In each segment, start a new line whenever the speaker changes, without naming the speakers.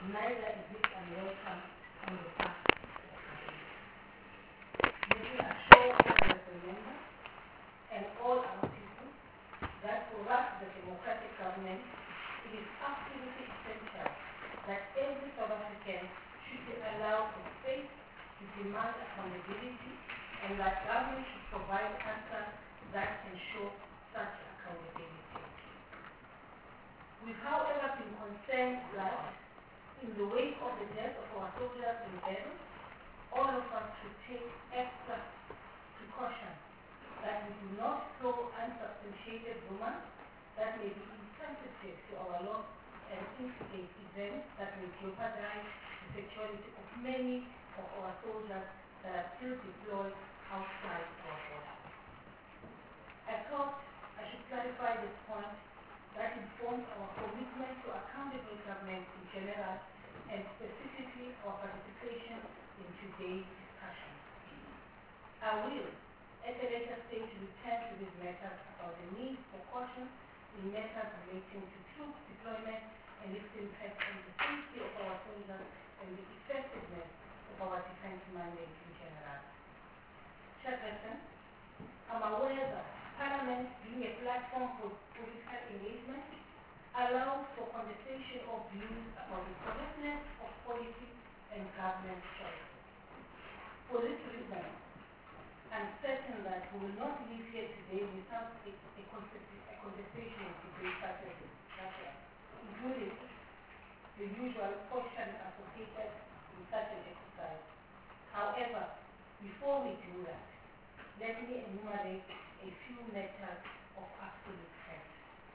neither is it unwelcome on the part of others. Let me assure all the members and all our people that for us, the democratic government, it is absolutely essential that every South African should be allowed the space to demand accountability and that government should provide answers that ensure such accountability. We've, however, been concerned that in the wake of the death of our soldiers in Beirut, all of us should take extra precaution that we do not throw unsubstantiated rumors that may be insensitive to our law and instigate events that may jeopardize the security of many of our soldiers that are still deployed outside our borders. I thought I should clarify this point that informs our commitment to accountable government in general and specifically our participation in today's discussion. I will, at a later stage, return to these matters about the need for caution in matters relating to troops deployment and its impact on the safety of our soldiers and the effectiveness of our defense mandate in general. Chairperson, I'm aware that Parliament, being a platform for political engagement, allows for conversation of views about the correctness of policy and government choices. For this reason, I'm certain that we will not leave here today without a conversation and debate such as this, including the usual questions associated with such an exercise. However, before we do that, let me enumerate a few matters of absolute fact.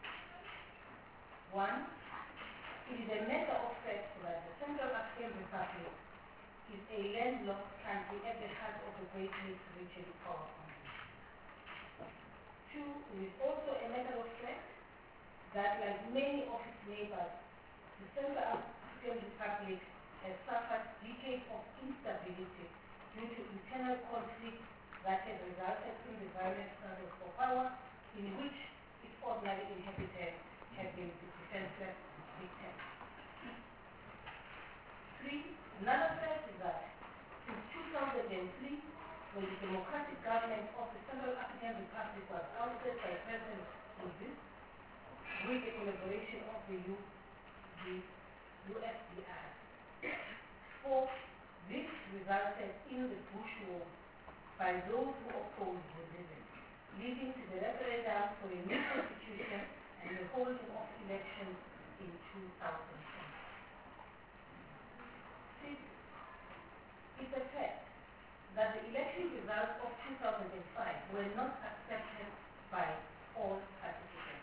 One, it is a matter of fact that the Central African Republic is a landlocked country at the heart of the Great Lakes region of our country. Two, it is also a matter of fact that, like many of its neighbors, the Central African Republic has suffered decades of instability due to internal conflict that has resulted in the violent struggle for power in which its ordinary inhabitants have been defenseless victims. Three, another fact is that since 2003, when the democratic government of the Central African Republic was ousted by President Zuma, with the collaboration of the USDR. Fourth, this resulted in the Bush war by those who opposed the visit, leading to the referendum for a new constitution and the holding of elections in 2010. Six, it's a fact that the election results of 2005 were not accepted by all participants.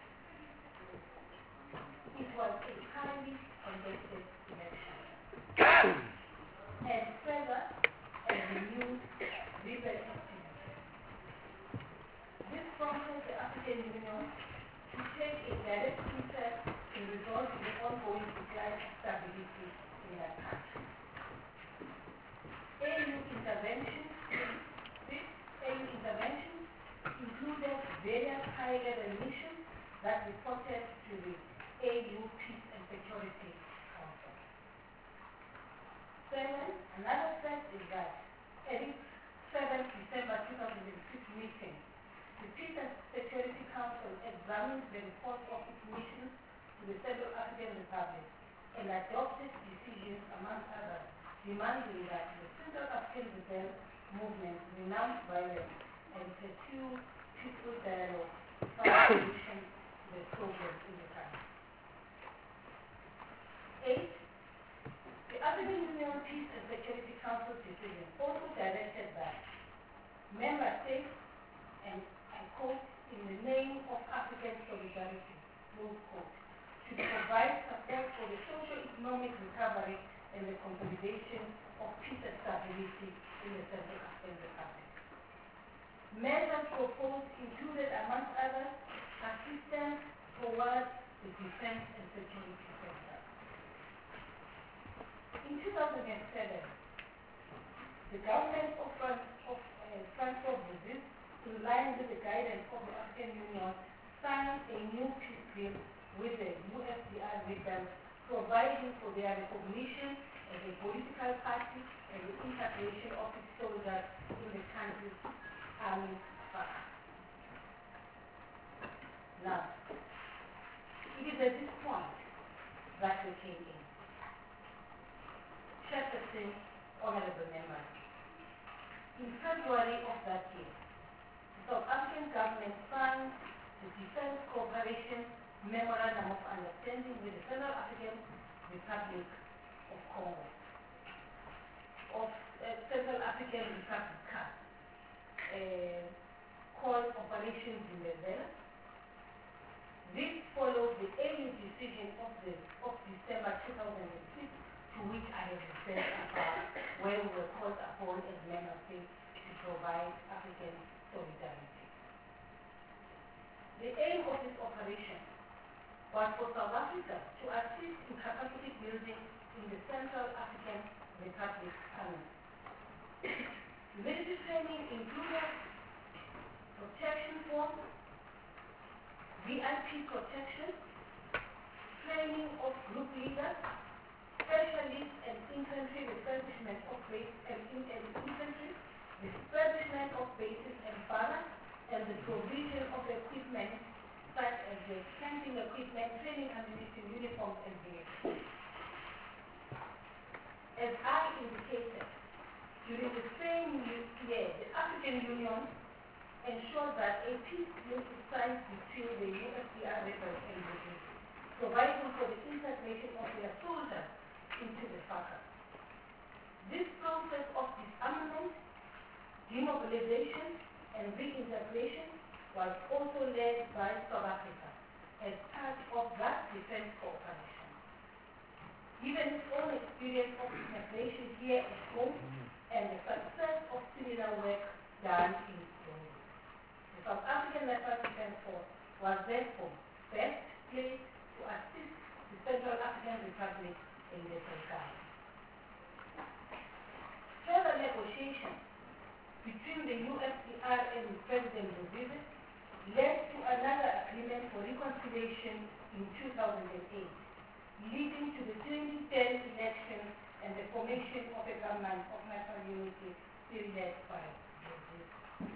It was a highly contested election. And further, a renewed rebel activity. This prompted the African Union to take a direct interest in resolving the ongoing decline of stability in that country. AU interventions included various high-level missions that reported to the AU Peace and Security Council. Seven, another fact is that at its 7th December 2006 meeting, the Peace and Security Council examined the report of its missions to the Central African Republic and adopted decisions, among others, demanding that the Central African Rebel movement renounce violence and pursue peaceful dialogue to find solutions to the problems in the country. 8. The African Union Peace and Security Council decision also directed that member states, and I quote, in the name of African solidarity, close quote, should provide support for the socio-economic recovery and the consolidation of peace and stability in the Central African Republic. Measures proposed included, among others, assistance towards the defense and security sector. In 2007, the government of Francois Bozize, in line with the guidance of the African Union, signed a new peace deal with the USDR rebels providing for their recognition as a political party and the integration of its soldiers in the country's army structure. Now, it is at this point that we came in. Chairperson, honorable members, in February of that year, the South African government signed the Defense Cooperation Memorandum of Understanding with the Central African Republic of Congo, Central African Republic CAR, called Operation Zimbabwe. This follows the early decision of December 2006, to which I have referred about, where we were called upon as member states to provide African solidarity. The aim of this operation was for South Africa to assist in capacity building in the Central African Republic Army. Military training included protection force, VIP protection, training of group leaders, specialist and infantry refurbishment of bases and infantry, refurbishment of bases and barracks, and the provision of equipment such as the camping equipment, training ammunition, uniforms, and vehicles. As I indicated, during the same year, the African Union ensured that a peace deal is signed between the USDR rebels and the British, providing for the integration of their soldiers into the FACA. This process of disarmament, demobilization, and reintegration was also led by South Africa as part of that defense cooperation. Given its own experience of integration here at home and the success of similar work done in Congo, the South African National Defense Force was therefore best placed to assist the Central African Republic in this regard. Further negotiations between the USDR and President Bozize led to another agreement for reconciliation in 2008, leading to the 2010 elections and the formation of a government of national unity still led by Bozize.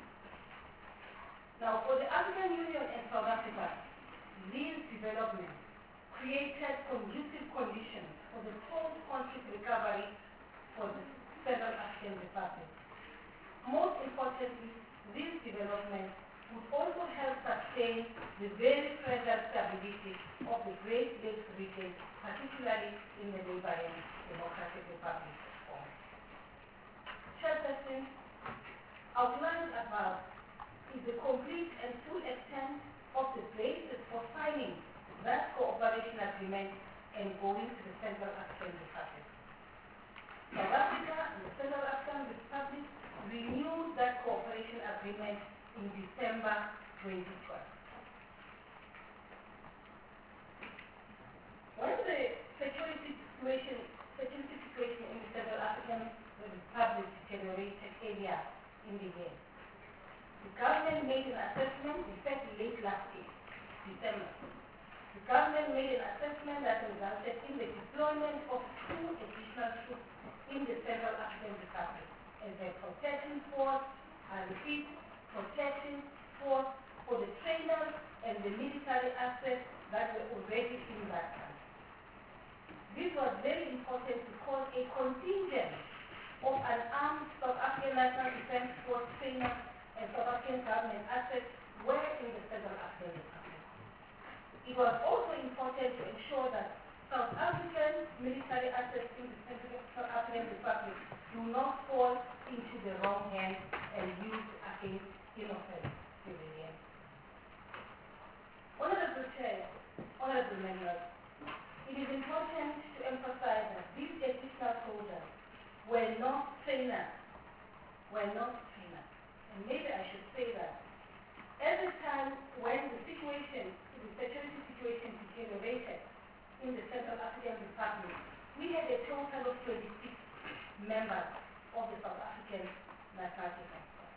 Now, for the African Union and South Africa, these developments created conducive conditions for the post-conflict recovery for the Central African Republic. Most importantly, these developments would also help sustain the very fragile stability of the Great Lakes region, particularly in the neighboring Democratic Republic of Congo. Chairperson, outlined above is the complete and full extent of the basis for signing that cooperation agreement and going to the Central African Republic. South Africa and the Central African Republic renewed that cooperation agreement in December 2012. When the security situation in the Central African Republic deteriorated earlier in the year, the government made an assessment, in fact late last year, December. The government made an assessment that resulted in the deployment of 2 additional troops in the Central African Republic as a protection force, and repeat, protection force for the trainers and the military assets that were already in that country. This was very important because a contingent of an armed South African National Defense Force trainers and South African government assets were in the Central African Republic. It was also important to ensure that South African military assets in the Central African Republic do not fall into the wrong hands and used against innocent civilians. Honorable Chair, honorable members, it is important to emphasize that these additional soldiers were not trainers, And maybe I should say that every time when the security situation deteriorated in the Central African Republic, we had a total of 26 members of the South African National Defense Force.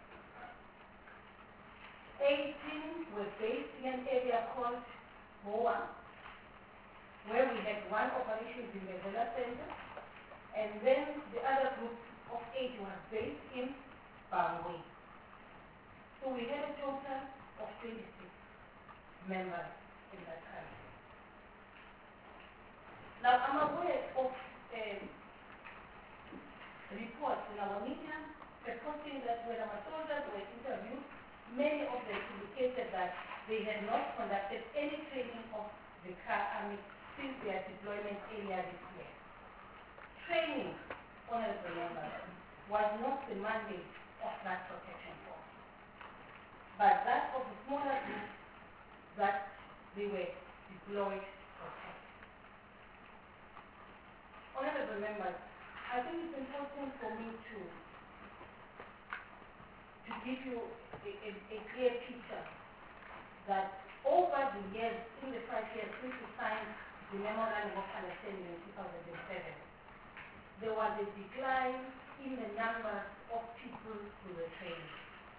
18 were based in an area called Boa. where we had one operation in the Vela Center, and then the other group of 8 was based in Bangui. So we had a total of 26 members in that country. Now I'm aware of reports in our media reporting that when our soldiers were interviewed, many of them indicated that they had not conducted any training of the CAR Army since their deployment earlier this year. Training, honorable members, was not the mandate of that protection force, but that of the smaller groups that they were deployed to protect. Honorable members, I think it's important for me to give you a clear picture that over the years, in the 5 years since we signed the Memorandum of Understanding in 2007, there was a decline in the number of people who were trained.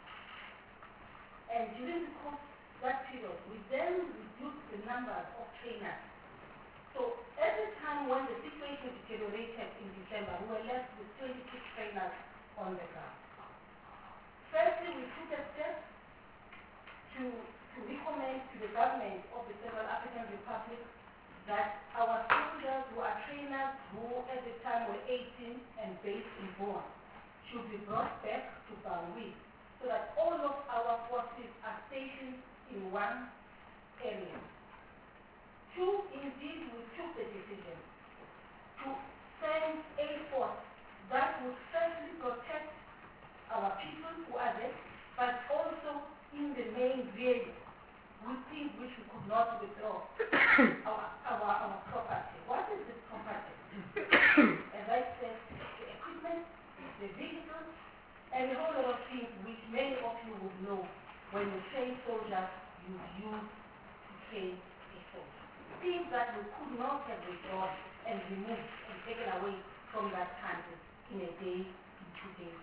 And during the course of that period, we then reduced the number of trainers. So every time when the situation deteriorated in December, we were left with 26 trainers on the ground. Firstly, we took a step to recommend to the government of the Central African Republic that our soldiers who are trainers who at the time were 18 and based in Bonn should be brought back to Bangui so that all of our forces are stationed in one area. 2, indeed, we took the decision to send a force that would firstly protect our people who are there, but also in the main village, we think which we could not withdraw our property. What is the property? As I said, the equipment, the vehicles, and a whole lot of things which many of you would know when you train soldiers, you use to train a soldier. Things that we could not have withdrawn and removed and taken away from that country in a day, in 2 days.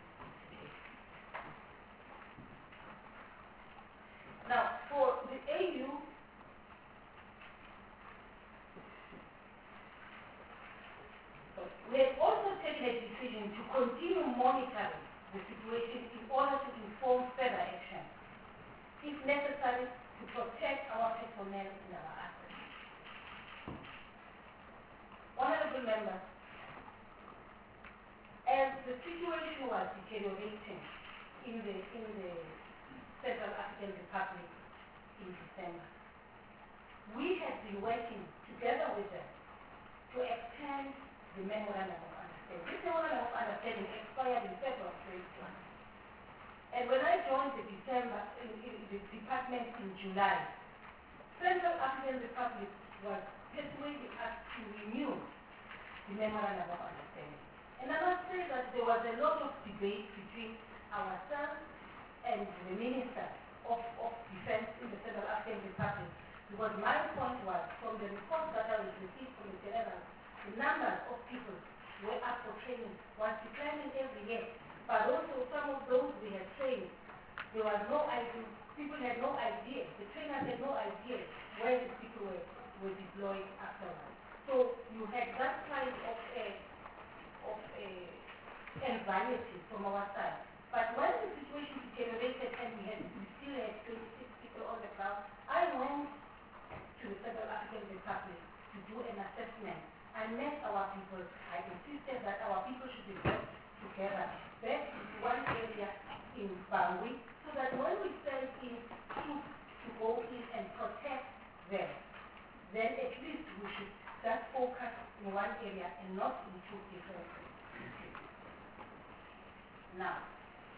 Now, for the AU, we have also taken a decision to continue monitoring the situation in order to inform further action, if necessary, to protect our personnel and our assets. Honorable members, as the situation was deteriorating in the Central African Republic in December, we have been working together with them to extend the Memorandum of Understanding. This Memorandum of Understanding expired in February 2020. And when I joined the department in July, Central African Republic was persuading us to renew the Memorandum of Understanding. And I must say that there was a lot of debate between ourselves and the Minister of Defense in the Central African Republic, because my point was, from the report that I received from the general, the number of people who were up for training was declining every year, but also some of those we had trained, there was no idea, people had no idea, the trainers had no idea where these people were deployed afterwards. So you had that kind of anxiety from our side. But when the situation deteriorated and we still had 26 people on the ground, I went to the Central African Republic to do an assessment. I met our people. I insisted that our people should be brought together back into one area in Bangui so that when we send in troops to go in and protect them, then at least we should just focus in one area and not in 2 different places. Now,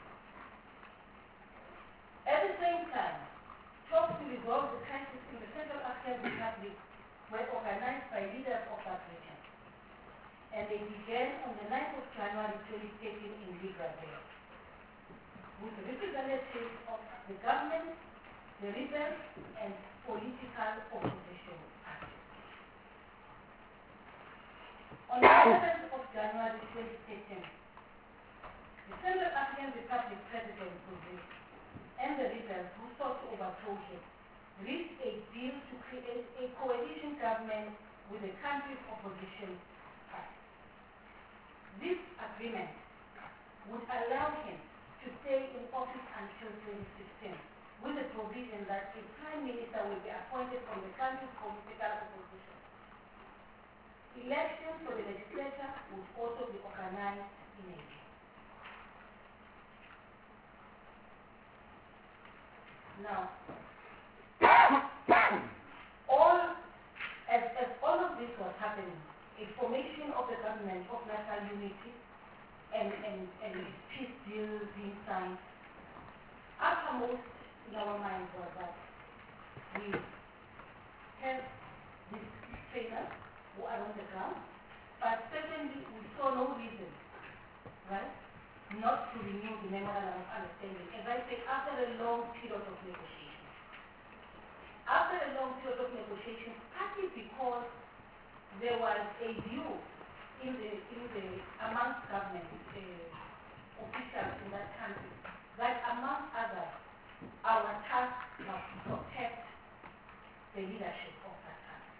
at the same time, talks to resolve the crisis in the Central African Republic were organized by leaders of that region. And they began on the 9th of January 2013 in Libreville, with representatives of the government, the rebels, and political opposition parties. On the 11th of January 2013, the Central African Republic President Bozize and the rebels who sought to overthrow him reached a deal to create a coalition government with the country's opposition party. This agreement would allow him to stay in office until 2016, with the provision that a prime minister will be appointed from the country's political opposition. Elections for the legislature would also be organized in a year. Now, as all of this was happening, a formation of the government of national unity and peace deal being signed, uppermost in our minds was that we have these trainers who are on the ground, but secondly, we saw no reason, right, not to renew the memorandum of understanding, as I say, after a long period of negotiation. After a long period of negotiation, partly because there was a view in the amongst government officials in that country that among others, our task was to protect the leadership of that country.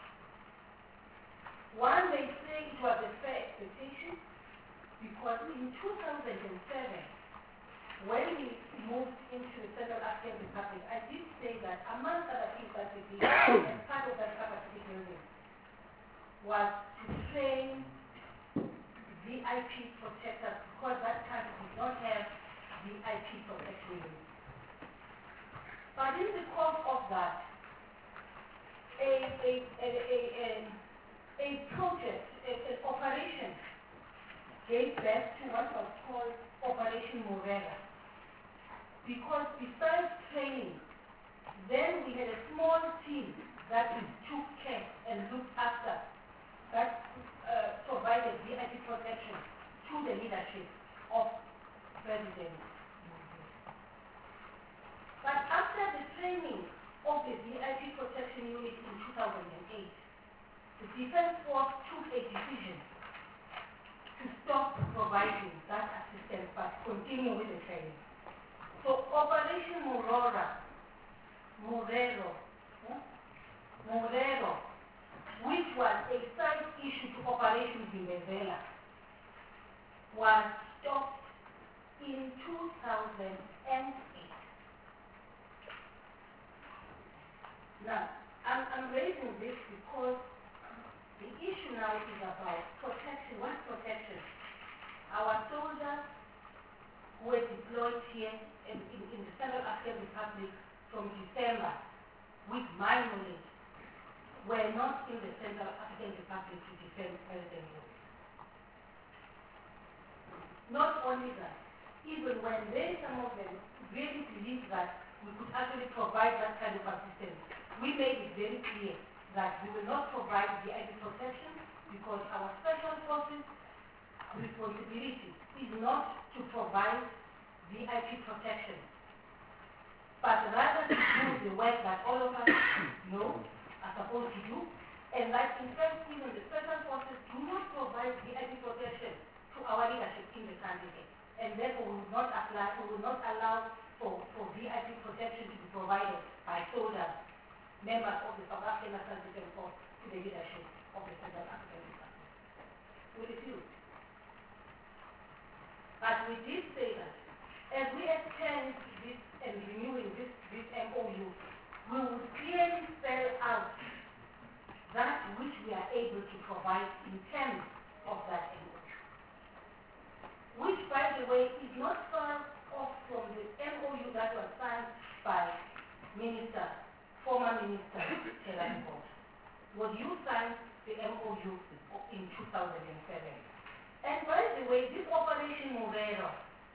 One may say it was a fair expectation because in 2007, when we moved into the Central African Republic, I did say that among other things that we did as part of that capacity building was to train VIP protectors because that country did not have VIP protection units. But in the course of that, a project, an operation gave birth to what was called Operation Morera. Because besides training, then we had a small team that took care and looked after, that provided VIP protection to the leadership of President Mugabe. But after the training of the VIP protection unit in 2008, the Defense Force took a decision to stop providing that assistance but continue with the training. So Operation Morero, which was a side issue to Operation Vimbezela, was stopped in 2008. Now, I'm raising this because the issue now is about protection. What protection? Our soldiers who were deployed here in the Central African Republic from December, with my knowledge, were not in the Central African Republic to defend President Mugabe. Not only that, even when some of them really believed that we could actually provide that kind of assistance, we made it very clear that we will not provide VIP protection because our special forces' responsibility is not to provide VIP protection, but rather to do the work that all of us know are supposed to do, and that in fact even the special forces do not provide VIP protection to our leadership in the country, and therefore we will not allow for VIP protection to be provided by soldiers, members of the South African National Defense Force, to the leadership of the Central African Republic. We refused. But we did say that as we extend this and renewing this MOU, we would clearly spell out that which we are able to provide in terms of that MOU. Which, by the way, is not far off from the MOU that was signed by former Minister Terry Botha. Was you signed the MOU in 2007. And by the way, this Operation Morera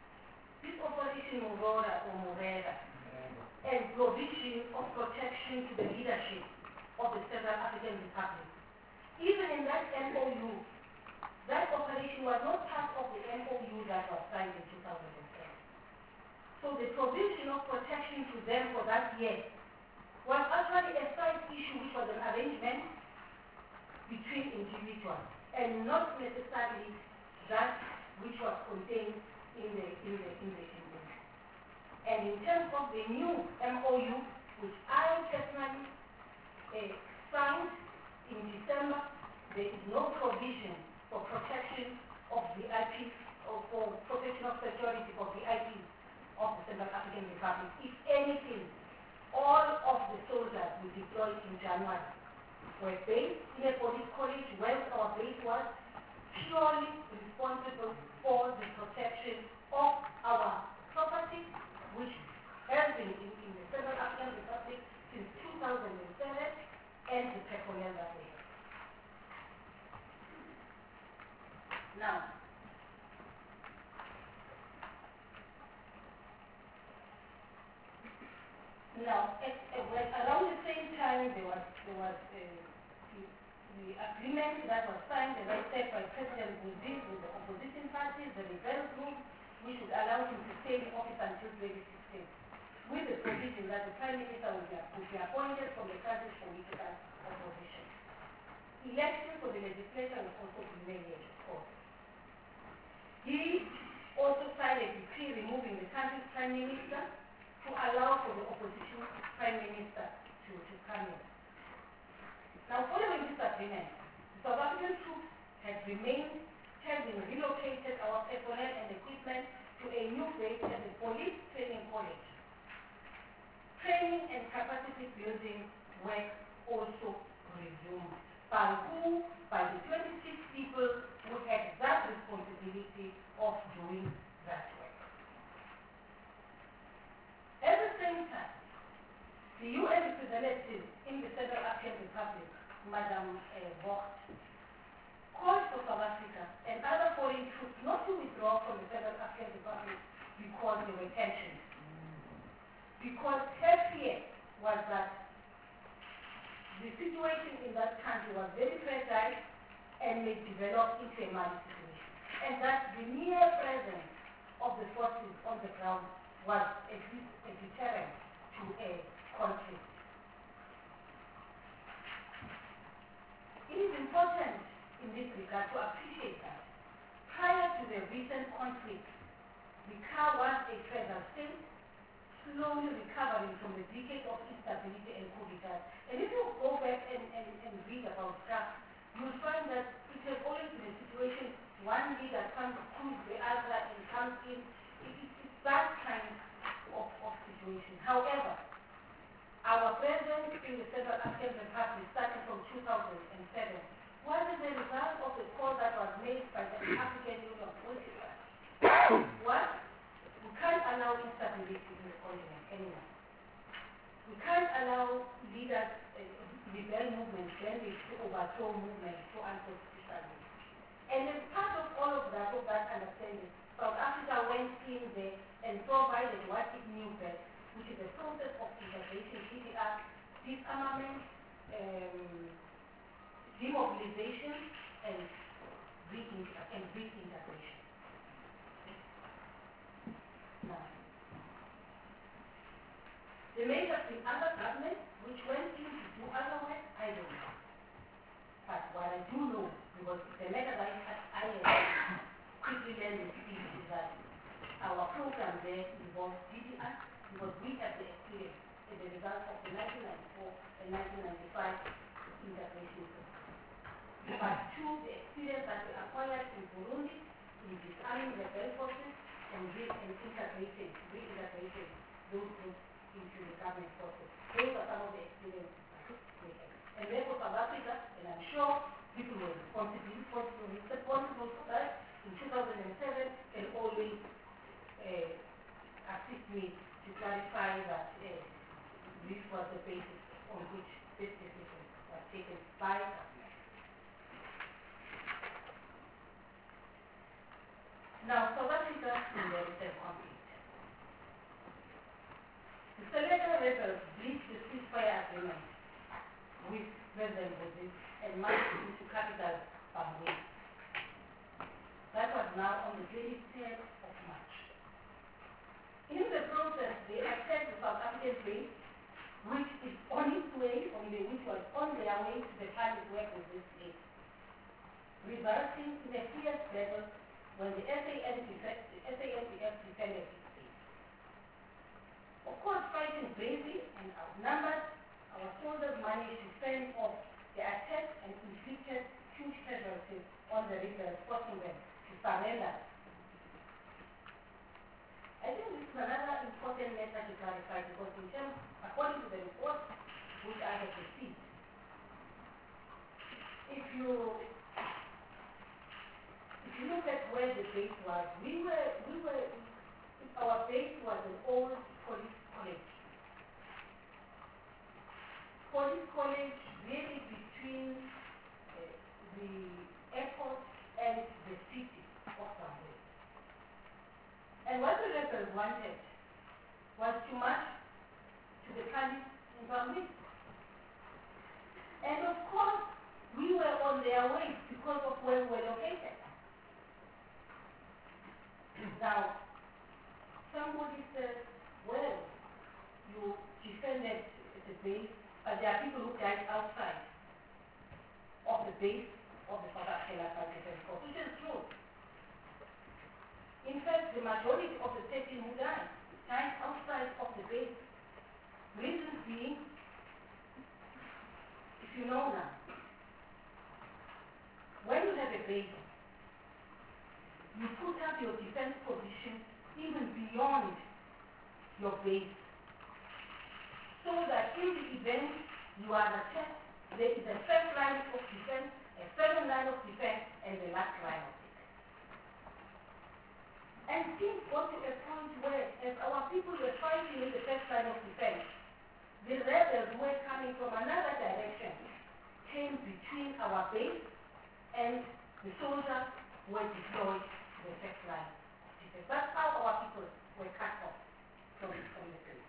and provision of protection to the leadership of the Central African Republic, even in that MOU, that operation was not part of the MOU that was signed in 2007. So the provision of protection to them for that year was actually a side issue, which was an arrangement between individuals and not necessarily that which was contained in the MOU. And in terms of the new MOU, which I personally signed In December, there is no provision for protection of VIPs or for protection of security for VIPs of the Central African Republic. If anything, all of the soldiers we deployed in January were based in a police college where our base was purely responsible for the protection of our property, which has been in the Central African Republic since 2007, and the personnel that we have. Now, around the same time, there was the agreement that was signed, as I said, by President Bozize with the opposition parties, the rebel group, which would allow him to stay in office until 2016, with the provision that the Prime Minister would be appointed from the country's political opposition. Election for the legislature was also made, of course. He also signed a decree removing the country's Prime Minister to allow for the opposition Prime Minister to come in. Now, following this agreement, the South African troops have been relocated, our personnel and equipment, to a new base at the Police Training College. Training and capacity building work also resumed. By who? By the 26 people who had that responsibility of doing that work. At the same time, the UN representative in the Central African Republic, Madam Vogt, called for South Africa and other foreign troops not to withdraw from the Central African Republic because there were tensions. Because her fear was that the situation in that country was very fragile and may develop into a Mali situation. And that the mere presence of the forces on the ground was a deterrent to a conflict. It is important in this regard to appreciate that prior to the recent conflict, the CAR was a federal state, slowly recovering from the decade of instability and coup d'etat. And if you go back and read about CAR, you'll find that it has always been a situation, one leader comes, coups the other, and comes in. It's that kind of situation. However, our presence in the Central African Republic, starting from 2007, was as a result of the call that was made by the African Union politicians. What? We can't allow instability in the continent anymore. We can't allow leaders, rebel movements, bandits to overthrow movements so unconstitutionally. And as part of all of that understanding, South Africa went in there and provided what it knew best, which is the process of integration, DDR, disarmament, demobilization, and reintegration. Now, there may have been other governments which went in to do other work, I don't know. But what I do know, because the matter that I quickly learned is that our program there involves DDR, because we have the experience as a result of the 1994 and 1995 integration program. But through the experience that we acquired in Burundi, in disarming the rebel forces and reintegrating those groups into the government process. Those are some of the experiences that we have. And therefore South Africa, and I'm sure people were responsible for that in 2007, and always assist me to clarify that this was the basis on which this decision was taken by us. Now, South Africa in the recent conflict. The Selecta rebels breached the ceasefire agreement with President Bozize and marched into capital Bangui. That was now on the 23rd of March. In the process, they attacked the South African base, which is on its way, which was on their way to the pilot work with this state, resulting in a fierce battle when the SANDF defended its base. Of course, fighting bravely and outnumbered, our soldiers managed to fend off they attacked and inflicted huge casualties on the rebels, forcing them to surrender. I think this is another important matter to clarify because in terms, according to the report which I have received, if you look at where the base was, our base was an old police college. Police college really between the airport and the city of Bangladesh. And what the rebels wanted was to march to the palace in Bangladesh. And of course, we were on their way because of where we were located. Now, somebody said, well, you defended the base, but there are people who died outside of the base of the South African Defense Force, which is true. In fact, the majority of the 13 who died outside of the base. Reasons being, if you know now, when you have a base, you put up your defense position even beyond your base, so that in the event you are attacked, there is a first line of defense, a second line of defense, and the last line of defense. And things got to a point where, as our people were fighting in the first line of defense, the rebels who were coming from another direction came between our base and the soldiers who were deployed to the first line of defense. That's how our people were cut off from the base.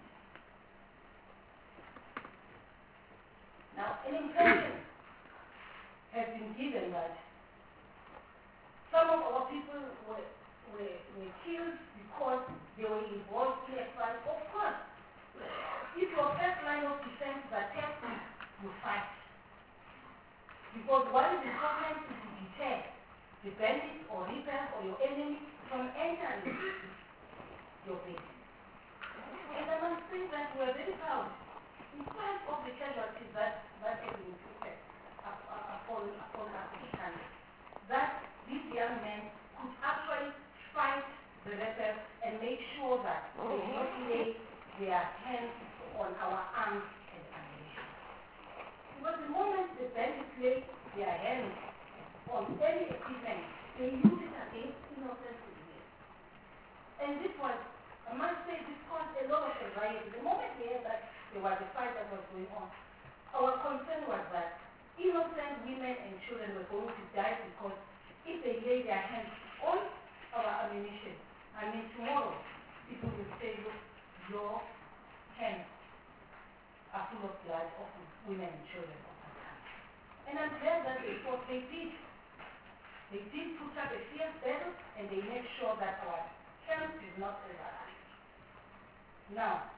Now, an impression has been given that some of our people were killed because they were involved in a fight. Of course, if your first line of defense is attacked, you fight. Because what is the problem is to deter the bandits or rebels or your enemy from entering your base. And I must say that we are very proud, in spite of the casualties that have been inflicted upon African, that these young men could actually fight the rebels and make sure that they do not lay their hands on our arms and ammunition. Because the moment the bandits lay their hands on any equipment, they use it against innocent civilians. And this was, I must say, this caused a lot of anxiety. The moment we heard that there was a fight that was going on, our concern was that innocent women and children were going to die because if they lay their hands on our ammunition, I mean tomorrow, people will say, look, your hands are full of blood of women and children of our country. And I'm glad that they thought they did. They did put up a fierce battle and they made sure that our hands did not ever. Now,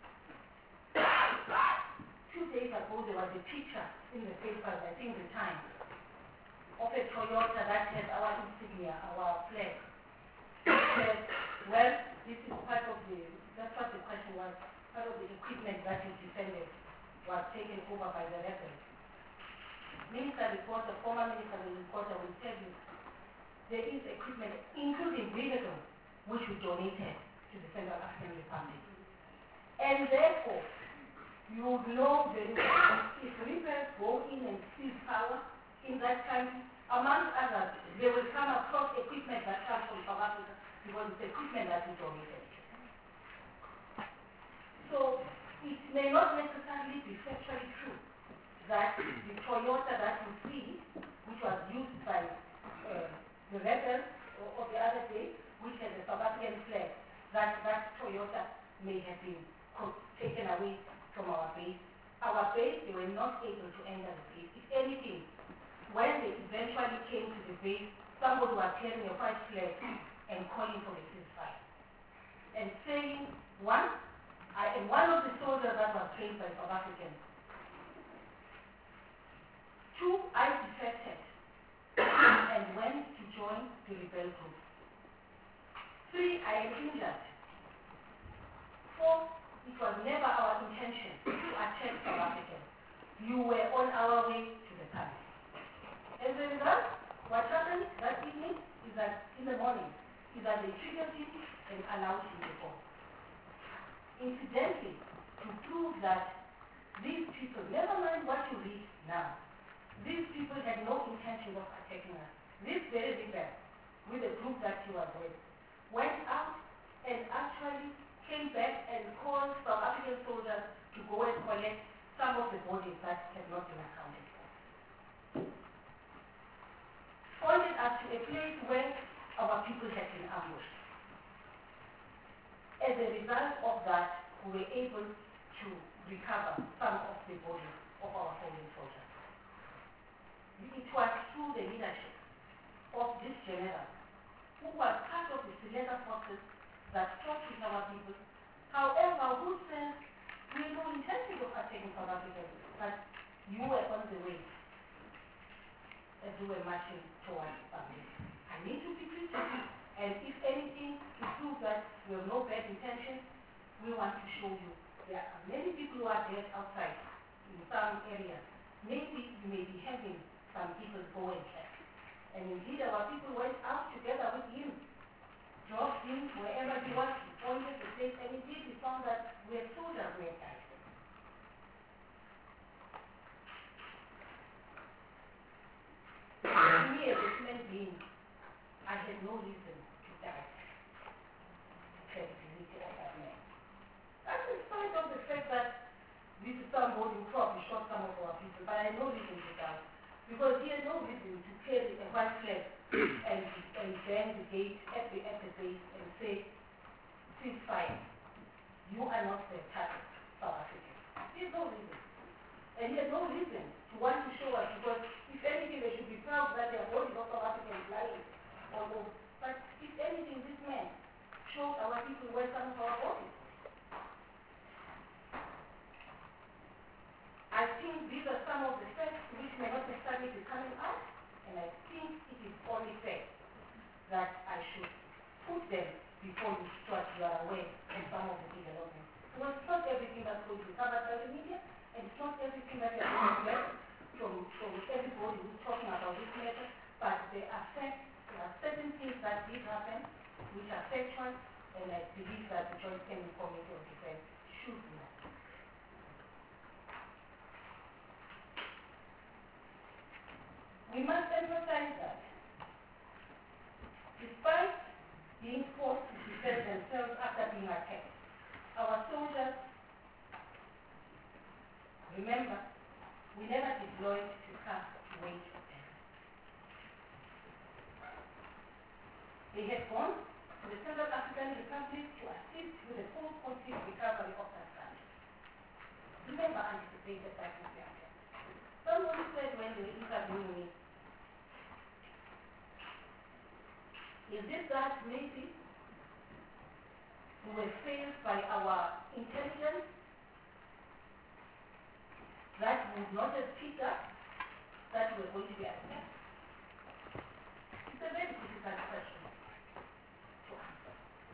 2 days ago there was a picture in the papers, I think the Times, of a Toyota that has our insignia, our flag. It said, well, this is part of that's what the question was, part of the equipment that is defended was taken over by the rebels. Former Minister Reporter will tell you, there is equipment, including vehicles, which we donated to the Central African Republic. And therefore, you would know very well, if rebels go in and seize power in that country, among others, they will come across equipment that comes from South Africa because it's equipment that we donated. So it may not necessarily be factually true that the Toyota that you see, which was used by the rebels of the other day, which has a South African flag, that Toyota may have been taken away from our base. Our base, they were not able to enter the base. If anything, when they eventually came to the base, somebody was carrying a white flag and calling for a ceasefire. And saying, one, I am one of the soldiers that was trained by South Africans. 2, I defected and went to join the rebel group. 3, I am injured. 4, it was never our intention to attack South Africans. you were on our way to the summit. As a result, what happened that evening is that in the morning, is that they triggered him and allowed him to go. Incidentally, to prove that these people, never mind what you read now, these people had no intention of attacking us. This very leader, with the group that he was with, went out and actually came back and called South African soldiers to go and collect some of the bodies that had not been accounted for. Pointed us to a place where our people had been ambushed. As a result of that, we were able to recover some of the bodies of our fallen soldiers. It was through the leadership of this general, who was part of the Seleka forces that fought with our people. However, who said, we had no intention of attacking South Africans, but you were on the way as we were marching towards something. I need to be critical, and if anything, to prove that we have no bad intentions, we want to show you there are many people who are dead outside in some areas. Maybe you may be having some people go and check. And indeed, our people went out together with him, dropped him wherever he was, he pointed the place, and indeed we found that we had soldiers who had died. To me, as a human being, I had no reason to doubt the credibility of that man. That's in spite of the fact that this is somebody who probably shot some of our people, but I had no reason to doubt. Because he had no reason to carry a white flag and bang the gate at the base and say, ceasefire. You are not the target, South Africa. He had no reason. And he had no reason to want to show us, because if anything, they should be proud that their bodies of South Africans lying all over. But if anything, this man showed our people where some of our bodies. I think these are some of the facts which may not necessarily be coming out, and I think it is only fair that I should put them before you start, you are aware of some of the developments. Because it's not everything that's going to be covered by the media, and it's not everything that you are going to get from everybody who's talking about this matter, but there are facts, there are certain things that did happen which are factual, and I believe that the Joint Standing Committee of Defense should know. We must emphasize that despite being forced to defend themselves after being attacked, our soldiers, remember, we never deployed to cast weight of terror. They had gone to the Central African Republic to assist with the post-conflict recovery of that country. We never anticipated that would be attacked. Someone said when they were interviewing me, is it that maybe we were failed by our intelligence that would not have picked up that we were going to be attacked? It's a very difficult question to answer.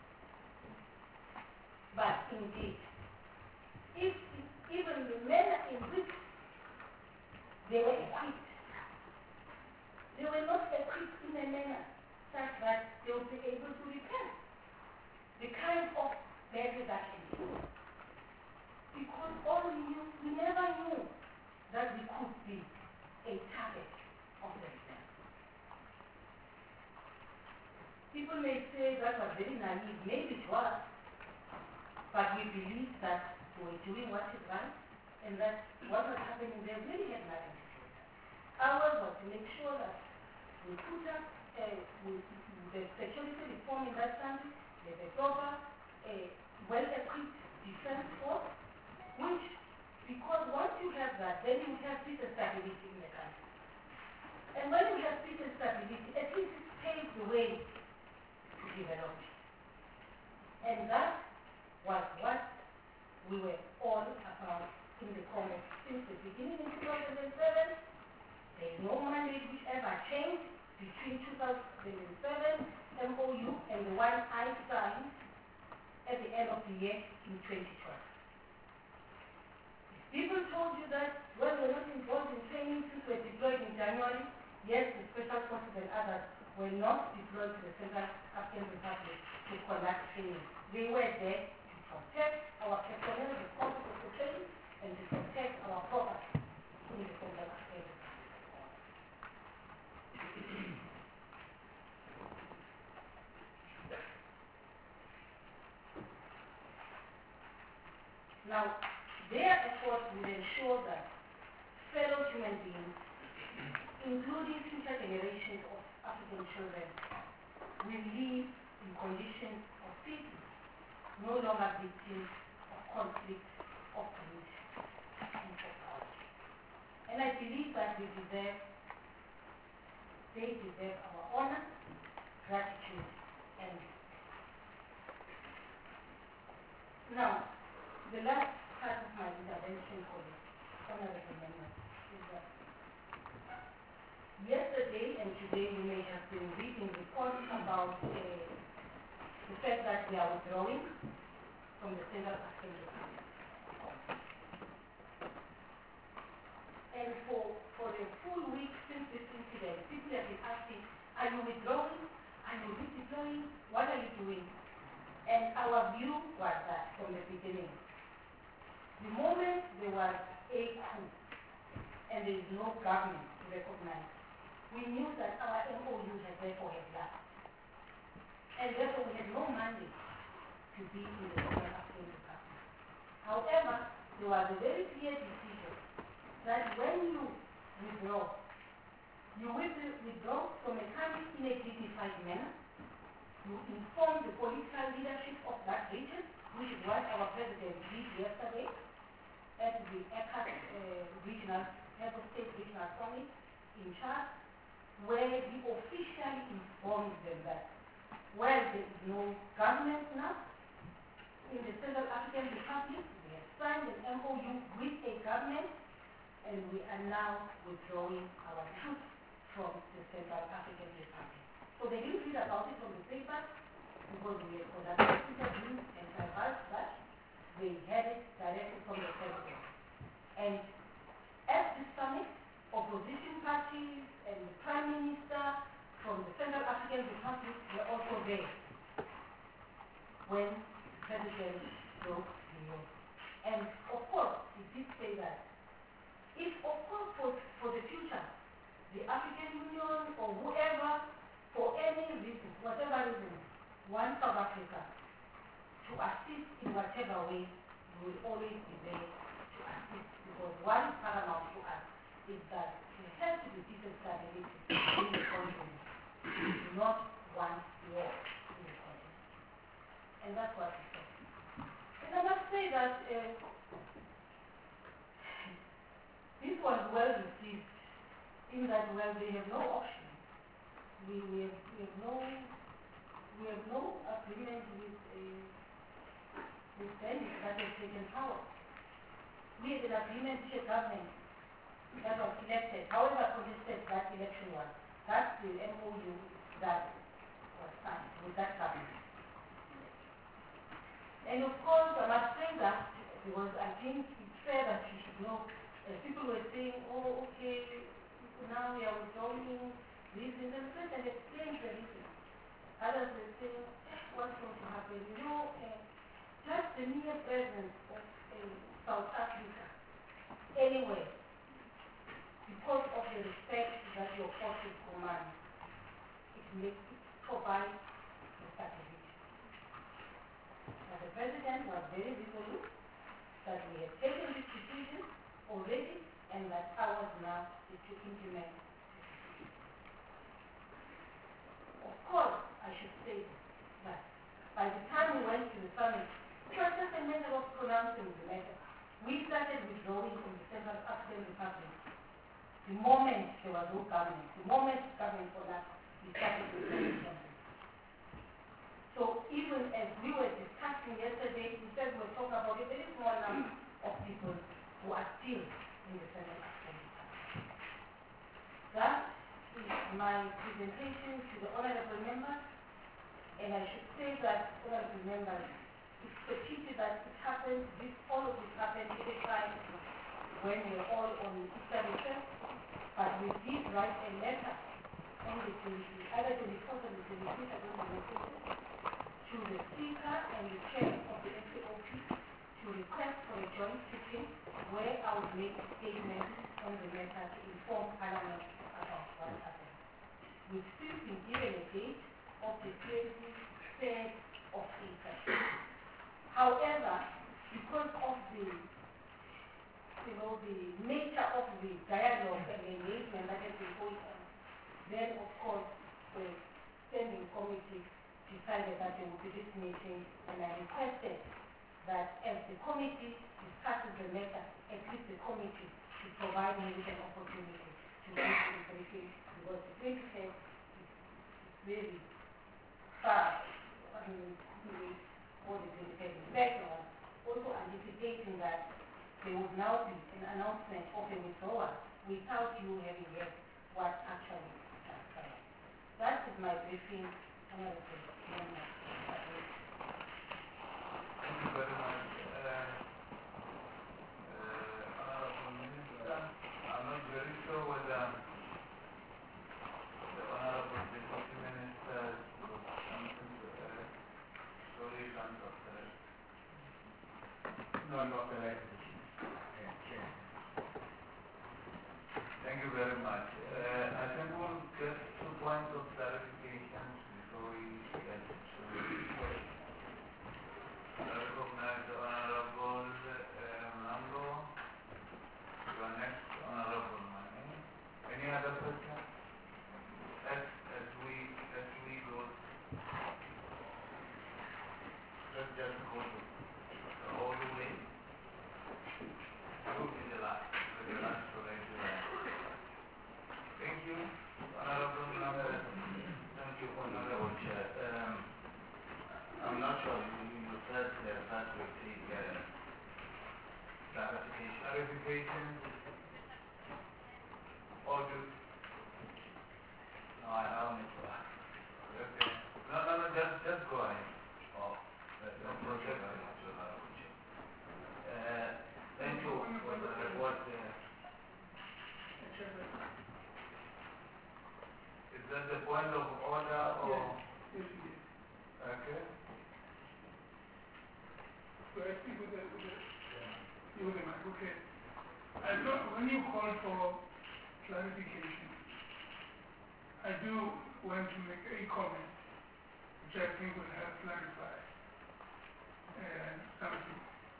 But indeed, if even the manner in which they were equipped, they were not equipped in a manner such that they would be able to repel the kind of battle that can be. Because all we knew, we never knew that we could be a target of the rebel. People may say that was very naive, maybe it was, but we believed that we were doing what is right, and that what was happening there really had nothing to do with that. Ours was to make sure that we put up the security reform in that country, there's a proper, well-equipped defense force, which, because once you have that, then you have peace and stability in the country. And when you have peace and stability, at least it paves the way to development. And that was what we were all about in the Congo since the beginning in 2007. There is no mandate which ever changed between 2007 MOU and the one I signed at the end of the year in 2012. People told you that, well, we're not involved in training since we're deployed in January. Yes, the special forces and others were not deployed to the Central African Republic to conduct training. They were there to protect our personnel responsible for training and to protect our property in the Central African Republic. Now, their efforts will ensure that fellow human beings, including future generations of African children, will live in conditions of peace, no longer victims of conflict, of pollution, and of power. And I believe that they deserve our honor, gratitude, and now, the last part of my intervention for the honorable members is that yesterday and today you may have been reading reports about the fact that we are withdrawing from the Central African Republic. And for the full week since this incident, people have been asking, are you withdrawing? Are you redeploying? What are you doing? And our view was that from the beginning, the moment there was a coup and there is no government to recognize, we knew that our MOU had therefore had lapsed. And therefore we had no mandate to be in the Central African Republic. However, there was a very clear decision that when you withdraw from a country in a dignified manner, you inform the political leadership of that region, which is what our president did yesterday at the ECAT regional, head of state regional summit in Chad, where he officially informed them that, well, there is no government now in the Central African Republic. We have signed an MOU with a government, and we are now withdrawing our troops from the Central African Republic. So they didn't read about it from the paper because we had conducted interviews and advised that. They had it directly from the president. And at this summit, opposition parties and the Prime Minister from the Central African Republic were also there when the president broke the news. And of course, he did say that if, of course, for the future, the African Union or whoever, for any reason, whatever reason, wants South Africa to assist in whatever way, we will always be there to assist, because what is paramount to us is that there has to be peace and stability in the continent. We do not want war in the continent. And that's what we said. And I must say that this was well received in that, well, they have no option. We have no agreement with bandits that have taken power. We had an agreement with a government that was elected, however contested that election was. That's the MOU that was signed with that government. And of course, I must say that because I think it's fair that you should know, people were saying, oh, okay, now we are withdrawing this, and then President explained the reason. Others were saying, what's going to happen? You know, just the mere presence of South Africa anywhere, because of the respect that your forces command, it provides the stability. But the President was very resolute that we had taken this decision already, and that ours now is to implement it. Of course, I should say that by the time we went to the summit, it was just a matter of pronouncing the matter. We started withdrawing from the Central African Republic the moment there was no government, the moment government collapsed, we started withdrawing from it. So even as we were discussing yesterday, we said we were talking about a very small number of people who are still in the Central African Republic. That is my presentation to the honorable members, and I should say that, honorable members, it's a pity that it happened, all of this happened at a time when we're all on Easter return, but we did write a letter on the 20, either 24th or the 25th, I don't remember, to the Speaker and the Chair of the SAOP to request for a joint sitting where I would make statements on the matter to inform Parliament about what happened. We've still been given a date of the 23rd of April. However, because of the the nature of the dialogue and engagement that has been going on, then of course the standing committee decided that there would be this meeting, and I requested that as the committee discusses the matter, at least the committee should provide me with an opportunity to go to the briefing, because the 25th is really far. I mean, all the 25th. In fact, I was also anticipating that there would now be an announcement of a withdrawal without you having heard what actually transpired. That is my briefing.
Thank you very much. Honorable Minister, I'm not very sure whether the Honorable Deputy Minister was something to add. Sorry, can't talk to that.
No, not that.
Thank you very much. I think we'll get 2 points of clarification before we get to I recognize the Honorable Mlambo. You are next, Honorable Mane. Any other question? As we go, let's just go to the whole way. You will be the last to raise your hand. Thank you, Honorable Mlambo.
Thank you, Honorable Chair. I'm not sure you said that we seek clarification.
Clarification. Or do
No, I don't need to ask.
okay. No, just go ahead.
Oh,
No
thank you
problem.
very much, Honorable Chair. Thank you for the report.
Is that the point of order or?
Yes, it is.
Okay.
So I speak with the mic. Okay. I thought when you called for clarification, I do want to make a comment which I think will help clarify something.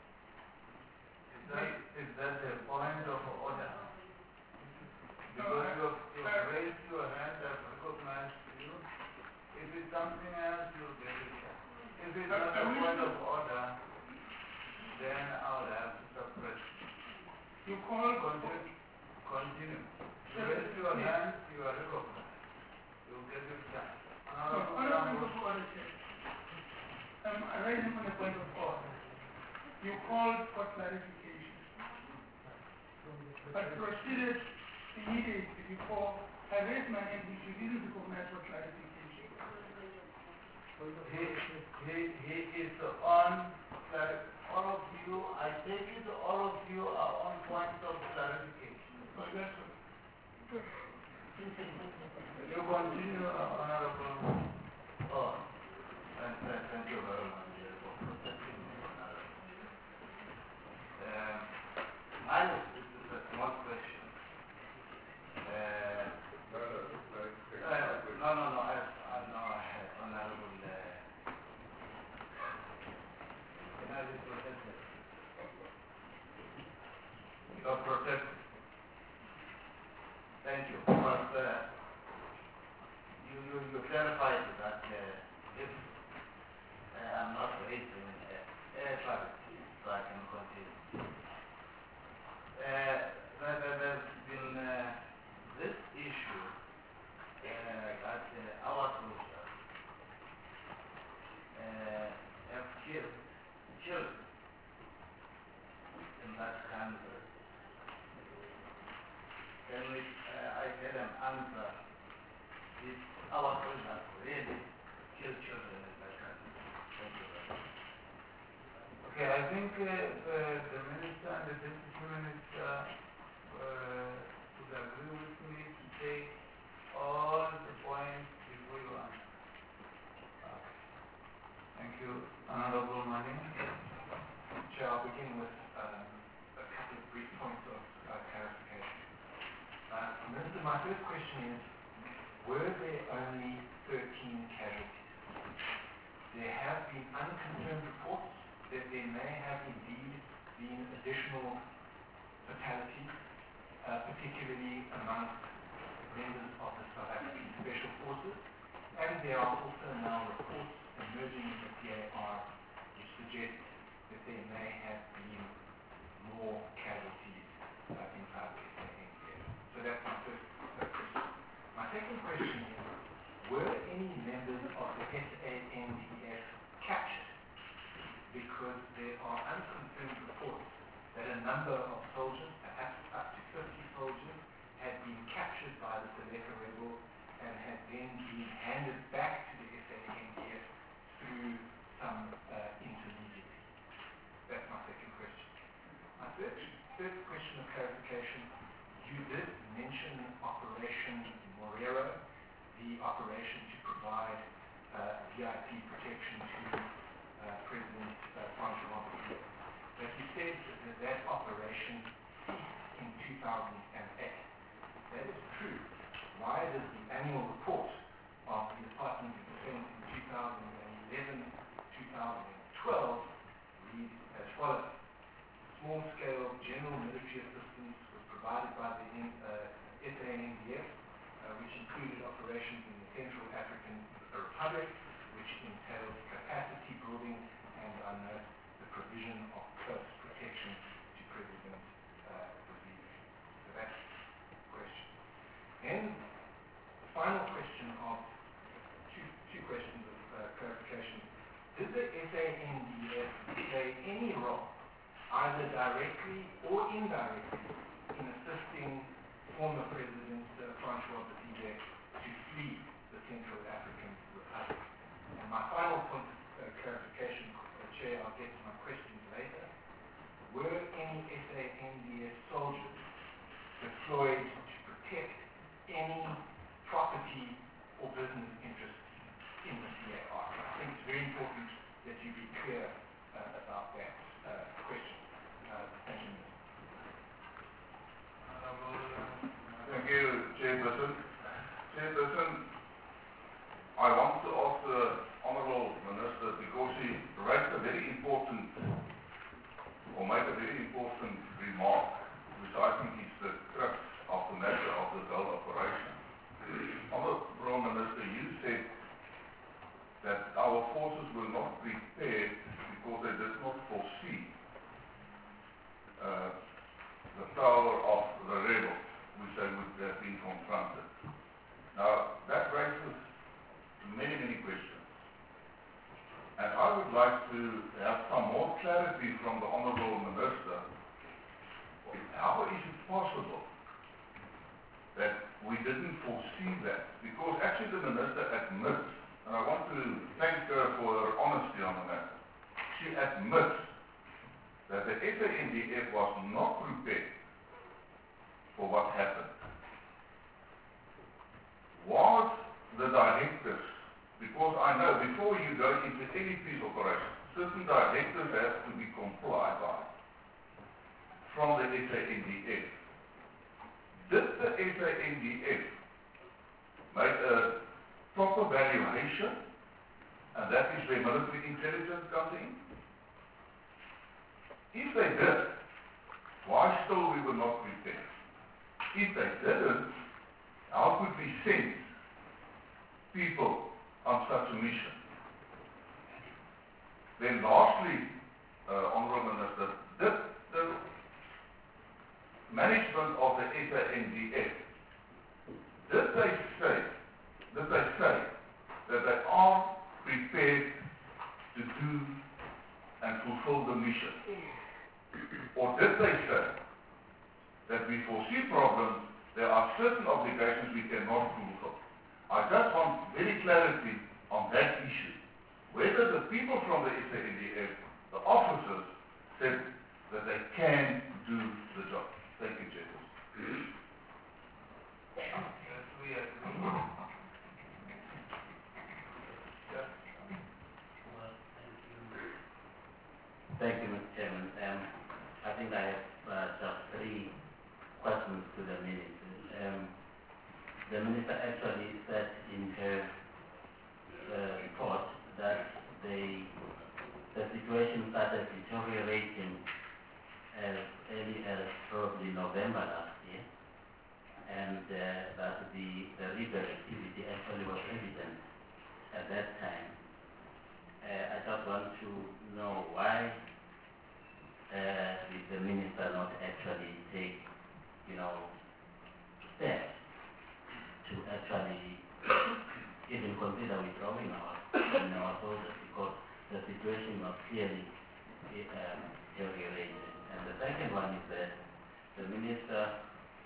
Is that a point of order?
No,
Because you've raised your hand, I've recognized you. If it's something else, you'll get it. If it's not a point of order, then I'll have to suppress.
You called
Continue. You raise your hand, you are recognized. You'll get your chance.
on a point of order, Chair. I'm raising on a point of order. You called for clarification, but proceeded immediately before I raised my hand, which you didn't recognize for clarification.
He is on, all of you, I take it all of you are on point of clarification.
So that's all.
You continue, Honorable.
Oh, thank you very much for protecting me, Honorable. Mine is a small question. Honorable. Can I be protected?
You are protected.
Thank you. But you clarified that if I'm not raising air traffic, so I can continue. There's been this issue that our soldiers have killed children in that country. Can I get an answer? If our soldiers
Okay, I think the Minister and the Deputy Minister would agree with me to take all the points before you answer. Thank you. Honorable Mani.
Chair, I'll begin with a couple of brief points of clarification. Minister, my first question is, were there only 13 casualties? There have been unconfirmed reports that there may have indeed been additional fatalities, particularly amongst members of the South African Special Forces, and there are also now reports emerging in the PAR which suggest that there may have been more casualties inside the SANDF. So that's my first question. My second question is, were any members of the SANDF captured? Because there are unconfirmed reports that a number of soldiers, perhaps up to 50 soldiers, had been captured by the Seleka rebels and had then been handed back to the SANDF through some intermediary. That's my second question. My third question of clarification, you did mention Operation Morero, the operation to provide VIP protection to President Francois Bozize. But you said that that operation ceased in 2008. That is true. Why does the annual report of the Department of Defense in 2011-2012 read as follows? Small-scale general military assistance was provided by the SANDF, which included operations in the Central African Republic, which entailed capacity building and, I note, the provision of close protection to President Bozize. So that's the question. Then, the final question of two questions of clarification. Did the SANDF play any role, either directly or indirectly, in assisting former President Francois Bozize to flee the Central African Republic? And my final point of clarification, Chair, I'll get to my questions later. Were any SANDF soldiers deployed to protect any property or business interests in the PAR? I think it's very important that you be clear about that question. Thank you, Minister.
Thank you, Chairperson. Chairperson, I want to ask the Honourable Minister, because he raised a very important, or made a very important remark, which I think is the crux of the matter of this whole operation. Honourable Minister, you said that our forces were not prepared because they did not foresee the power of the rebels, which they would have been confronted. Now, that raises many, many questions. And I would like to have some more clarity from the Honourable Minister. How is it possible that we didn't foresee that? Because actually the Minister admits, and I want to thank her for her honesty on the matter, she admits that the SANDF was not prepared for what happened. Was the directives, because I know before you go into any peace operation, certain directives have to be complied by from the SANDF. Did the SANDF make a proper valuation, and that is where military intelligence comes in? If they did, why still we were not prepared? If they didn't, how could we send people on such a mission? Then lastly, Honourable Minister, did the management of the SANDF, did they say that they are prepared to do and fulfill the mission? Or did they say that we foresee problems, there are certain obligations we cannot fulfill? I just want very clarity on that issue. Whether the people from the SANDF the officers said that they can do the job. Thank you, Chairman.
Yes, we agree. Yes.
Well, thank you, Mr. Chairman. I think I have just 3 questions to the minister. The minister actually said in her report that the situation started deteriorating as early as probably November last year, and that the illegal activity actually was evident at that time. I just want to know why did the minister not actually take, steps to actually even consider withdrawing our soldiers, because the situation was clearly deteriorating. And the second one is that the minister,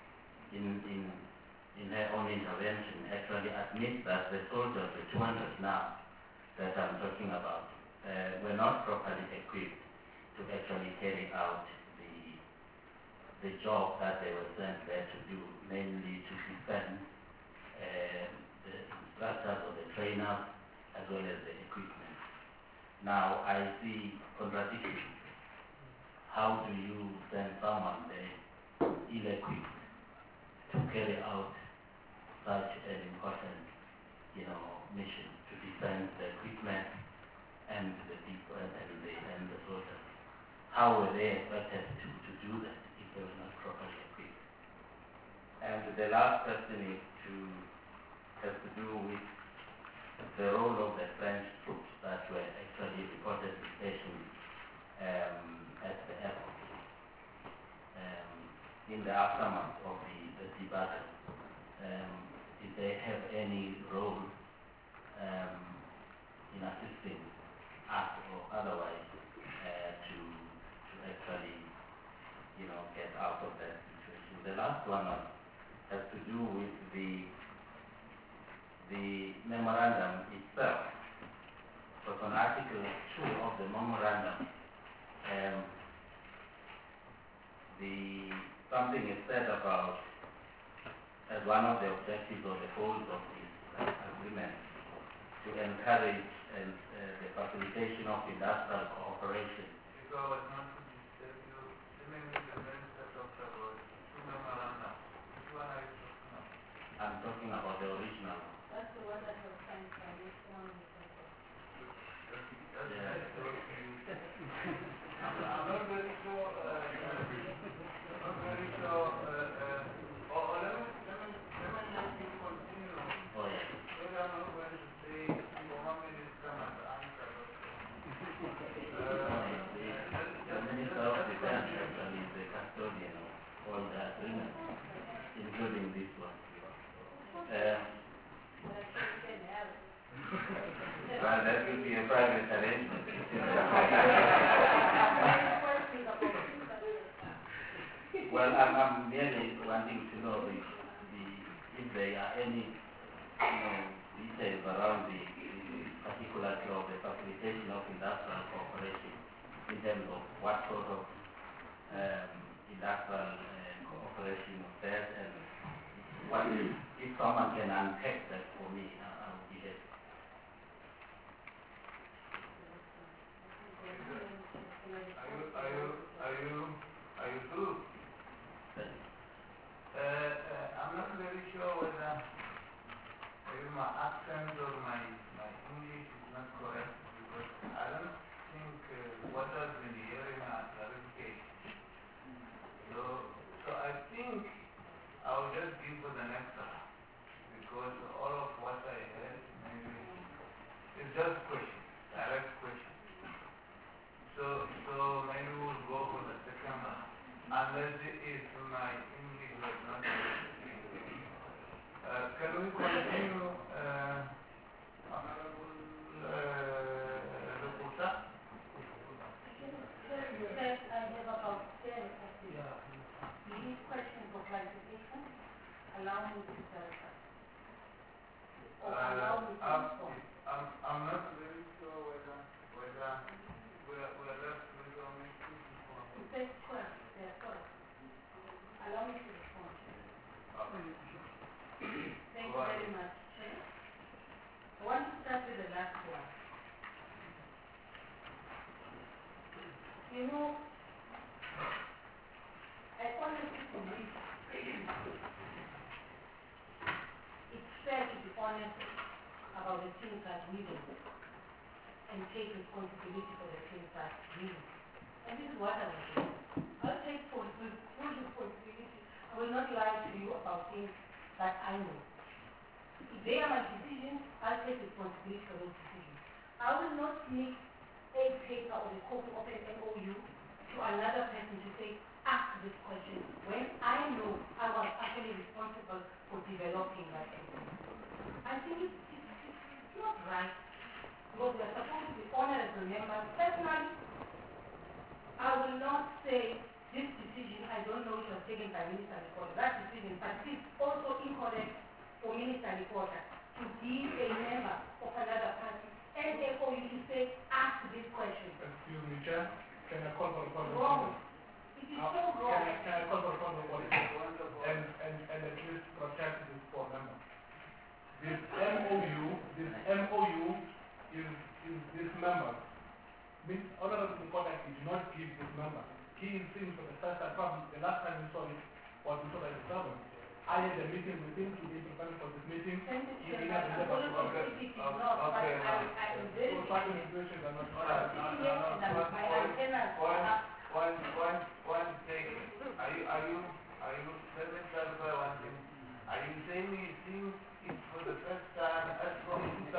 in her own intervention, actually admits that the soldiers, the 200 now that I'm talking about, were not properly equipped to actually carry out the job that they were sent there to do, mainly to defend the instructors or the trainers as well as the equipment. Now I see contradiction. How do you send someone there ill-equipped to carry out such an important, mission to defend the equipment and the people and the soldiers? How were they expected to do that if they were not properly equipped? And the last question has to do with the role of the French troops that were actually reportedly stationed at the airport in the aftermath of the battle. Did they have any role in assisting us or otherwise to actually, get out of that situation? The last one has to do with the memorandum itself. But on Article 2 of the memorandum, something is said about, as one of the objectives or the goals of this agreement, to encourage the facilitation of industrial cooperation.
If I was not to disturb you, seemingly the minister talked about 2 memoranda. Which one are you talking about?
I'm talking about the original one.
That's the one that was signed by this one.
That's
Yeah.
nice to you. I'm not very sure, let me let you continue.
Oh, yeah.
So I'm not going to say Mohammed Minister must answer.
The Minister of Defense actually is the custodian of all the agreements, including this one. Well, that will be a private arrangement. Well, I'm merely wanting to know if there are any, details around the particulars of the facilitation of industrial cooperation in terms of what sort of industrial cooperation of that, and what if someone can unpack that for me, I would be happy.
Are you through? I'm not very sure whether maybe my accent or my English is not correct, because I don't think what has been hearing are clarification. So I think I will just give for the next one, because all of what I heard maybe is just question, direct question. So maybe we'll go for the second one, unless if my English was not correct. Can we continue, Honorable Lukuta?
You said I have about 10 questions. These questions for clarification, allow me to clarify. Or allow me to respond.
I'm not very sure whether we're left
you know, I honestly believe it's fair to be honest about the things that we do and take responsibility for the things that we do. And this is what I will do. I'll take full responsibility. I will not lie to you about things that I know. If they are my decisions, I'll take responsibility for those decisions. I will not sneak a paper or a copy of an MOU to another person to say, ask this question, when I know I was actually responsible for developing that paper. I think it's not right, because we are supposed to be honorable members. Personally, I will not say this decision, I don't know it was taken by Minister Reporter, that decision, but it is also incorrect for Minister Reporter to give a member of another party and therefore you to say, ask this question.
Excuse me, Chair. Can I call for a point of
Wrong.
order?
It is so wrong.
Can I call for a point of order? And at least protect this poor member. This MOU is this member. Honorable Reporter, he did not give this member. He is seeing for the first time, probably the last time we saw it was we saw that the 7th. I had a meeting with him to be prepared for this meeting. He did not deliver to us.
It is not, but I am very
So certain situations are not
One taken. Let me clarify one thing. Are you saying you've seen it for the first time as from 2012?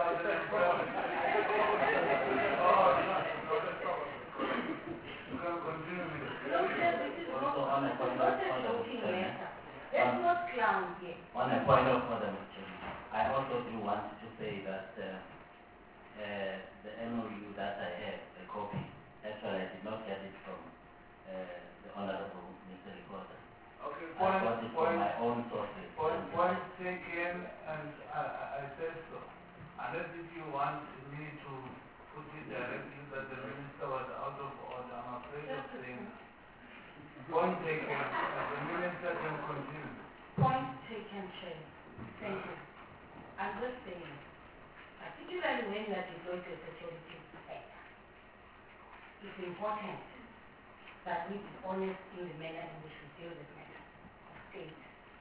Oh, no, that's not. You can continue with it.
No, sir, this is not a joking letter. Let's not clown here.
On a point of order, Mr. Chairman, I also do want to say that the MOU that I have, the copy, actually I did not get it from the Honorable Mr. Reporter.
Okay,
I got it from my own sources.
point taken, and I said so. Unless if you want me to put it directly that the minister was out of order, I'm afraid of saying. Point taken, the minister can continue.
Point taken, Chair. Thank you. I'm just saying, particularly when you are deployed to a security sector, it's important that we be honest in the manner in which we deal with matters of state.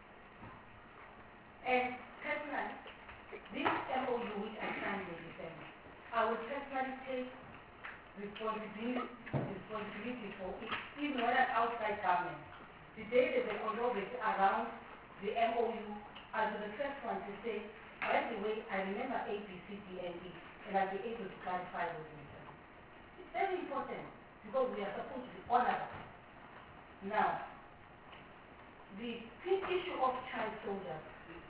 And personally, this MOU which I signed in December, I would personally take responsibility for it, even when I'm outside government. The day there's a controversy around the MOU, I'll be the first one to say, by the way, I remember A, B, C, D, and E, and I'll be able to clarify those matters. It's very important, because we are supposed to be honorable. Now, the issue of child soldiers.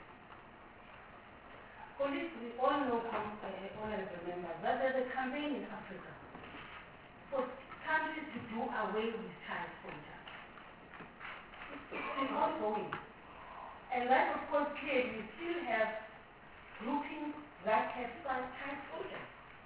Colleagues, we all know, honorable members, that there's a campaign in Africa for countries to do away with child soldiers. It's ongoing. And that, of course, clearly we still have groupings that have child soldiers.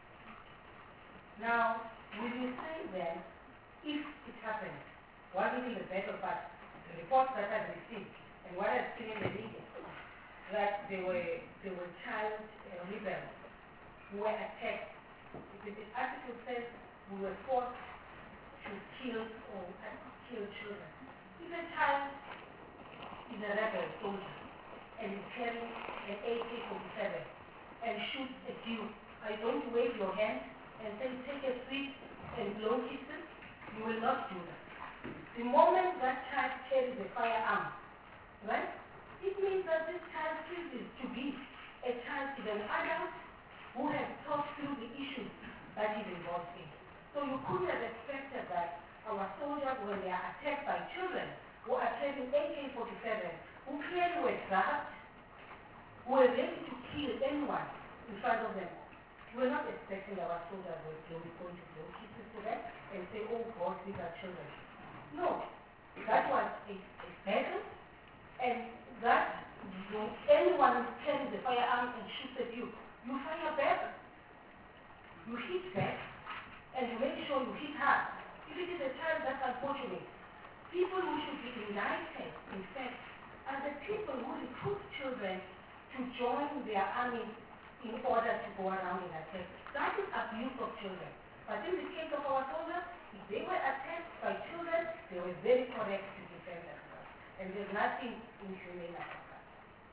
Now, will you say then, if it happens, what is in the battle, but the reports that I've received and what I've seen in the media, that there were child rebels who were attacked. The article says we were forced to kill children. If a child is a rebel soldier and is carrying an AK-47 and shoots at you, are you going to wave your hand and say take a sweet and blow kisses? You will not do that. The moment that child carries a firearm, right? It means that this child chooses to be a child is an adult who has thought through the issues that he's involved in. So you couldn't have expected that our soldiers, when they are attacked by children who are carrying AK-47, who clearly were drugged, who were ready to kill anyone in front of them, we're not expecting our soldiers were going to blow kisses to them and say, oh God, these are children. No, that was a battle, and that anyone who carries a firearm and shoots at you, you fire back, you hit back, and you make sure you hit hard. If it is a child, that's unfortunate. People who should be united, in fact, are the people who recruit children to join their army in order to go around and attack. That is abuse of children. But in the case of our soldiers, if they were attacked by children, they were very correct to defend themselves. And there's nothing inhumane about that.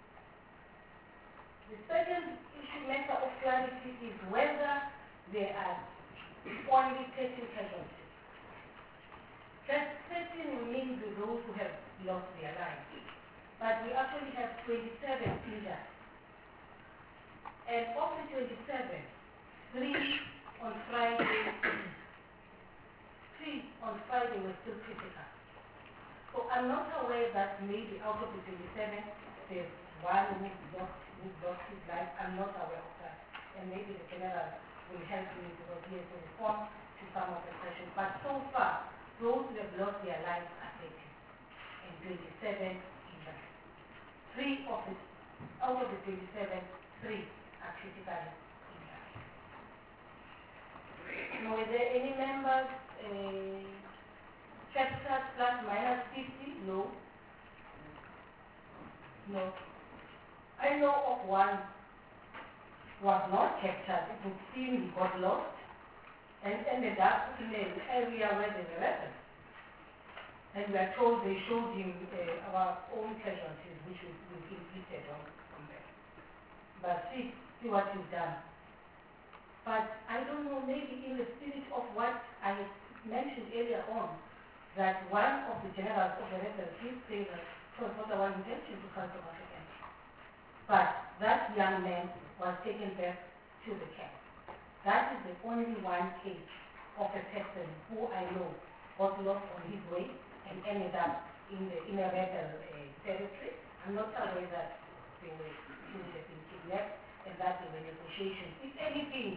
The second issue matter of clarity is whether there are only 13 casualties. 13 will mean those who have lost their lives. But we actually have 27 injured. And of the 27, 3 on Friday were still critical. So I'm not aware that maybe out of the 27, there's one who lost his life. I'm not aware of that. And maybe the general will help me because he has to respond to some of the questions. But so far, those who have lost their lives are 30 and 27 injured. Out of the 27, 3 are critically injured. Were there any members captured plus minus 50? No. No. I know of one was not captured. It would seem he got lost and ended up in an area where there were weapons. And we are told they showed him our own casualties, which we've inflicted on them. But see what you've done. But I don't know, maybe in the spirit of what I mentioned earlier on, that one of the generals of the rebels did say that it was not our intention to fight South Africans. But that young man was taken back to the camp. That is the only one case of a person who I know got lost on his way and ended up in a rebel territory. I'm not aware that they were kidnapped and that there were negotiations. If anything,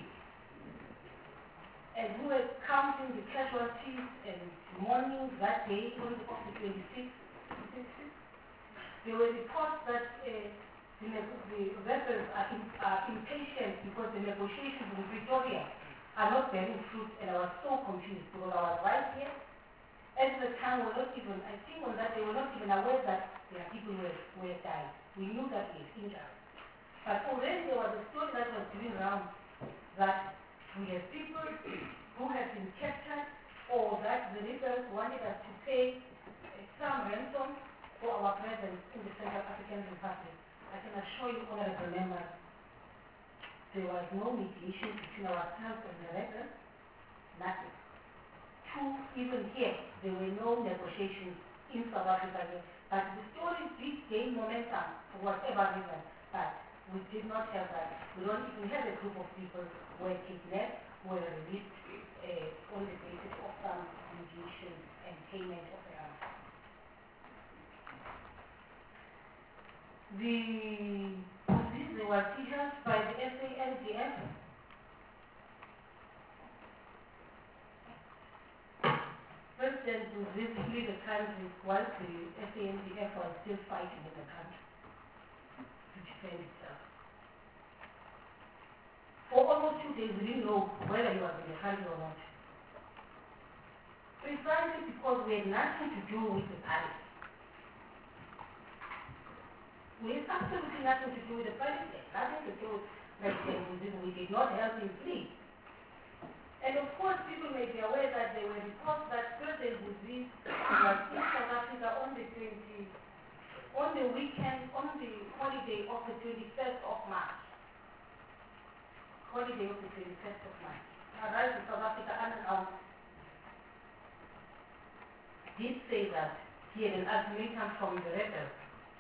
as we were counting the casualties and mourning that day on the 26th, there were reports that the rebels are impatient because the negotiations in Pretoria are not bearing fruit, and I was so confused because I was right here. At the time, I think on that they were not even aware that there are people who were died. We knew that we were injured. But already there was a story that was going around that we have people who have been captured or that the rebels wanted us to pay some ransom for our presence in the Central African Republic. I can assure you, honorable members, there was no mediation between ourselves and the rebels, nothing. Even here, there were no negotiations in South Africa. But the story did gain momentum for whatever reason. But we did not have that. We don't even have a group of people who were kidnapped, who were released on the basis of some mediation and payment of the ransom. These were seizures by the SANDF. President Buzizi flee the country while the SANDF was still fighting in the country to defend itself. For almost 2 days, we didn't know whether he was in the country or not. Precisely because we had nothing to do with the palace. We had absolutely nothing to do with the palace, nothing to do with President Buzizi. We did not help him flee. And of course, people may be aware that there were reports that President Buzizi was in South Africa on the holiday of the 21st of March. Holiday of the 21st of March. Arrived in South Africa unannounced. Did say that he had an ultimatum from the rebels.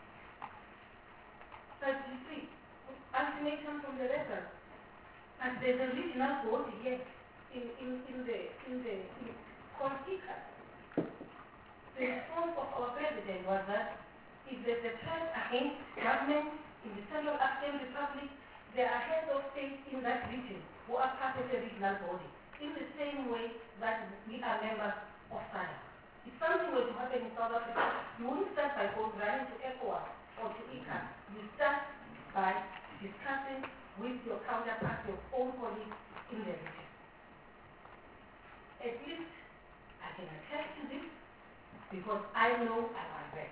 But you see, ultimatum from the rebels. And there's a regional body here. In Contica, the response of our president was that if there's a threat against government in the Central African Republic, there are heads of state in that region who are part of the regional body, in the same way that we are members of SADC. If something were to happen in South Africa, you wouldn't start by running to ECOWAS or to ICAN. You start by discussing with your counterparts, your own colleagues in the region. At least I can attest to this because I know I was there.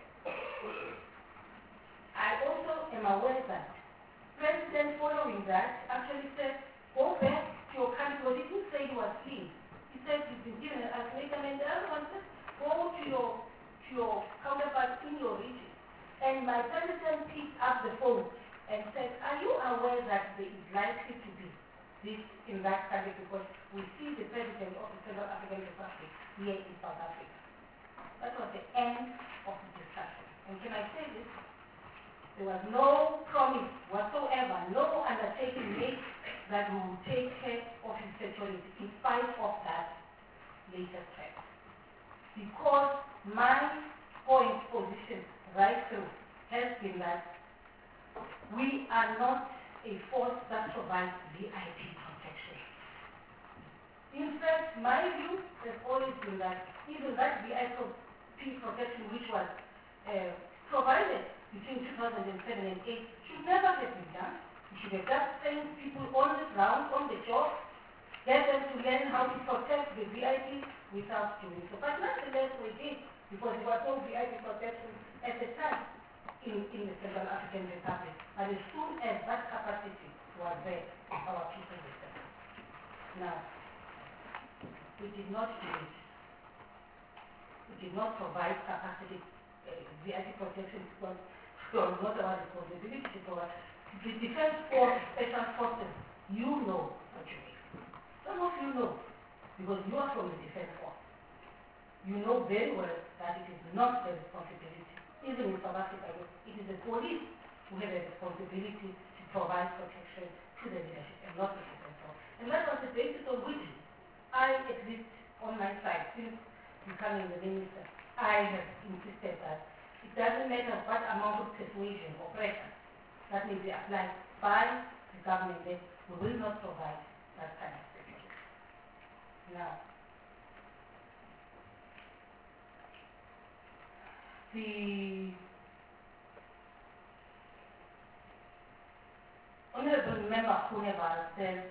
I also am aware that President following that actually said, go back to your country. He didn't say he was fleeing. because we see the President of the Central African Republic here in South Africa. That was the end of the discussion. And can I say this? There was no promise whatsoever, no undertaking made that we would take care of his security in spite of that latest threat. Because my position right through has been that we are not a force that provides VIP protection. In fact, my view has always been that even that VIP protection which was provided between 2007 and 2008 should never have been done. We should have just sent people on the ground, on the job, get them to learn how to protect the VIP without doing so. But nonetheless we did, because there was no VIP protection at the time in the Central African Republic. But as soon as that capacity was there, our people were there. Now, we did not do it. We did not provide capacity VIP protection because it was not our responsibility to provide. The Defense Force, Special Forces, you know what you mean. Some of you know, because you are from the Defense Force. You know very well that it is not the responsibility, even in South Africa, it is the police who have a responsibility to provide protection to the leadership and not the Defense Force. And that was the basis on which I, at least on my side, since becoming the minister, I have insisted that it doesn't matter what amount of persuasion or pressure that may be applied by the government, that we will not provide that kind of security. Now, the Honorable Member Kuneval said,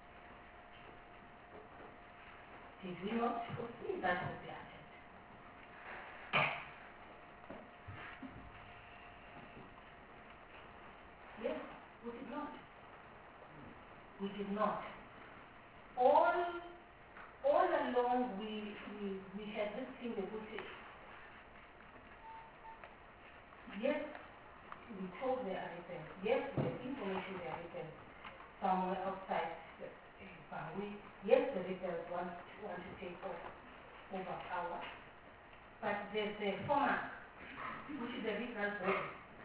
did we not foresee that would be happening? Yes, we did not. We did not. All along we had this thing that would say, yes, we told the rebels, yes, we had information they are rebels somewhere outside Bangui. Yes, the rebels want to take over power. But there's a format, which is the regional body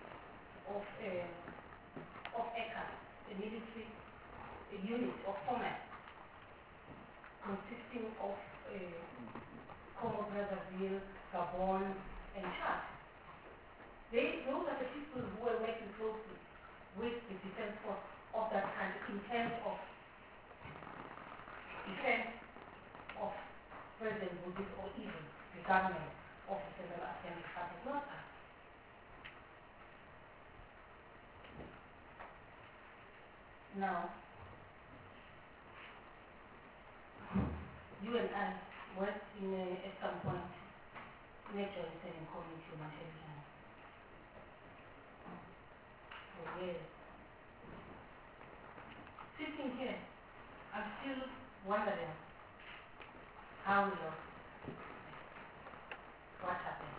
of ECA, a military unit of format consisting of Congo, Brazzaville, Gabon, and Chad. Those are the people who were working closely with the defense force of that country in terms of defense of President Bush or even the government of the Central African Republic, not us. Now, you and I worked at some point in a joint selling committee on intelligence. For years. Sitting here, I'm still wondering how we lost. What happened?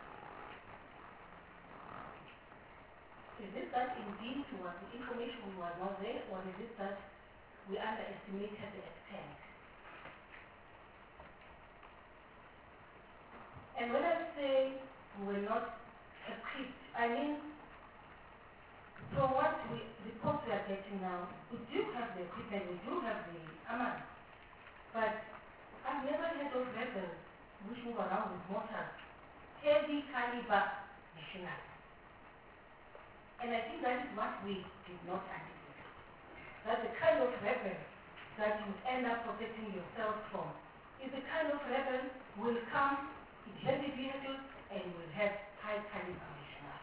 Is it that indeed the information was not there, or is it that we underestimated the extent? And when I say we were not equipped, I mean, from what reports we are getting now, we do have the equipment, we do have the armor, but I've never heard of rebels which move around with mortars, heavy caliber machinery. And I think that is what we did not anticipate. That the kind of rebel that you end up protecting yourself from is the kind of rebel who will come in heavy vehicles and will have high caliber machinery.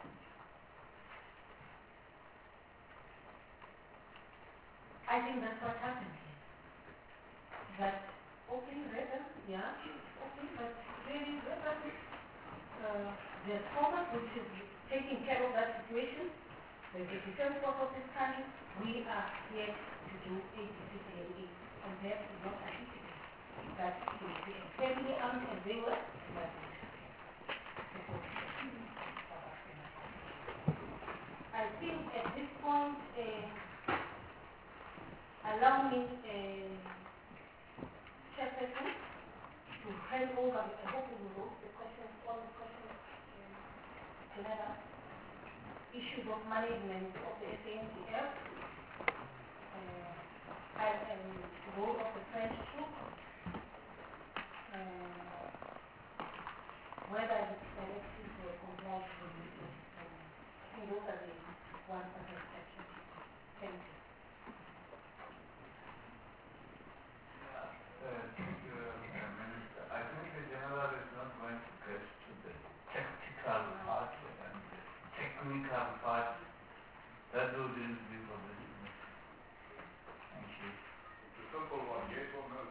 I think that's what happened here. That okay, rebel, yeah, okay, but really rebel, there's Thomas which is taking care of that situation. There's the defense force of this country. We are here to do ABCDE, and that is not anticipated. That it will be heavily armed as they were, and that will happen. I think at this point, allow me normally, I hope you know the questions, all the questions, Geneva, issues of management of the SANCF, and role of the French troop, whether the directives were complied with. I think those are the ones that are section. Thank you.
Thank you, Minister. I think the general is not going to get to the tactical part and the technical part. That will be for this minister. Thank you.
The simple one, yes or no?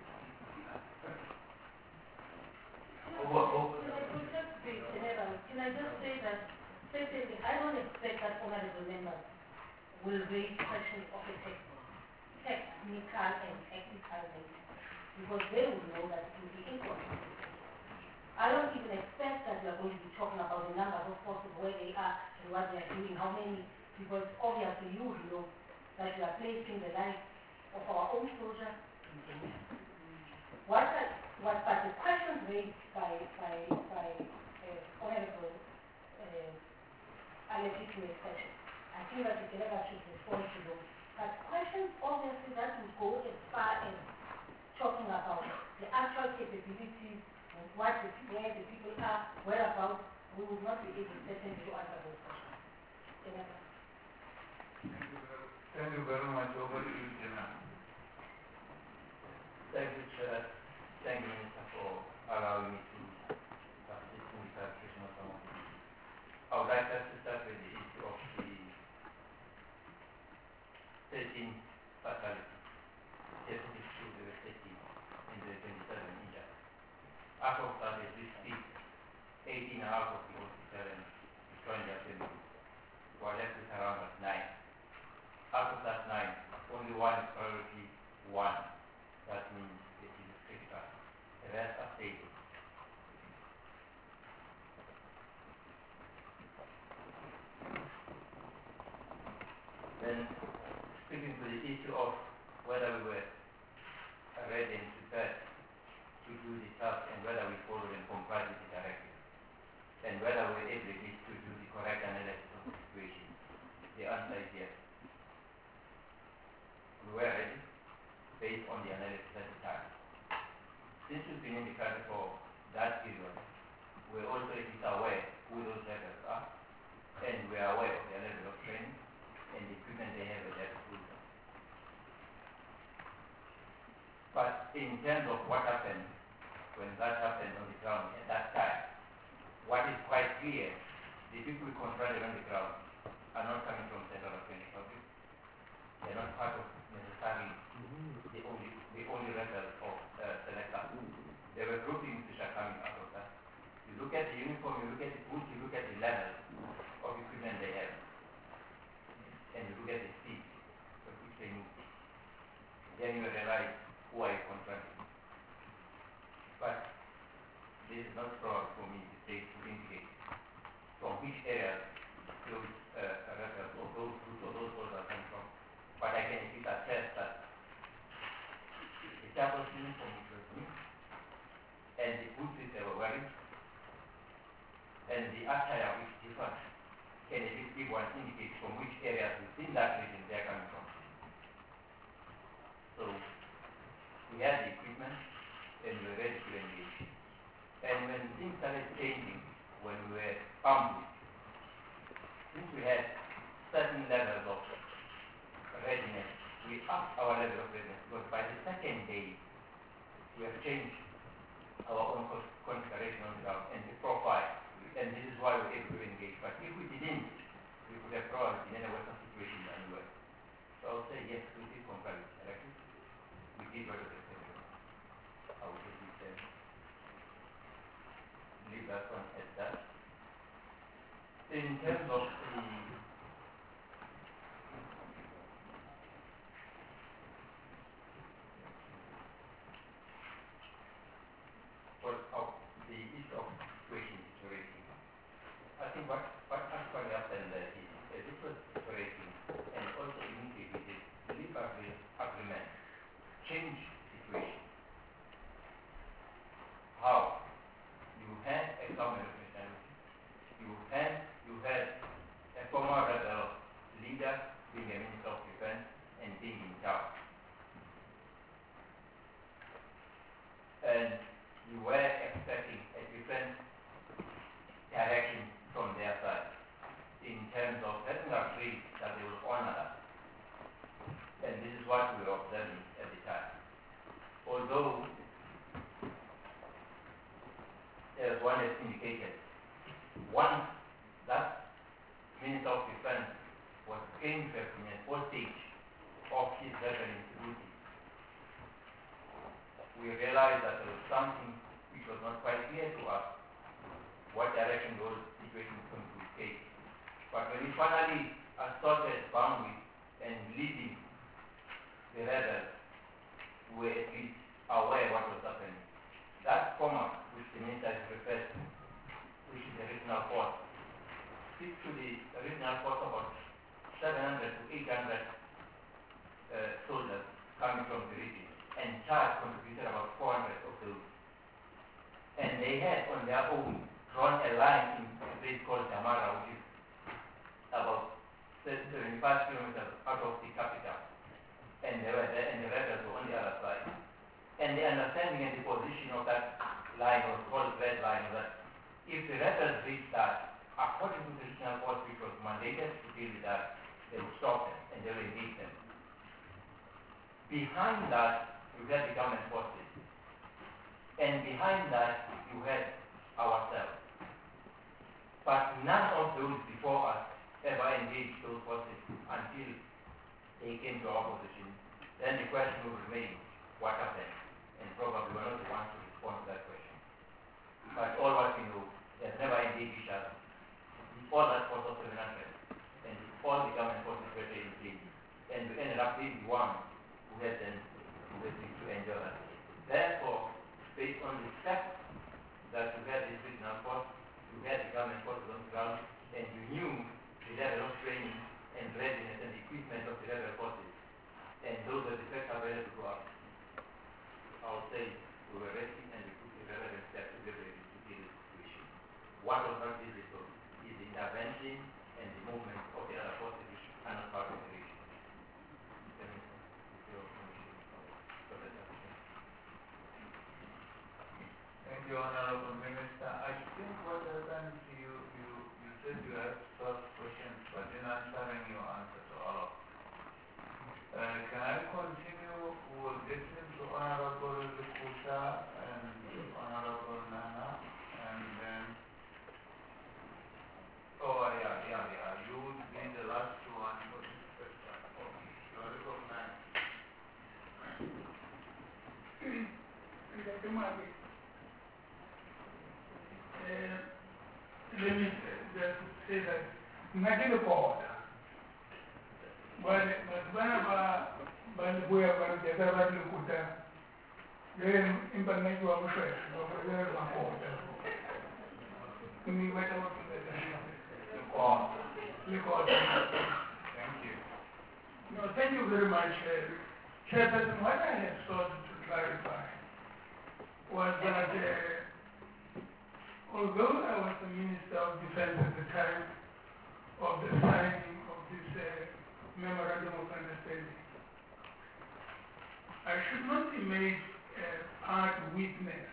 Can I just say that, certainly, I don't expect that honorable members will raise questions of the technical and technical nature, because they will know that it will be important. I don't even expect that we are going to be talking about the numbers of forces, where they are and what they are doing, how many, because obviously you would know that we are placing the life of our own soldiers in danger. But the questions raised by Honorable are legitimate questions. I think that the Geneva should respond to those. But questions, obviously, that would go as far as talking about the actual capabilities, where the people are, whereabouts, we would not be able certainly to answer those questions. Geneva.
Thank you very much. Over to you, General.
Thank you, Chair. Thank you, Minister, for allowing me to assist in the clarification of some of the issues. I would like us to start with the issue of the 13 fatalities. Yes, it is true there were 13 in the 27 injured. Out of that, as we speak, 18 out of the 47 joined their family. We are left with around 9. Out of that 9, only one is priority 1. That means it is critical. The rest are stable. Then, speaking to the issue of whether we were ready and prepared to do the task and whether we followed and complied with the directive, and whether we were able to do the correct analysis of the situation, the answer is yes. We were ready based on the analysis at the time. Since we've been in the country for that period, we're also at least aware who those levels are, and we're aware of their level of training and the equipment they have at their disposal. But in terms of what happened, when that happened on the ground at that time, what is quite clear, the people we confronted on the ground are not coming from Central African Republic. They're not part of necessarily the only rebels of Selecta. There were groupings which are coming out of that. You look at the uniform, you look at the boots, you look at the level of equipment they have, and you look at the speed at which they move. Then you realize who are you confronting. But this is not proper for me to take to indicate from which areas those rebels or those groups or those soldiers are coming from. But I can at least attest that the type of uniform which was new, and the boots which they were wearing, and the attire which differed, can at least give one indicate from which areas within that region they are coming from. So we had the equipment and we were ready to engage. And when things started changing, when we were armed, since we had certain levels of readiness, we upped our level of readiness, because by the second day, we have changed our own configuration on the ground and the profile. And this is why we're able to engage. But if we didn't, we could have probably been in a worse situation than we were. So I would say yes, we did comply with the directive. We did what was expected. I would just leave that one at that. In terms of the issue of situation deteriorating, I think what actually happened there is this was deteriorating, and also immediately the Libreville agreement changed the situation. How? although, as one has indicated, once that Minister of Defense was claimed to have been a hostage of his reverend duty, we realized that there was something which was not quite clear to us, what direction the whole situation was going to take. But when we finally started boundary and leading the rebels, we were at least aware what was happening. That format which the minister is referred to, which is the regional force, speaks to the regional force about 700 to 800 soldiers coming from the region, and Chad contributed about 400 of those. And they had on their own drawn a line in a place called Damara, which is about 75 kilometers out of the capital. And they were there, and the rebels were on the other side. And the understanding and the position of that line was called red line, that if the rebels reached that, according to the regional force which was mandated to deal with that, they would stop them and they would engage them. Behind that, you had the government forces. And behind that, you had ourselves. But none of those before us ever engaged those forces until they came to our position. Then the question would remain, what happened? And probably we're not the ones to respond to that question. But all what we know, they have never engaged each other. All that force of 700, and all the government forces were engaged. And we ended up being the one who had them to enjoy that. Therefore, based on the fact that you had this regional force, you had the government forces on the ground, and you knew the level of training and readiness and equipment of the rebel forces, and those are the facts available to us. I would say we were ready and we took the relevant steps to be ready to deal with the situation. What was not visible is the intervention and the movement of the other forces which are not part of the region.
Thank you, Honorable Minister. I think what happened, you said you had 12 questions, but in answering you answer to all of them. Can I continue? We'll get into Honorable Lukuta and Honorable Nana, and then, you would be the last one for this question. Okay, you are recognized.
Let me just say that nothing about but whenever we are going to get about Lukuta, then internet you are fresh, over there is my fault. We wait about
Thank you.
No, thank you very much. Chairperson, what I had started to clarify was that although I was the Minister of Defense at the time of the signing of this Memorandum of Understanding, I should not be made a part witness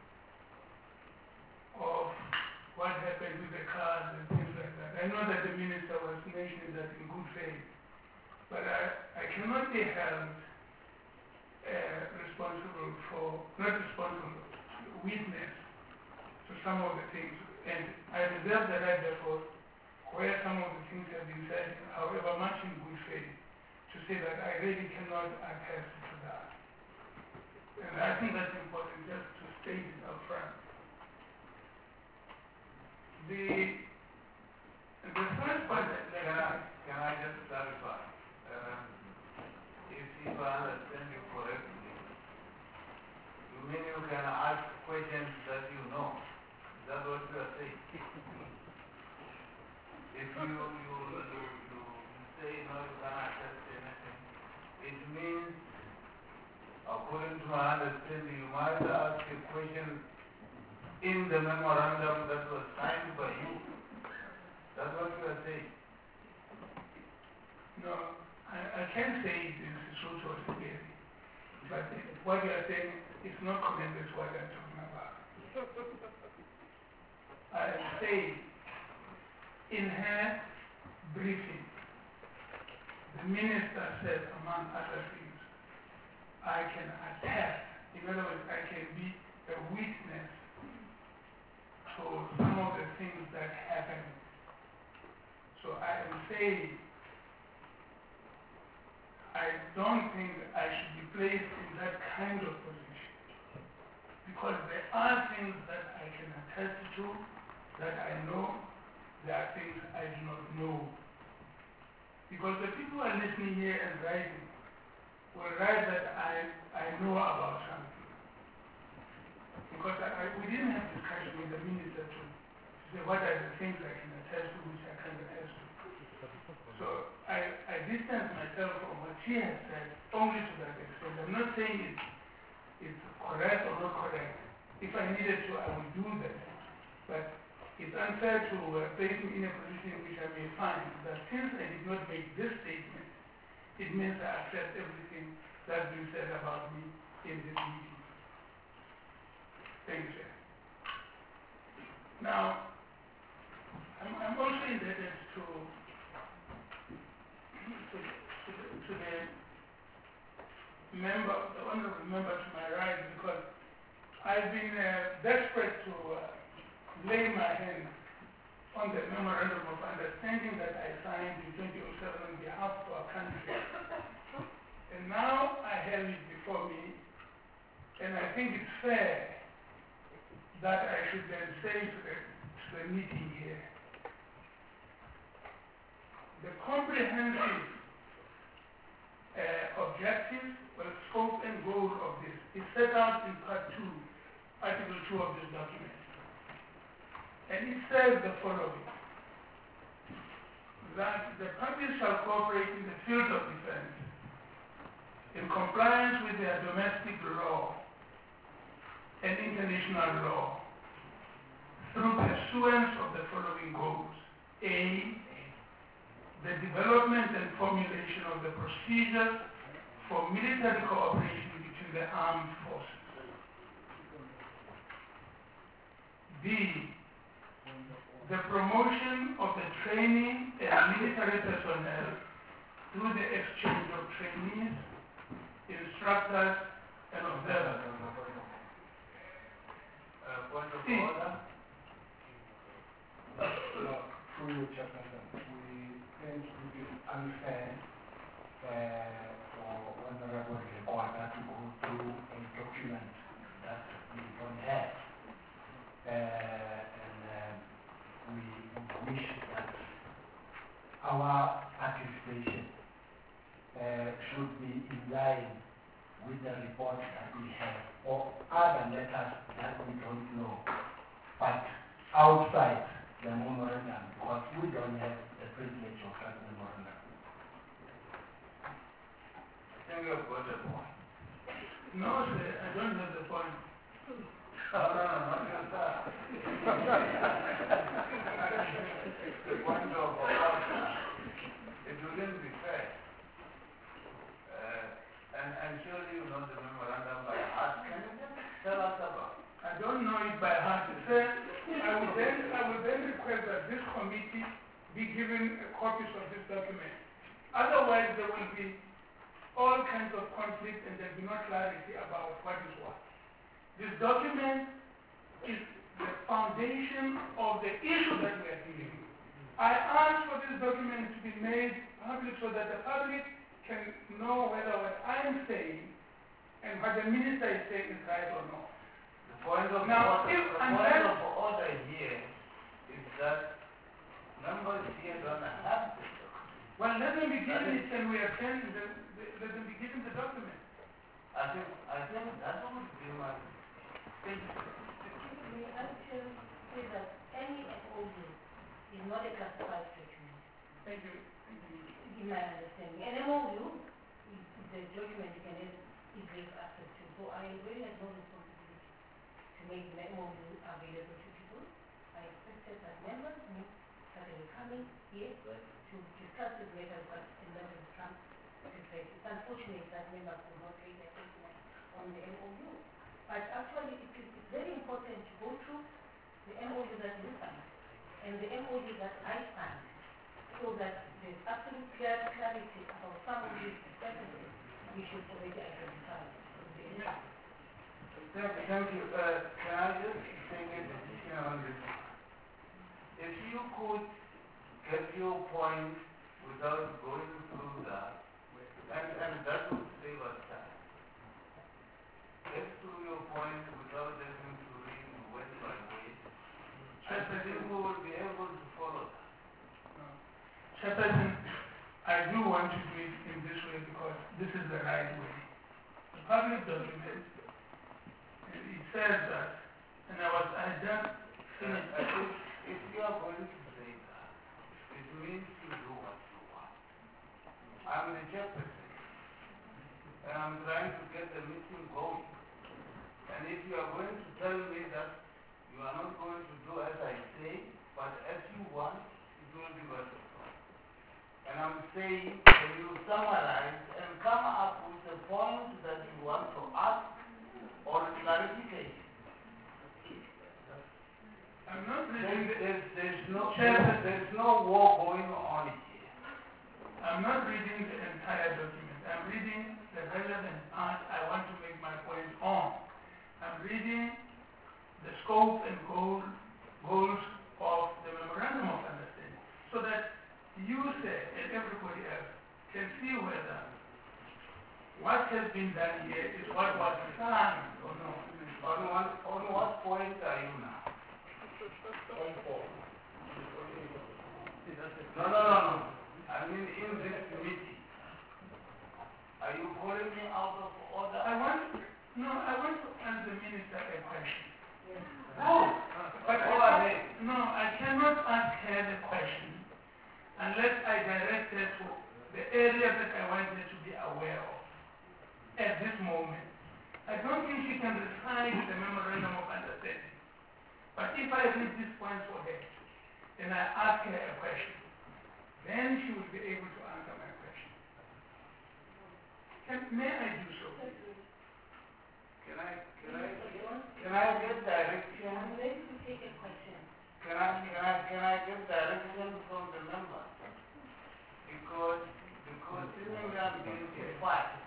of what happened with the cars and things like that. I know that the Minister was mentioning that in good faith, but I cannot be held responsible for, not responsible, witness to some of the things. And I reserve the right, therefore, where some of the things have been said, however much in good faith, to say that I really cannot attest to that. And I think that's important just to state it up front. The first part that
Can I just clarify? If I understand you correctly, you mean you can ask questions that you know? Is that what you are saying? If you say no, you cannot accept anything, it means, according to my understanding, you might ask a question in the memorandum that was signed by you. That's what you are saying.
no, I can't say it is so to a but what you are saying is not connected to what I'm talking about. I say, in her briefing, the minister said, among other things, I can attest, in In other words, I can be a witness to some of the things that happen. So I am saying, I don't think I should be placed in that kind of position. Because there are things that I can attest to, that I know, there are things I do not know. Because the people who are listening here and writing will write that I know about something. Because we didn't have discussion with the minister to say what are the things I can attest to, which I can't attest to. So I distance myself from what she has said only to that extent. I'm not saying it's correct or not correct. If I needed to, I would do that. But it's unfair to place me in a position in which I may find that since I did not make this statement, it means I accept everything that's been said about me in this meeting. Thank you, sir. Now, I'm also indebted to the member, the honorable member to my right, because I've been desperate to lay my hand on the memorandum of understanding that I signed in 2007 on behalf of our country. And now I have it before me, and I think it's fair that I should then say to the meeting here, the comprehensive objectives, scope and goal of this is set out in Part 2, Article 2 of this document. And it says the following, that the parties shall cooperate in the field of defense in compliance with their domestic law and international law through pursuance of the following goals. A, the development and formulation of the procedures for military cooperation between the armed forces. B, the promotion of the training and military personnel through the exchange of trainees, instructors, and observers.
Point of
C,
order.
Through you, Chairperson, we think it is unfair for Honorable Requata to go through a document that we don't have. We wish that our participation should be in line with the report that we have, or other letters that we don't know, but outside the memorandum, because we don't have the privilege of that memorandum.
I think you have got the point.
no, sir, I don't have the point.
No, not your sir. The point of order, it wouldn't be fair. And surely you know the memorandum by heart. Can you just tell us about it?
I don't know it by heart. Sir, I would then request that this committee be given copies of this document. Otherwise, there will be all kinds of conflict and there will be no clarity about what is what. This document is the foundation of the issue that we are dealing with. I asked for this document to be made public so that the public can know whether what I am saying and what the minister is saying is right or not.
The point of
Now,
order,
if
the
unless-
point of order here is that members here don't have this document.
Well, let them be given it and we attend, let them be given the document.
I think that would be my thinking.
We actually say that any MOU is not a classified document,
Thank you.
in my understanding. An MOU is the document you can easily access to. So I really have no responsibility to make the MOU available to people. I expected that members started coming here to discuss this matter, but a member has come to say it's unfortunate that members will not raise their statement on the MOU. But actually, it is very important to go through the MOU that you signed and the MOU that I signed, so that there's absolute clarity about some of these differences we should already identify.
Thank you. Can I just take a decision on this? If you could get your point without going through that, and that would save us time. Get through your point without having to read word by word. I think we will be able to follow that.
Chairperson, I do want to do it in this way because this is the right way. The public document, and it says that, and I just finished.
I think if you are going to say that, it means you do what you want. I'm the chairperson, and I'm trying to get the meeting going. And if you are going to tell me that you are not going to do as I say, but as you want, it will be better. And I'm saying, can you summarize and come up with a point that you want to ask or clarification?
I'm not reading
There's no war going on here.
I'm not reading the entire document. I'm reading the relevant part I want to make my point on. I'm reading the scope and goals of the memorandum of understanding so that you say and everybody else can see whether what has been done here is what was signed or not.
On what point are you now? No. I mean, in this meeting, are you calling me out of order?
I want to ask the minister a question.
No.
But
Go ahead.
I cannot ask her the question unless I direct her to the area that I want her to be aware of at this moment. I don't think she can recite the memorandum of understanding. But if I read this point for her and I ask her a question, then she will be able to answer my question. May I do so?
Can I get direction?
I'm ready to take a question.
Can I get direction from the member? Because seemingly I'm being defied.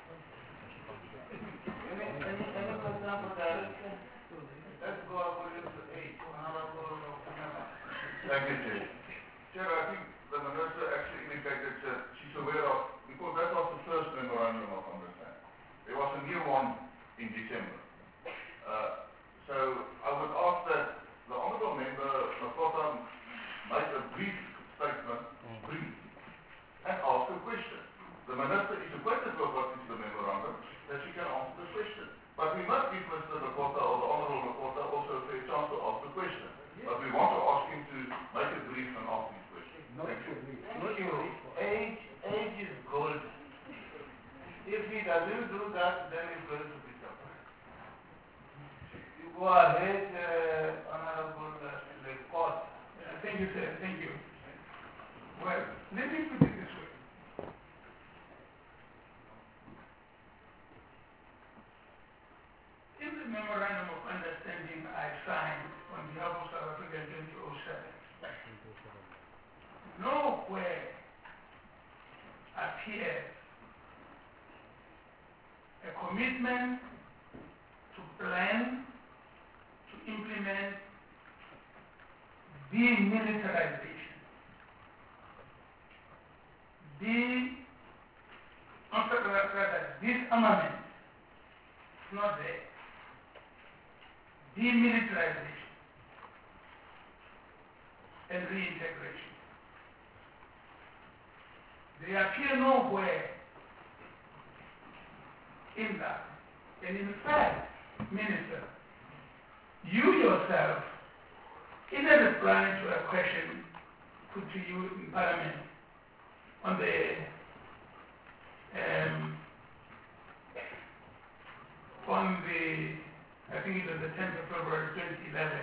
Any question for direction? Let's go according to 8. Honorable member.
Thank you, Chair. Chair, I think the Minister actually indicated that she's aware of, because that was the first memorandum of understanding. There was a new one in December. So I would ask that the Honourable Member Makota make a brief statement, and ask a question. The Minister is acquainted with what is the memorandum, that she can answer the question. But we must give Mr. Makota or the Honourable Makota also a fair chance to ask the question. But we want to ask him to make it brief and ask his question. Thank you.
Thank you. Age is gold. If he doesn't do that, then he's going to be surprised. You go ahead, Honorable Court.
Thank you, sir. Thank you. Well, let me put it this way. In the memorandum of understanding I signed on behalf of South Africa in 2007, nowhere appears a commitment to plan, to implement demilitarization. Disarmament is not there. Demilitarization and reintegration. They appear nowhere in that. And in fact, Minister, you yourself, in a reply to a question put to you in Parliament on the I think it was the 10th of February 2011,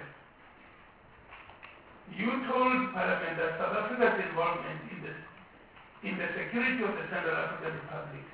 you told Parliament that South Africa's involvement in the security of the Central African Republic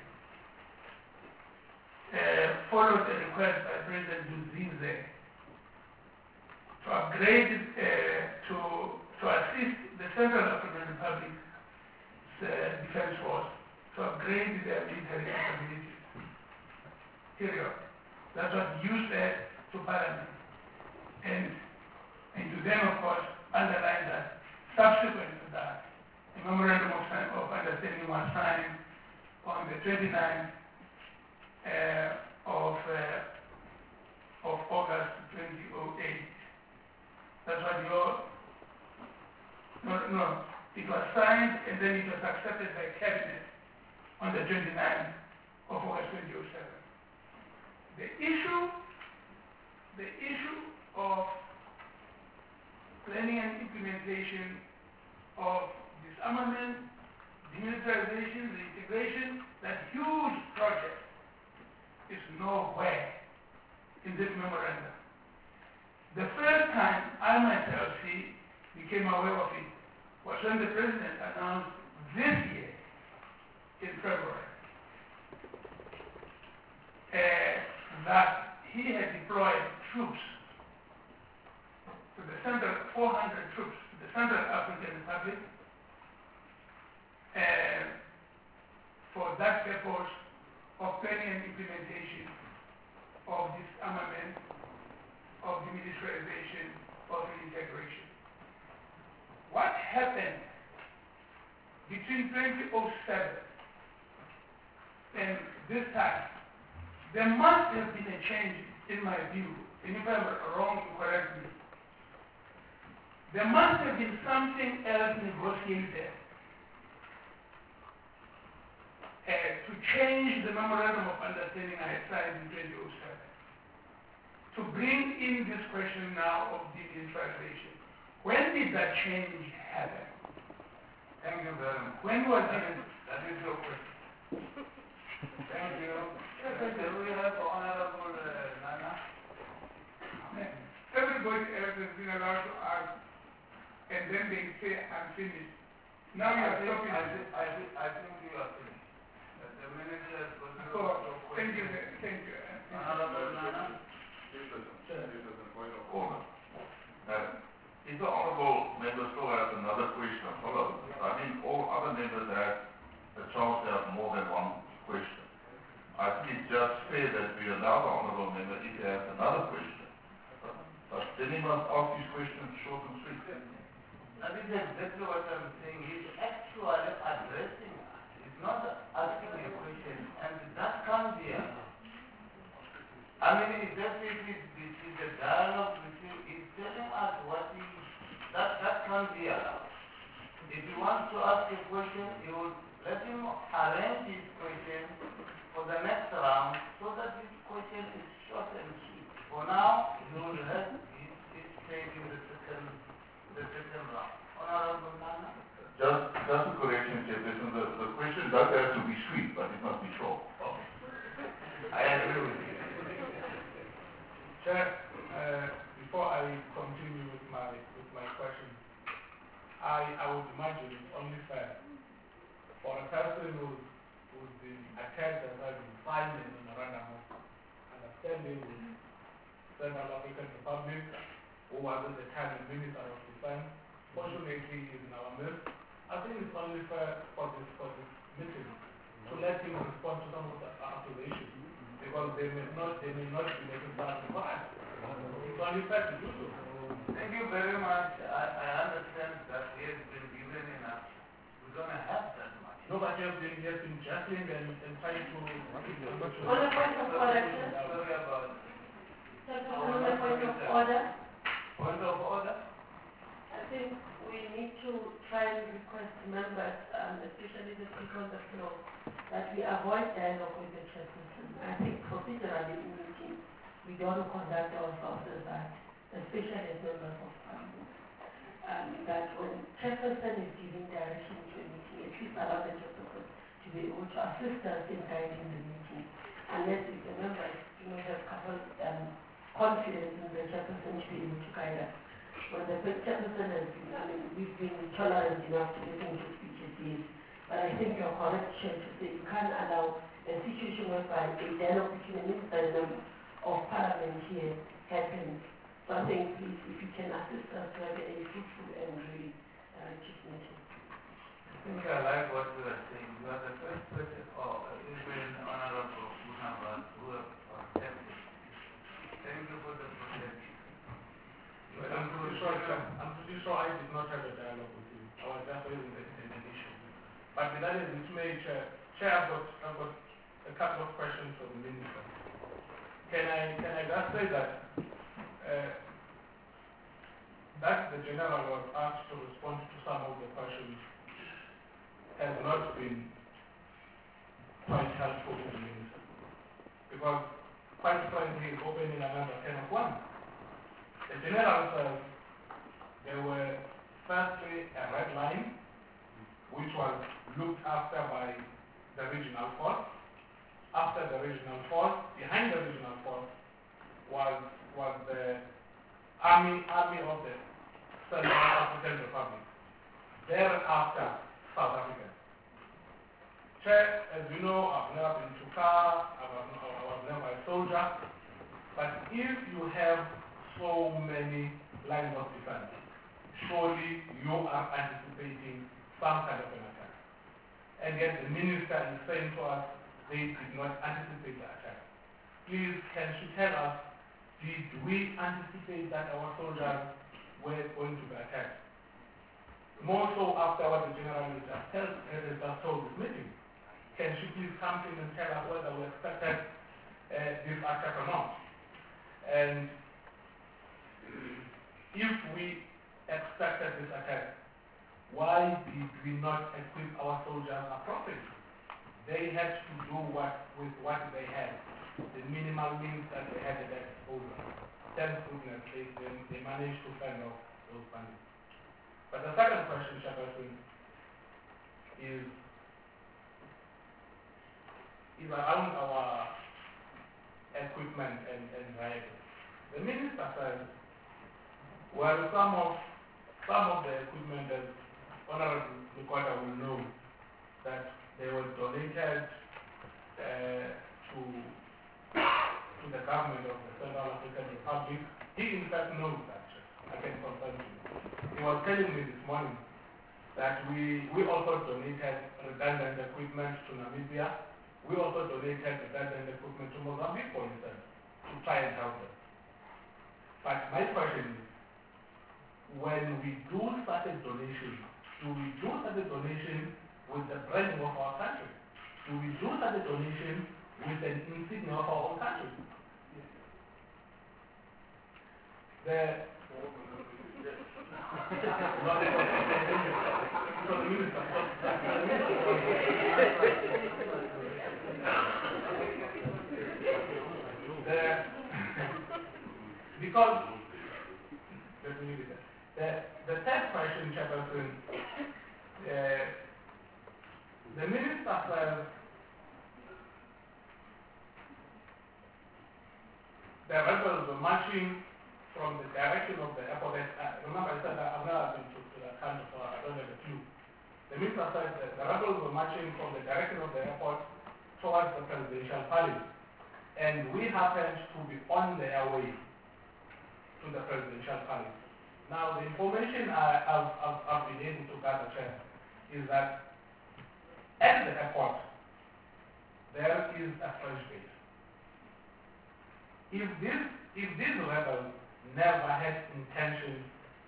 followed a request by President Duzinze to upgrade to assist the Central African Republic's defense force to upgrade their military capabilities. Period. That's what you said to Parliament. And to then, of course, underline that subsequent to that, a memorandum of understanding was signed on the 29th of August 2008. That's what no, it was signed and then it was accepted by Cabinet on the 29th of August 2007. The issue of planning and implementation of disarmament, demilitarization, the integration, that huge project is nowhere in this memorandum. The first time I myself became aware of it was when the President announced this year in February that he had deployed troops to the Central, 400 troops to the Central African Republic for that purpose of planning and implementation of disarmament, of demilitarization, of integration. What happened between 2007 and this time? There must have been a change in my view, and if I'm wrong, you correct me. There must have been something else negotiated to change the memorandum of understanding I had signed in 2007, to bring in this question now of demilitarization. When did that change happen?
Thank you very much.
When was it?
That is your question. Thank you. Do we have Honorable Nana?
Everybody else has been allowed to ask, and then they say, I'm finished. Now you are stopping.
I think you are finished. The minister has put
Thank you.
Honorable Nana?
This is a point of order. If the honorable member still has another question, follow. I think all other members have a chance to have more than one question. I think it's just fair that we allow the honorable member if he has another question. But then he must ask his question short and sweet.
That is exactly what I'm saying. He's actually addressing us. He's not asking a question. And that comes here. I mean, it's just this is a dialogue between, he's telling us what he, that comes here. If he wants to ask a question, he will let him arrange his question for the next round so that his question is short and sweet. For now, he will have his say in the second round. Honorable Nana?
Just a correction, Chairperson. The question does have to be sweet, but it must be short.
Okay. I agree with you.
Chair, before I continue with my question, I would imagine it's only fair for a person who's been attacked as having signed a memorandum of understanding with Central African Republic, who was at the time the Minister of Defense, fortunately is in our midst. I think it's only fair for this meeting to let him respond to some of the accusations, because they may not be necessarily correct. It's only fair to do so.
Thank you very much. I understand that he has been given enough. We don't have that much.
Nobody has been juggling and trying to...
On a point of correction.
Sorry about it.
On a point of order.
Point of order?
I think we need to try and request members, especially the people on the floor, that we avoid dialogue with the chairperson. I think procedurally in meetings, we don't conduct ourselves as that, especially as members of parliament. That when chairperson is giving direction to a meeting, at least allow the chairperson to be able to assist us in guiding the meeting. Unless if the members do not have confidence in the chairperson to be able to guide us. When the chairperson has been, we've been tolerant enough to listen to speeches, yes. But I think you're correct, Chair, to say you can't allow a situation whereby a dialogue between the minister and member of parliament here happens. So I think, please, if you can assist us to have a fruitful and really chief meeting.
I think I like what you are saying. You are the first person, or even Honorable Muhammad, who have accepted Thank you for the perspective.
I'm pretty sure I did not have a dialogue with you. I was just raising the issue. But with that is it may, Chair, I've got a couple of questions for the Minister. Can I just say that that the General was asked to respond to some of the questions has not been quite helpful to the Minister. Because, quite frankly, he's opening another can of worms. The General says there were firstly a red line which was looked after by the regional force. After the regional force, behind the regional force was the army of the Central African Republic. Thereafter, South Africa. Chair, as you know, I've never been to Kara, I was never a soldier, but if you have so many lines of defense, surely you are anticipating some kind of an attack. And yet the Minister is saying to us, they did not anticipate the attack. Please, can she tell us, did we anticipate that our soldiers were going to be attacked? More so after what the General has just told this meeting. Can she please come in and tell us whether we expected this attack or not? And if we expected this attack, why did we not equip our soldiers appropriately? They had to do with what they had, the minimal means that they had at their disposal. Thank goodness they managed to fend off those bandits. But the second question, Chairperson, is around our equipment and vehicles. The Minister says, well, some of the equipment, as Honorable Lukwata will know, that they were donated to the government of the Central African Republic. He in fact knows that. I can confirm to you. He was telling me this morning that we also donated redundant equipment to Namibia. We also donated redundant equipment to Mozambique, for instance, to try and help them. But my question is, when we do such a donation, do we do such a donation with the branding of our country? Do we do such a donation with an insignia of our own country? Because the third question, Chairperson, the Minister says the rebels were marching from the direction of the airport. Remember, I said that I've never been to that country, so I don't have a clue. The Minister said that the rebels were marching from the direction of the airport towards the presidential palace. And we happened to be on their way to the presidential palace. Now, the information I've been able to gather, Chair, is that at the airport, there is a French base. If these rebels never had intention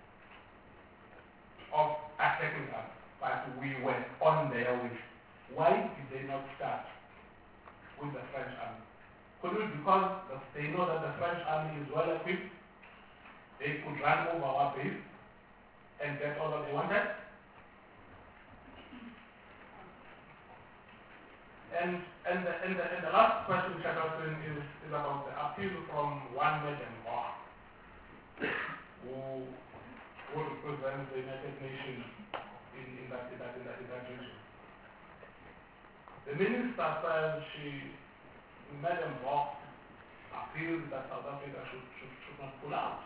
of attacking us, but we were on their way, why did they not start with the French army? Could it be because they know that the French army is well equipped? They could run over our base and get all that they wanted? And the last question, Chairperson, is about the appeal from one Madam Bock, who represents the United Nations in that region. The Minister says Madam Bock appealed that South Africa should not pull out.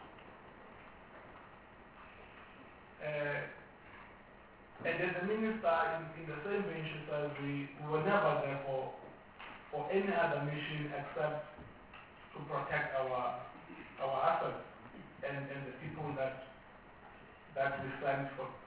And then the Minister, in the same vein, she says we were never there for any other mission except to protect our assets and the people that we sent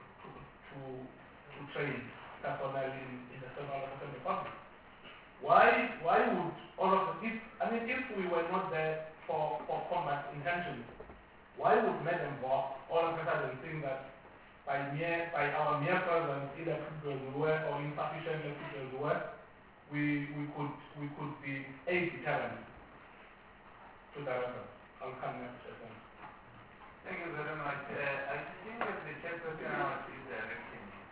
to train personnel in the Central African Republic. Why would all of this, if we were not there for intentions, why would Medenborg all of a sudden think that by our mere presence, either people were or insufficient people were, we could be a deterrent to the rebels? I'll come next.
Thank you very much. I think that the chairperson is directing me.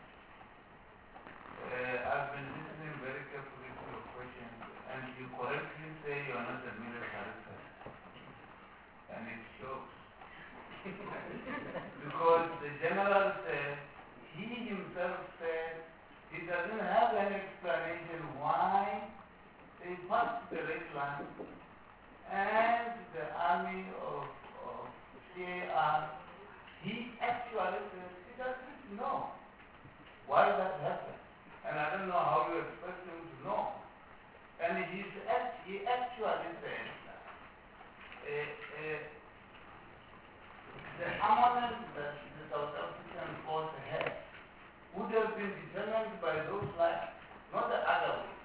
I've been listening very carefully to your questions, and you correctly say you are not a military person. And it shows. Because the general said, he himself said, he doesn't have any explanation why they passed the red line and the army of CAR, he actually said he doesn't know why that happened. And I don't know how you expect him to know. And he actually said the armament that the South African force had would have been determined by those lines, not the other way.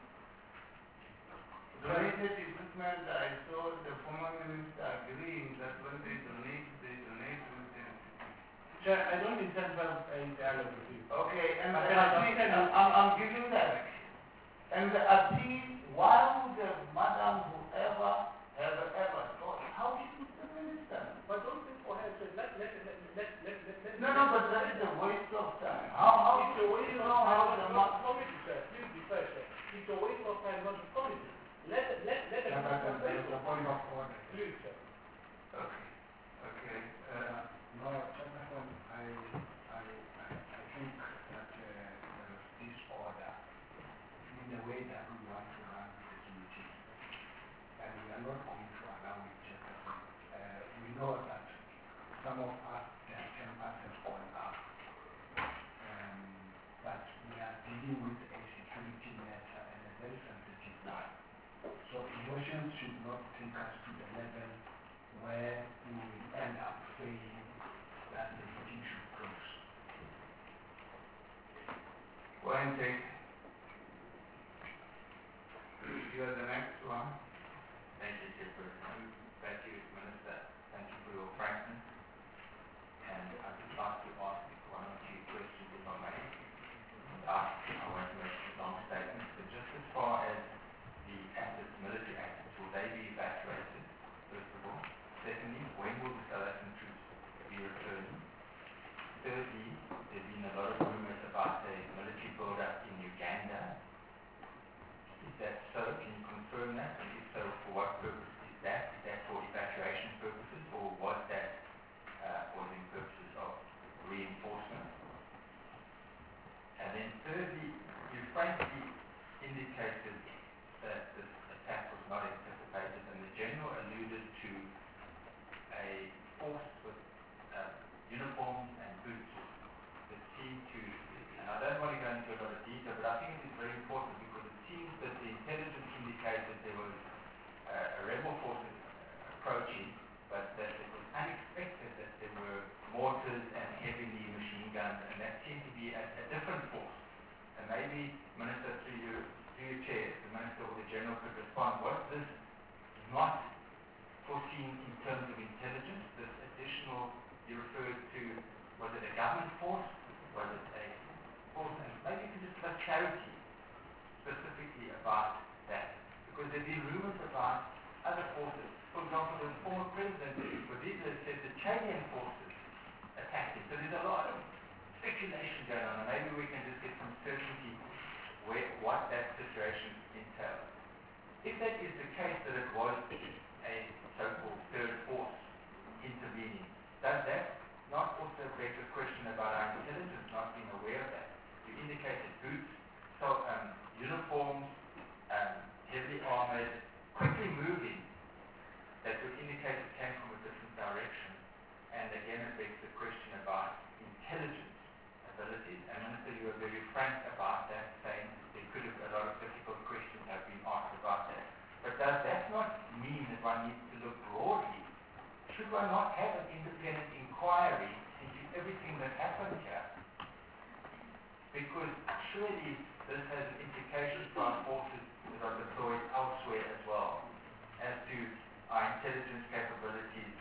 Donated equipment, I saw the former minister agreeing that when they donate with the...
Chair, I don't intend to have a dialogue with you.
Okay, and I'm giving that. And the appeal, why would the madam whoever have ever thought, how should the minister?
But don't think for her, let
No, but that is a waste of time. How
it's a waste of
how
time,
the
not committee, sir. Please be fair, sir. It's a waste of time, not the committee. Let the
There is a point of order.
Please, sir.
Okay.
No, Chairperson, I think that this order, in the way that we want to run this meeting, and we are not going to allow it, Chairperson. We know that some of us, their tempers have gone up, but we are dealing with a security matter and a very sensitive one. So emotions should not take us to the level where we will end up saying that the meeting should close.
Point take. You are the next one.
Thank you, Chairperson. Thank you, Minister. Thank you for your frankness. And I'd just like to ask one or two questions, if I may. I won't make a long statement, but just as far as the assets, military assets, will they be evacuated, first of all? Secondly, when will the South African troops be returning? Thirdly, there's been a lot of rumors about a military build-up in Uganda. Is that so? Can you confirm that? And if so, for what purpose is that? Is that for evacuation purposes, or was that for the purposes of reinforcement? And then thirdly, you frankly indicated that this attack was not anticipated, and the General alluded to a force with uniforms and boots that seemed to, and I don't want to go into a lot of detail, but I think it is very important because it seems that the intelligence indicated there was a rebel force approaching, but that it was unexpected that there were mortars and heavy machine guns, and that seemed to be a different force. And maybe, Minister, through your chair, the Minister or the General could respond. Was this not foreseen in terms of intelligence, this additional, you referred to, was it a government force? Was it a force? And maybe you could just give us clarity specifically about that. Because there have been rumors about other forces. For example, the former President, Rhodesi's, said the Chadian forces attacked him. So there's a lot of speculation going on, and maybe we can just get some certainty what that situation entails. If that is the case, that it was a so-called third force intervening, does that not also beg the question about our intelligence not being aware of that? You indicated boots, so uniforms, heavily armored, quickly moving, that would indicate it came from a different direction. And again, it begs the question about intelligence abilities. And Minister, you were very frank about that, saying there could have a lot of difficult questions have been asked about that. But does that not mean that one needs to look broadly? Should one not have an independent inquiry into everything that happened here? Because surely this has implications for our forces that are deployed elsewhere as well, as to our intelligence capabilities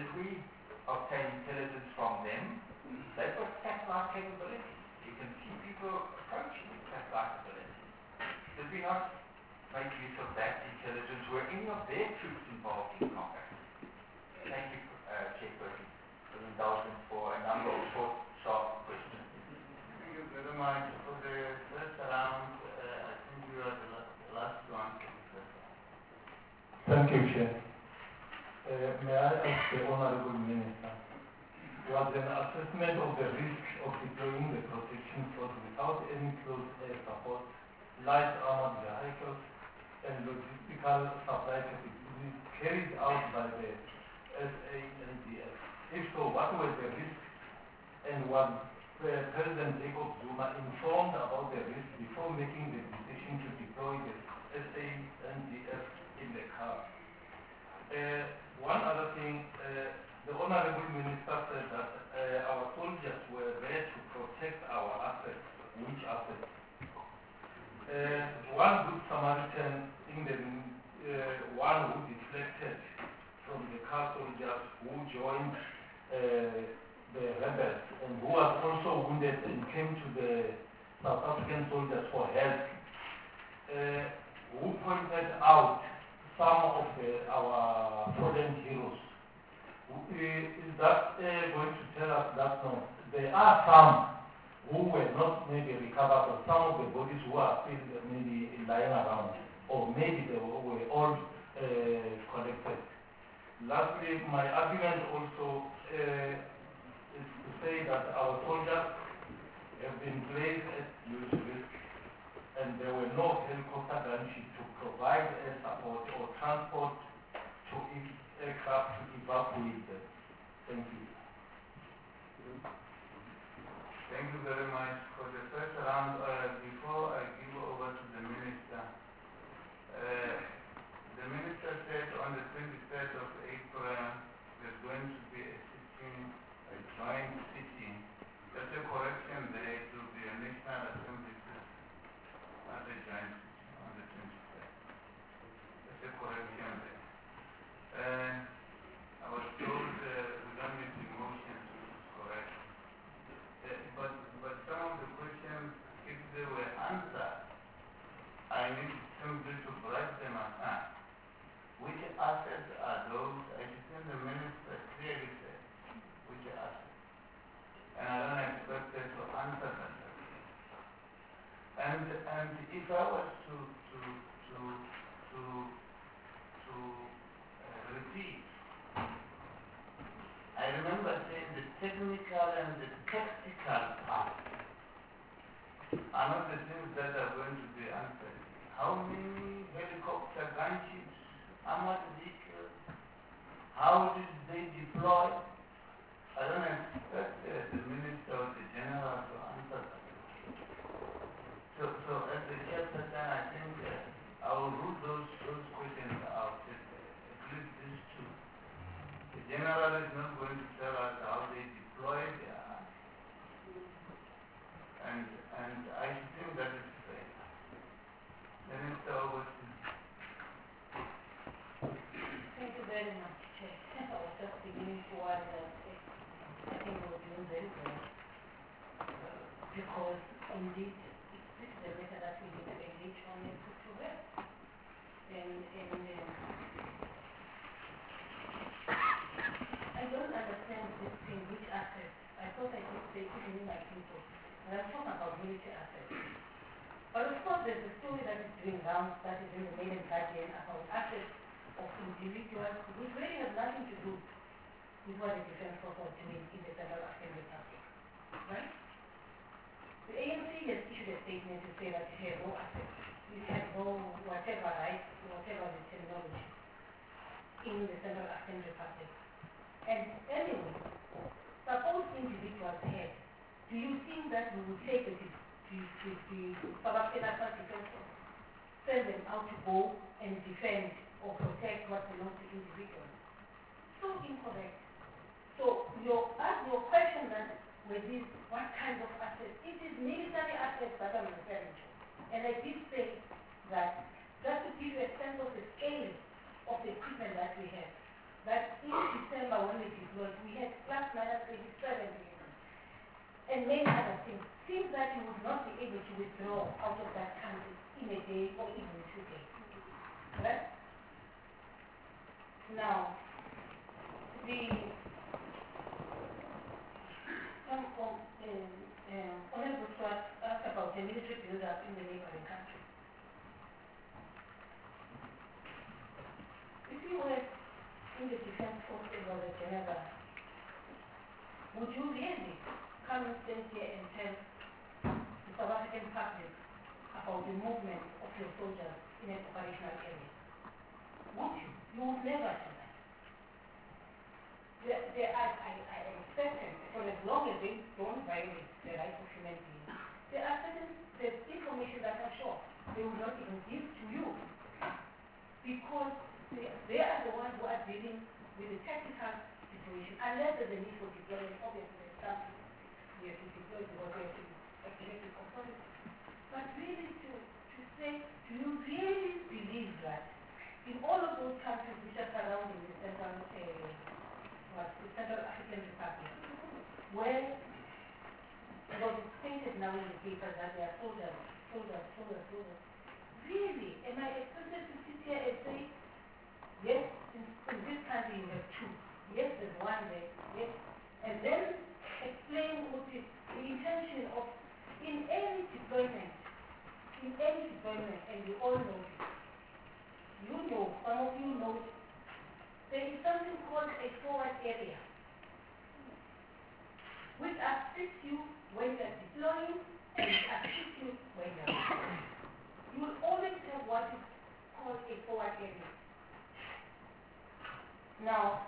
did we obtain intelligence from them? They've got satellite capabilities. You can see people approaching with satellite abilities. Did we not make use of that intelligence? Were any of their troops involved in combat? Thank you, Chairperson, for the indulgence for a number of short, sharp questions.
Thank you very much for the first round. I think you are the last one for the first round.
Thank you, Chair. May I ask the Honorable Minister, was an assessment of the risk of deploying the protection force without any close air support, light armored vehicles, and logistical supply capabilities carried out by the SANDF? If so, what were the risks, and was President Jacob Zuma informed about the risk before making the decision to deploy the SANDF in the car? One other thing, the Honorable Minister said that our soldiers were there to protect our assets. Which assets? One good Samaritan, in the one who deflected from the car soldiers who joined the rebels and who was also wounded and came to the South African soldiers for help, who pointed out some of our fallen heroes. Is that going to tell us that no, there are some who were not maybe recovered, or some of the bodies who are still maybe lying around, or maybe they were all collected? Lastly, my argument also is to say that our soldiers have been placed at huge risk, and there were no helicopter gunships to provide air support or transport to aircraft to evacuate them. Thank you.
Thank you very much for the first round. Before I give over to the Minister, the Minister said on the 23rd of April there's going to be a joint sitting. That's a correction there. It will be a National Assembly session, not a joint sitting on the 23rd. That's a correction there. I was told we don't need the motion to correct. But some of the questions, if they were answered, I need simply to brush them aside. Which assets are those? I think the Minister clearly said which assets. And I don't expect her to answer that. And if I was to repeat, I remember saying the technical and the tactical part are not the things that are going to be answered. How many helicopter gunships, armored vehicles, how did they deploy? I don't expect the Minister or the General to answer that. So as the chairperson, I think I will rule those questions out, at least these two. The General is not going to tell us how they deploy their arms. And I think that is fair. Minister, over to you.
Thank you very much, Chair. I was just beginning to wonder if I think we were doing very well. Because indeed, this is a matter that we need to engage on and put to rest. I don't understand this thing, which assets. I thought I could say even in my people. And I'm talking about military assets. But of course, there's a story that is doing rounds that is in the Mail and Guardian about assets of individuals which really has nothing to do with what the Defense Force was doing in the Central African Republic. Right? The ANC has issued a statement to say that it has no assets. It has no whatever rights, whatever the terminology, in the Central African Republic. And anyway, suppose individuals had, do you think that we would take the South African National Defense Force, send them out to go and defend or protect what belongs to individuals? So incorrect. So your question then with this, what kind of assets? It is military assets that I'm referring to. And I did say that just to give you a sense of the scale of the equipment that we have, that in December when we deployed. We had plus minus 27 vehicles and many other things. Things that you would not be able to withdraw out of that country in a day or even 2 days. Right? Now, the Honorable Swart asked about the military build-up in the neighboring country. If you were in the defense forces or the Geneva, would you really come and stand here and tell the South African public about the movement of your soldiers in an operational area? Would you? You would never do that. I expect them, for as long as they don't violate the rights of human beings, there are certain information that I'm sure they will not even give to you because they are the ones who are dealing with the tactical situation. Unless there's a need for deployment, obviously there's something we have to deploy because we have to activate the authority. But really to say, do you really believe that in all of those countries which are surrounding the Central African Republic, where it was stated now in the paper that there are soldiers, really, am I expected to sit here and say, yes, in this country you have 2, yes, there's 1 there, yes, and then explain what is the intention of in any deployment, and you all know this. You know, some of you know, there is something called a forward area, which assists you when you're deploying and assists you when you're deploying. You will always have what is called a forward area. Now,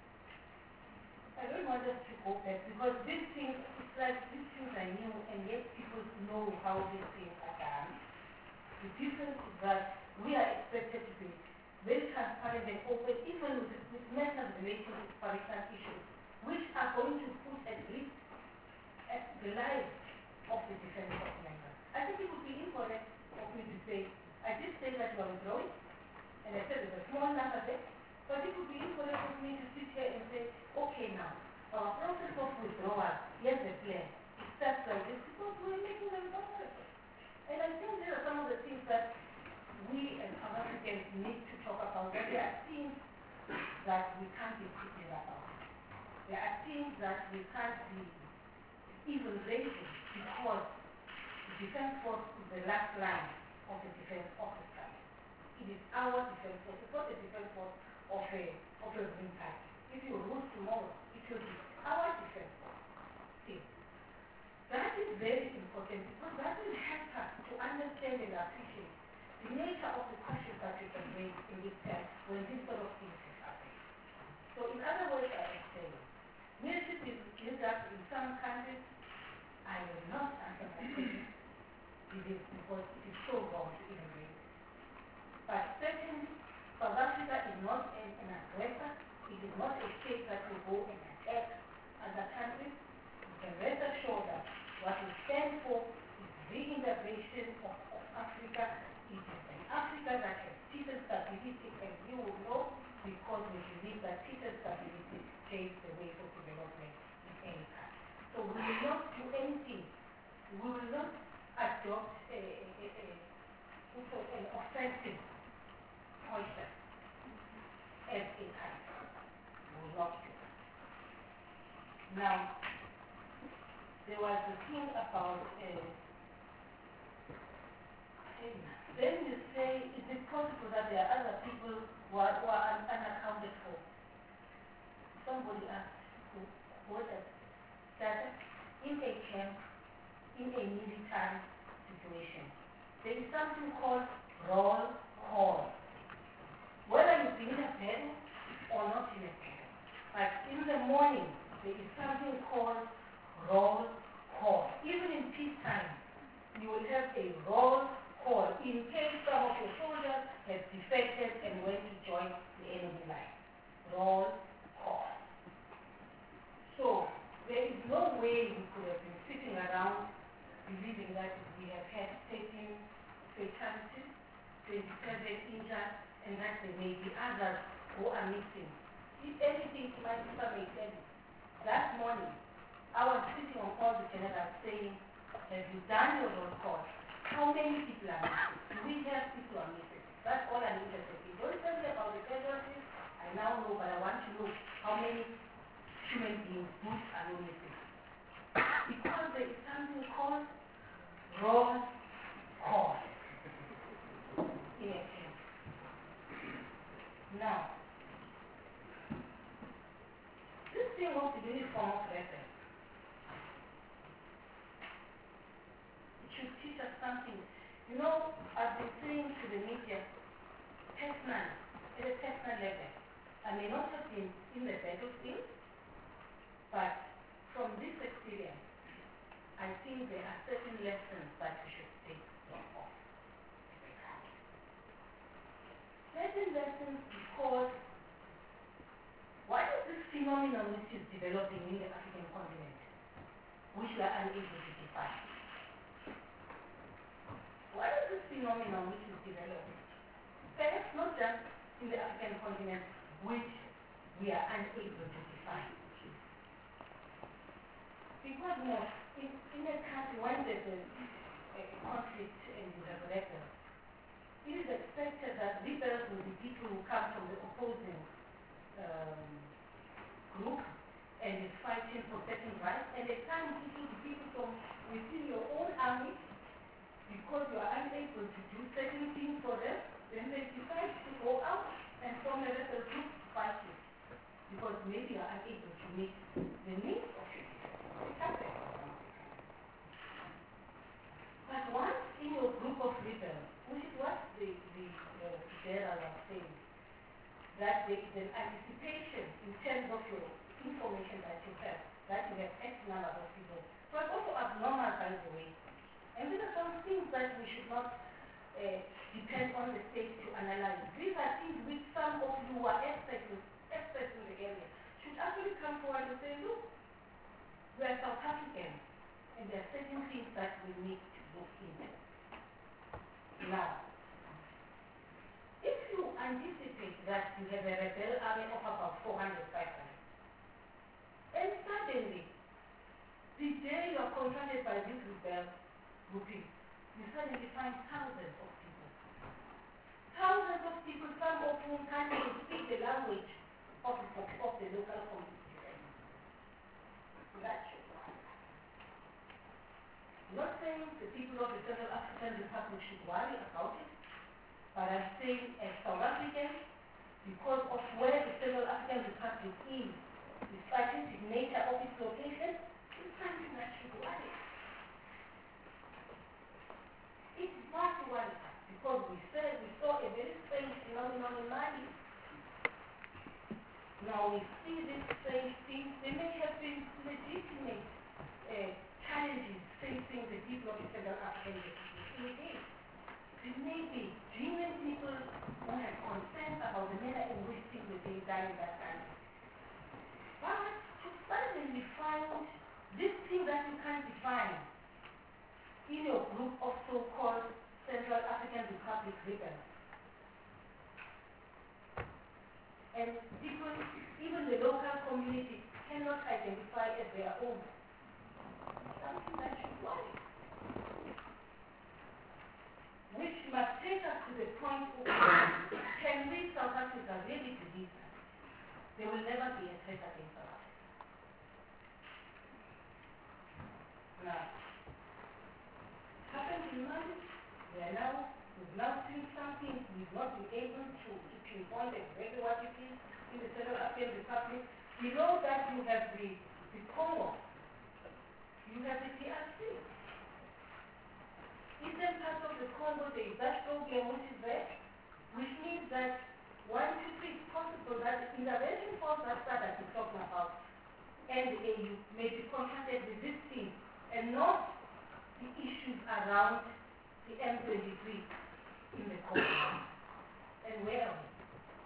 I don't want us to go back because these things, it's like these things are new and yet people know how these things are done. The difference is that we are expected to be very transparent and open, even with matters related to parental issues, which are going to put at risk the lives of the defense force members. I think it would be incorrect for me to say, I did say that we are withdrawing, and I said there's a small number there, but it would be incorrect for me to sit here and say, okay now, our process of withdrawal, here's the plan. It starts like this because we're making them vulnerable. And I think there are some of the things that we as South Africans need to talk about. There are things that we can't be secret about. There are things that we can't be even raising because the defense force is the last line of the defense of the country. It is our defense force. It's not the defense force of a green party. If you lose tomorrow, it will be our defense force. See, that is very important because that will help us to understand and appreciate the nature of the questions that we can raise in this time when these sort of things have happened. So in other words, I am saying, military build-up in some countries, I will not answer that question. It is because it is so wrong to even raise it. But certainly, South Africa is not an aggressor. It is not a state that will go and attack other countries. You can rest assured that what we stand for is reintegration of Africa. It is an Africa that has peace and stability, and you will know because we believe that peace and stability paves the way for development in any country. So we will not do anything. We will not adopt an offensive posture as a country. We will not do that. Now, there was a thing about then you say, is it possible that there are other people who are unaccounted for? Somebody asked who that in a camp, in a military situation, there is something called roll call. Whether you've been in a battle or not in a battle, but in the morning, there is something called roll call. Even in peacetime, you will have a roll call in case some of your soldiers have defected and went to join the enemy line. Roll call. So there is no way we could have been sitting around believing that we have had 13 fatalities, 27 injured, and that there may be others who are missing. if anything to my sister may tell you, that morning, I was sitting on all the generals saying, have you done your roll call? How many people are missing? Do we have people are missing? That's all I'm interested in. Don't tell me about the casualties. I now know, but I want to know how many human beings, goods are not missing. Because there is something called roll call in action. Now, this thing of the uniform of reference, it should teach us something. You know, I've been saying to the media, personal, at a personal level, I may not have been in the battlefield, but from this experience, I think there are certain lessons that we should take from off. Certain lessons because what is this phenomenon which is developing in the African continent, which we are unable to define? What is this phenomenon which is developing? Perhaps not just in the African continent, which we are unable to define. Because no, in a country when there's a conflict and you have rebels, it is expected that rebels will be people who come from the opposing group and is fighting for certain rights, and at times it will be people from within your own army, because you are unable to do certain things for them, then they decide to go out and form a rebel group to fight you, because maybe you are unable to meet the needs of your people. It happens. But once in your group of rebels, which is what the general was saying, that there is an anticipation in terms of your information that you have X number of people. So it's also abnormal, by the way. And these are some things that we should not depend on the state to analyze. These are things which some of you who are experts in the area should actually come forward and say, look, we are South Africans, and there are certain things that we need to look into. Now, if you anticipate that you have a rebel army of about 400, 500, and suddenly, the day you are confronted by this rebel grouping, you suddenly find thousands of people. Thousands of people, some of whom can't even speak the language of the local community. That should worry. I'm not saying the people of the Central African Republic should worry about it, but I'm saying as South Africans, because of where the Central African Republic is, the strategic nature of its location, it's something that should worry. It's not to worry because we saw a very strange phenomenon in Mali. Now we see these strange things. They may have been legitimate challenges facing the people of the Central African Republic. There may be genuine people who have concerns about the manner in which things were being done in that country. But to suddenly find this thing that you can't define in your group of so-called Central African Republic rebels. And people, even the local community, cannot identify as their own. Something that should worry. Which must take us to the point of can we South Africa really believe that there will never be a threat against South Africa? Now, happened in Mali, we've now seen something we've not been able to pinpoint exactly what it is in the Central African Republic. Below that you have the Congo, you have the DRC. Eastern part of the Congo, there is that problem which is there, which means that it's possible that the intervention force that SADC is talking about and the AU may be confronted with this thing and not the issues around the M23 in the Congo. And where are we?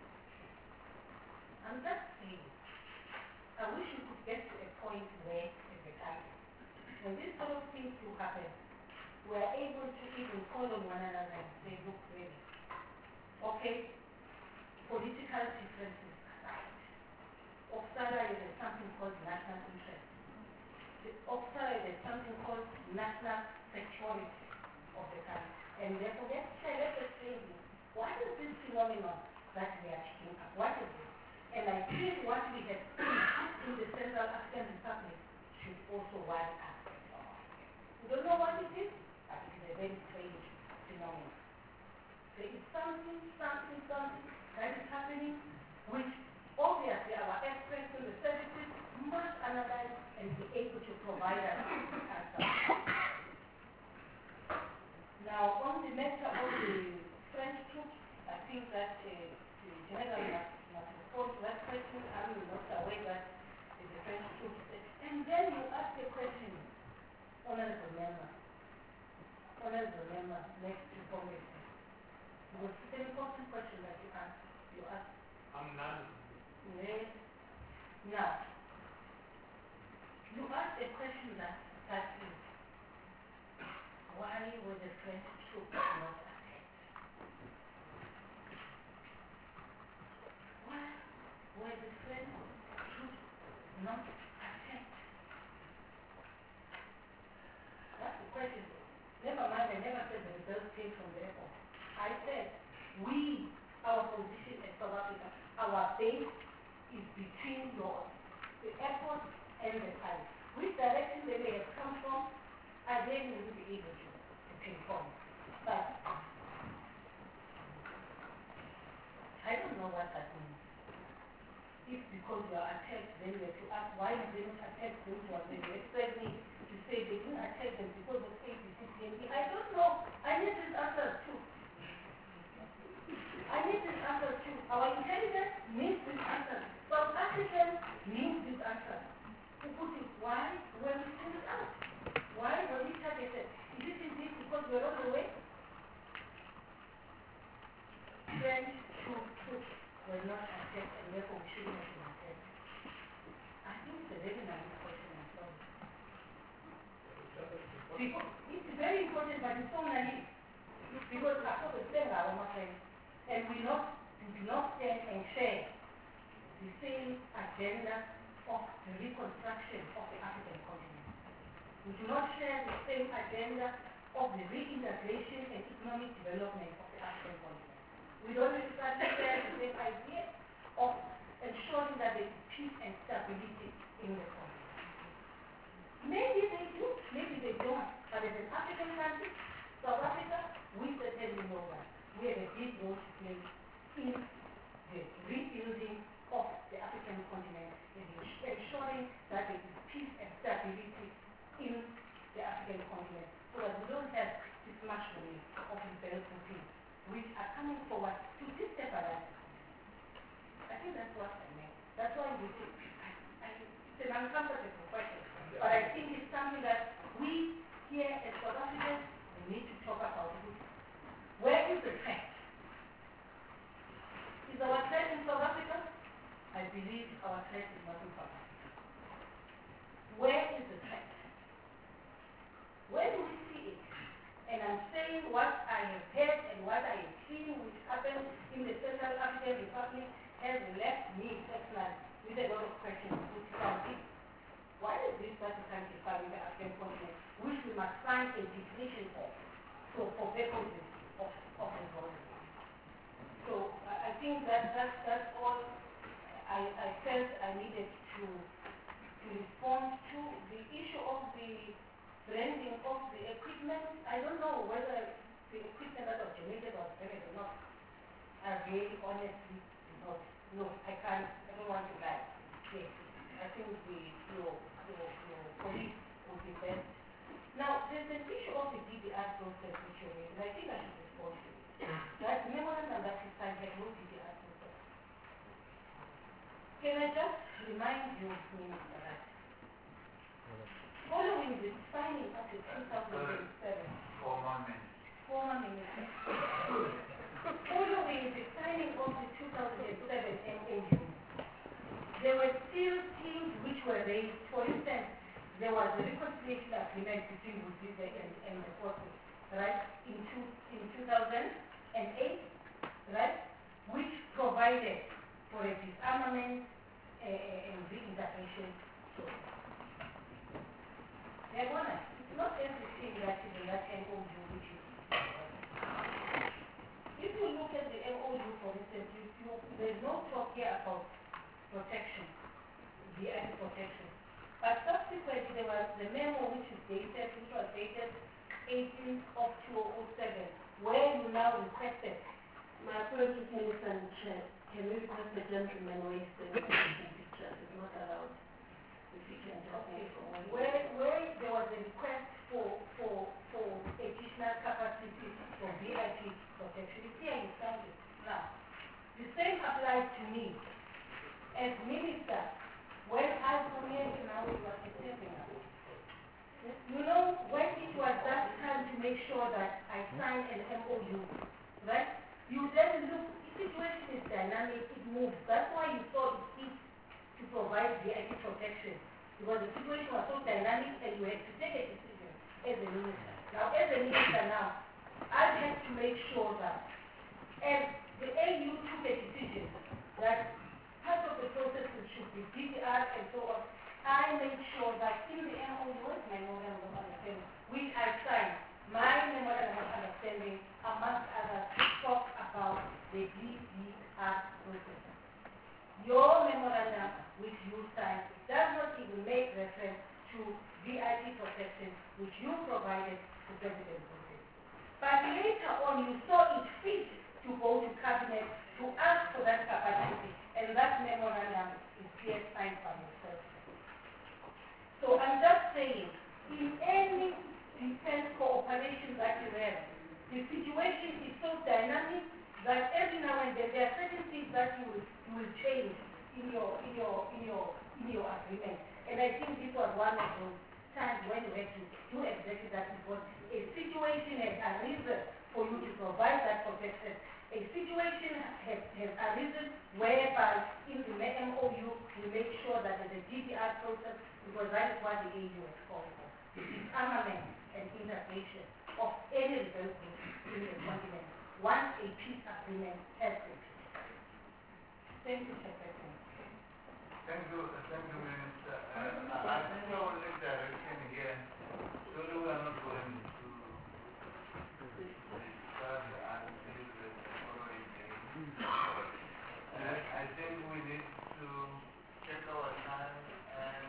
I'm just saying, I wish we could get to a point where, as a country, when these sort of things do happen, we are able to even call on one another and say, look, really, okay, political differences aside, of salary, there's something called national interest. Of salary, there's something called national security of the country. And therefore, let's explain this. What is this phenomenon that we are picking up? What is it? And I think what we have seen in the Central African Republic should also worry us. We don't know what it is, but it is a very strange phenomenon. There is something that is happening which obviously our experts in the services must analyze and be able to provide us answers. Now, on the matter of the French troops, I think that the general must respond to that question. I'm not aware that the French troops. And then you ask the question, Honorable Member, next to Congress. It was an important question that you asked.
I'm none.
Yes. Now, you asked a question that is, why were the French troops not attacked? Why were the French troops not attacked? That's the question. Never mind, I never said the results came from the airport. I said, our position as South Africa, our base is between the airport and the palace. Which direction they may have come from, again, we will be able to pinpoint. But I don't know what that means. If because you are attacked, then you have to ask why did they not attack those ones? Then you expect me to say they didn't attack them because of ABCCMP. I don't know. I need this answer too. Our intelligence needs this answer. South Africans need this answer. To put it, why were we sent out? Why were we targeted? Is it indeed because we're on the way? French troops were not attacked and therefore we shouldn't have been attacked. I think it's a very naive question as well. Because it's very important, but it's so naive. Because after the same and we do not stand and share the same agenda of the reconstruction of the African continent. We do not share the same agenda of the reintegration and economic development of the African continent. We don't necessarily share the same idea of ensuring that there is peace and stability in the continent. Maybe they do, maybe they don't, but as an African country, South Africa, we certainly know that we have a big role to play in the rebuilding of the African continent and ensuring that there is peace and stability in the African continent so that we don't have this machinery of imperial things which are coming forward to destabilize the continent. I think that's what I meant. That's why we think it's an uncomfortable question. But I think it's something that we here as South Africans we need to talk about it. Where is the threat? Is our threat in South Africa? I believe our threat is not in South Africa. Where is the threat? Where do we see it? And I'm saying what I have heard and what I have seen which happened in the Central African Republic has left me personally with a lot of questions which can be. Why is this such a country in the African continent which we must find a definition of for purposes of the world? So I think that's all I felt I needed to respond to. The issue of the branding of the equipment, I don't know whether the equipment that was donated was branded or not. I really honestly do not know. I don't want to lie. Yes, I think your colleague would be best. Now, there's an issue of the DDR process which you raised, and I think I should respond to it. That memorandum that we signed had no DDR process. Can I just remind you, Minister, that following the signing of the 2007
former minister.
Following the signing of the 2007 MOU, there were still things which were raised. For instance, there was a reconciliation agreement between Buzize and the forces, right, in 2008, right, which provided for a disarmament reintervention process. Therefore, it's not everything that is in that MOU which is. If you look at the MOU, for instance, there's no talk here about protection, VIP protection. But subsequently, there was the memo which was dated 18th of 2007, where you now requested.
My apologies, Minister and Chair. Can we request the gentleman raise the picture? It's not allowed. If you can help me from
where there was a request for additional capacity for VIP protection. It's here in Sunday. Now, the same applies to me as minister when I come here and I was stepping up. You know, when it was that time to make sure that I signed an MOU, right? You then look, the situation is dynamic, it moves. That's why you saw it fit to provide VIP protection. Because the situation was so dynamic and you had to take a decision as a minister. Now, as a minister now, I had to make sure that, and the AU took a decision that part of the processes should be DDR and so on. I made sure that in the MOU, my memorandum of understanding, which I signed, my memorandum of understanding, amongst others, talk about the DDR process. Your memorandum, which you signed, does not even make reference to VIP protection, which you provided to President Putin. But later on, you saw it fit to go to cabinet to ask for that capacity, and that memorandum is here signed by yourself. So I'm just saying, in any defense cooperation that you have, the situation is so dynamic that every now and then there are certain things that you will change in your agreement. And I think this was one of those times when you had to do exactly that, because a situation has arisen for you to provide that protection. A situation has arisen whereby in the MOU we make sure that there's a DDR process, because that is what the AU has called for. The disarmament and integration of any rebel group in the continent once a peace agreement has been reached. Thank you, Mr. President.
Thank you, Minister. I think I will leave direction here. Surely we are not going to discuss until the following day. I think we need to check our time and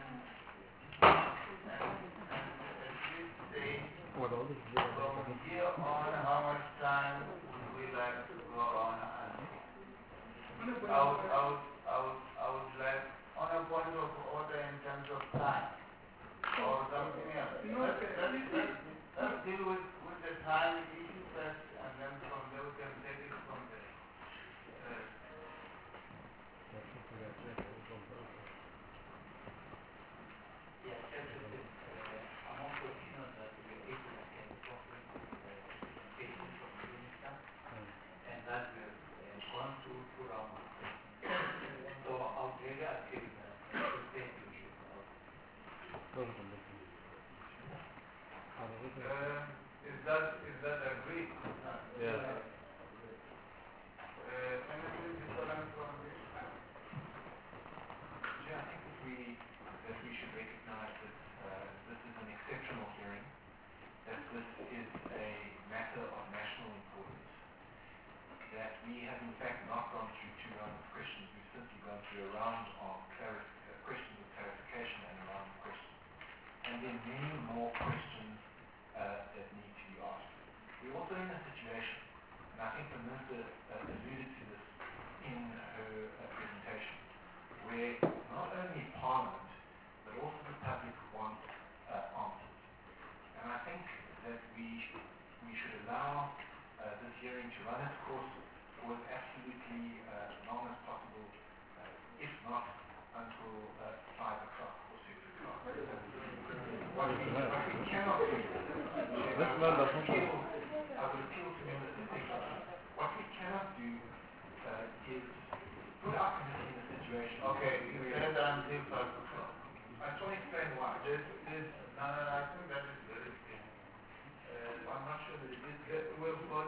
at least say from here on how much time would we like to go on and I would like on a point of order in terms of time or something else. Let's deal with the time issue first, and then from there we can take it from there.
Yes, I'm also keen on that we are able to get properly presentation from the minister, and that we have gone through our market. So I'll really agree that the state issue.
Is that agreed?
Yeah.
Anything different from this?
Yeah, I think that we should recognize that this is an exceptional hearing, that this is a matter of national importance, that we have in fact not gone through 2 rounds of questions, we've simply gone through a round of questions of clarification and a round of questions. And there are many more questions that need to be asked. We're also in a situation, and I think the Minister alluded to this in her presentation, where not only Parliament, but also the public want answers. And I think that we should allow this hearing to run its course for as absolutely long as possible, if not until 5 o'clock or 6 o'clock. What we cannot do, I would appeal to members of the what we cannot do is put our committee in a situation.
Okay, you said until 5 o'clock.
I just want to explain why.
I think that is very clear.
I'm not sure that it is.
We've got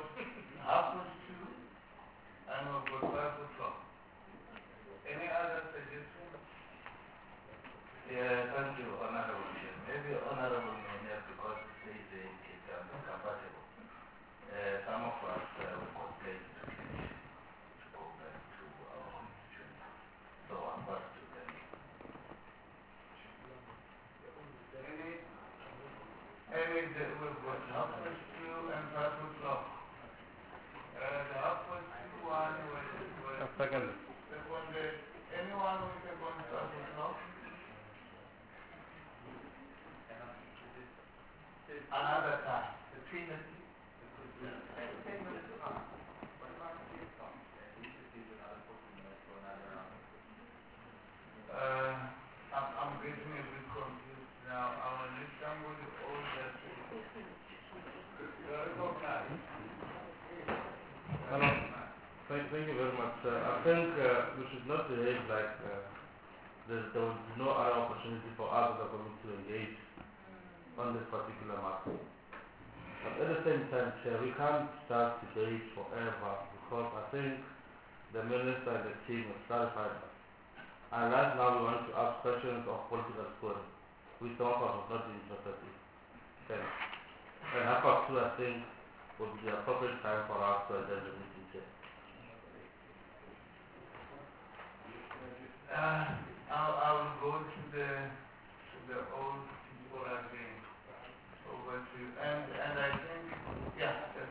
2:30 and we've got 5 o'clock. Any other suggestions? Yeah, thank you, Honorable Chair. Maybe Honorable Mayor, because they say it's incompatible. Some of us will complain to finish to go back to our constituency. So I'm back to them. We've got half past 2 and 5 o'clock. The half past 2 one was seconded. Anyone who second 5 o'clock? Another time. Between the I'm getting a bit confused now. I will need somebody older to recognize.
Hello. Thank you very much. I think we should not behave like there will be no other opportunity for us as a community to engage on this particular matter. But at the same time, Chair, we can't start debate forever because I think the Minister and the team have clarified that. And right now we want to ask questions of political scoring, which some of us have not been interested in. Thanks. And half past 2, I think, would be the appropriate time for us to attend the meeting, Chair.
I will go to the old people again. Over to you. And I think, yeah, yes.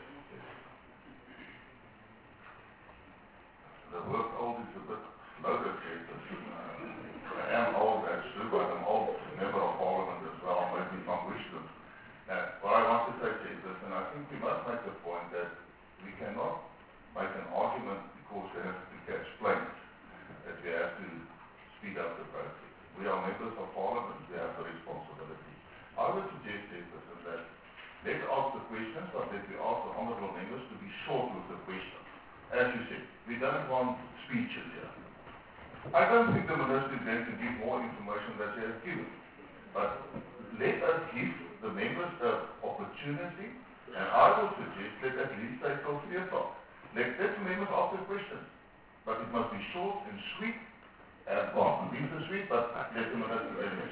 The word old is a bit loaded here. I am old, that's true, but I'm old member of Parliament as well, maybe some wisdom. What I want to say is this, and I think we must make the point that we cannot make an argument because we have to catch planes, that we have to speed up the process. We are members of Parliament, we have the responsibility. I would suggest that let's ask the questions, but that we ask the honourable members to be short with the questions. As you said, we don't want speeches here. I don't think the Minister is going to give more information than she has given. But let us give the members the opportunity, and I would suggest that at least stay till 3 o'clock. Let the members ask the questions. But it must be short and sweet, and well, leave the sweet, but let the Minister finish.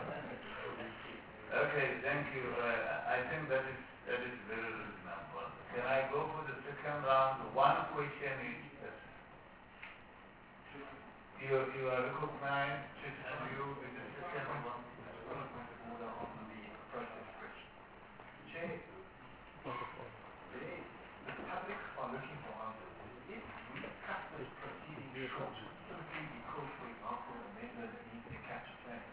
Okay, thank you. I think that is very reasonable. Can I go for the second round? One question each person. You are recognized, and you in the second one.
Point of order on the process question. Chair, the public are looking for answers. If we cut this proceeding short, simply because, for example, a member needs to catch a plane,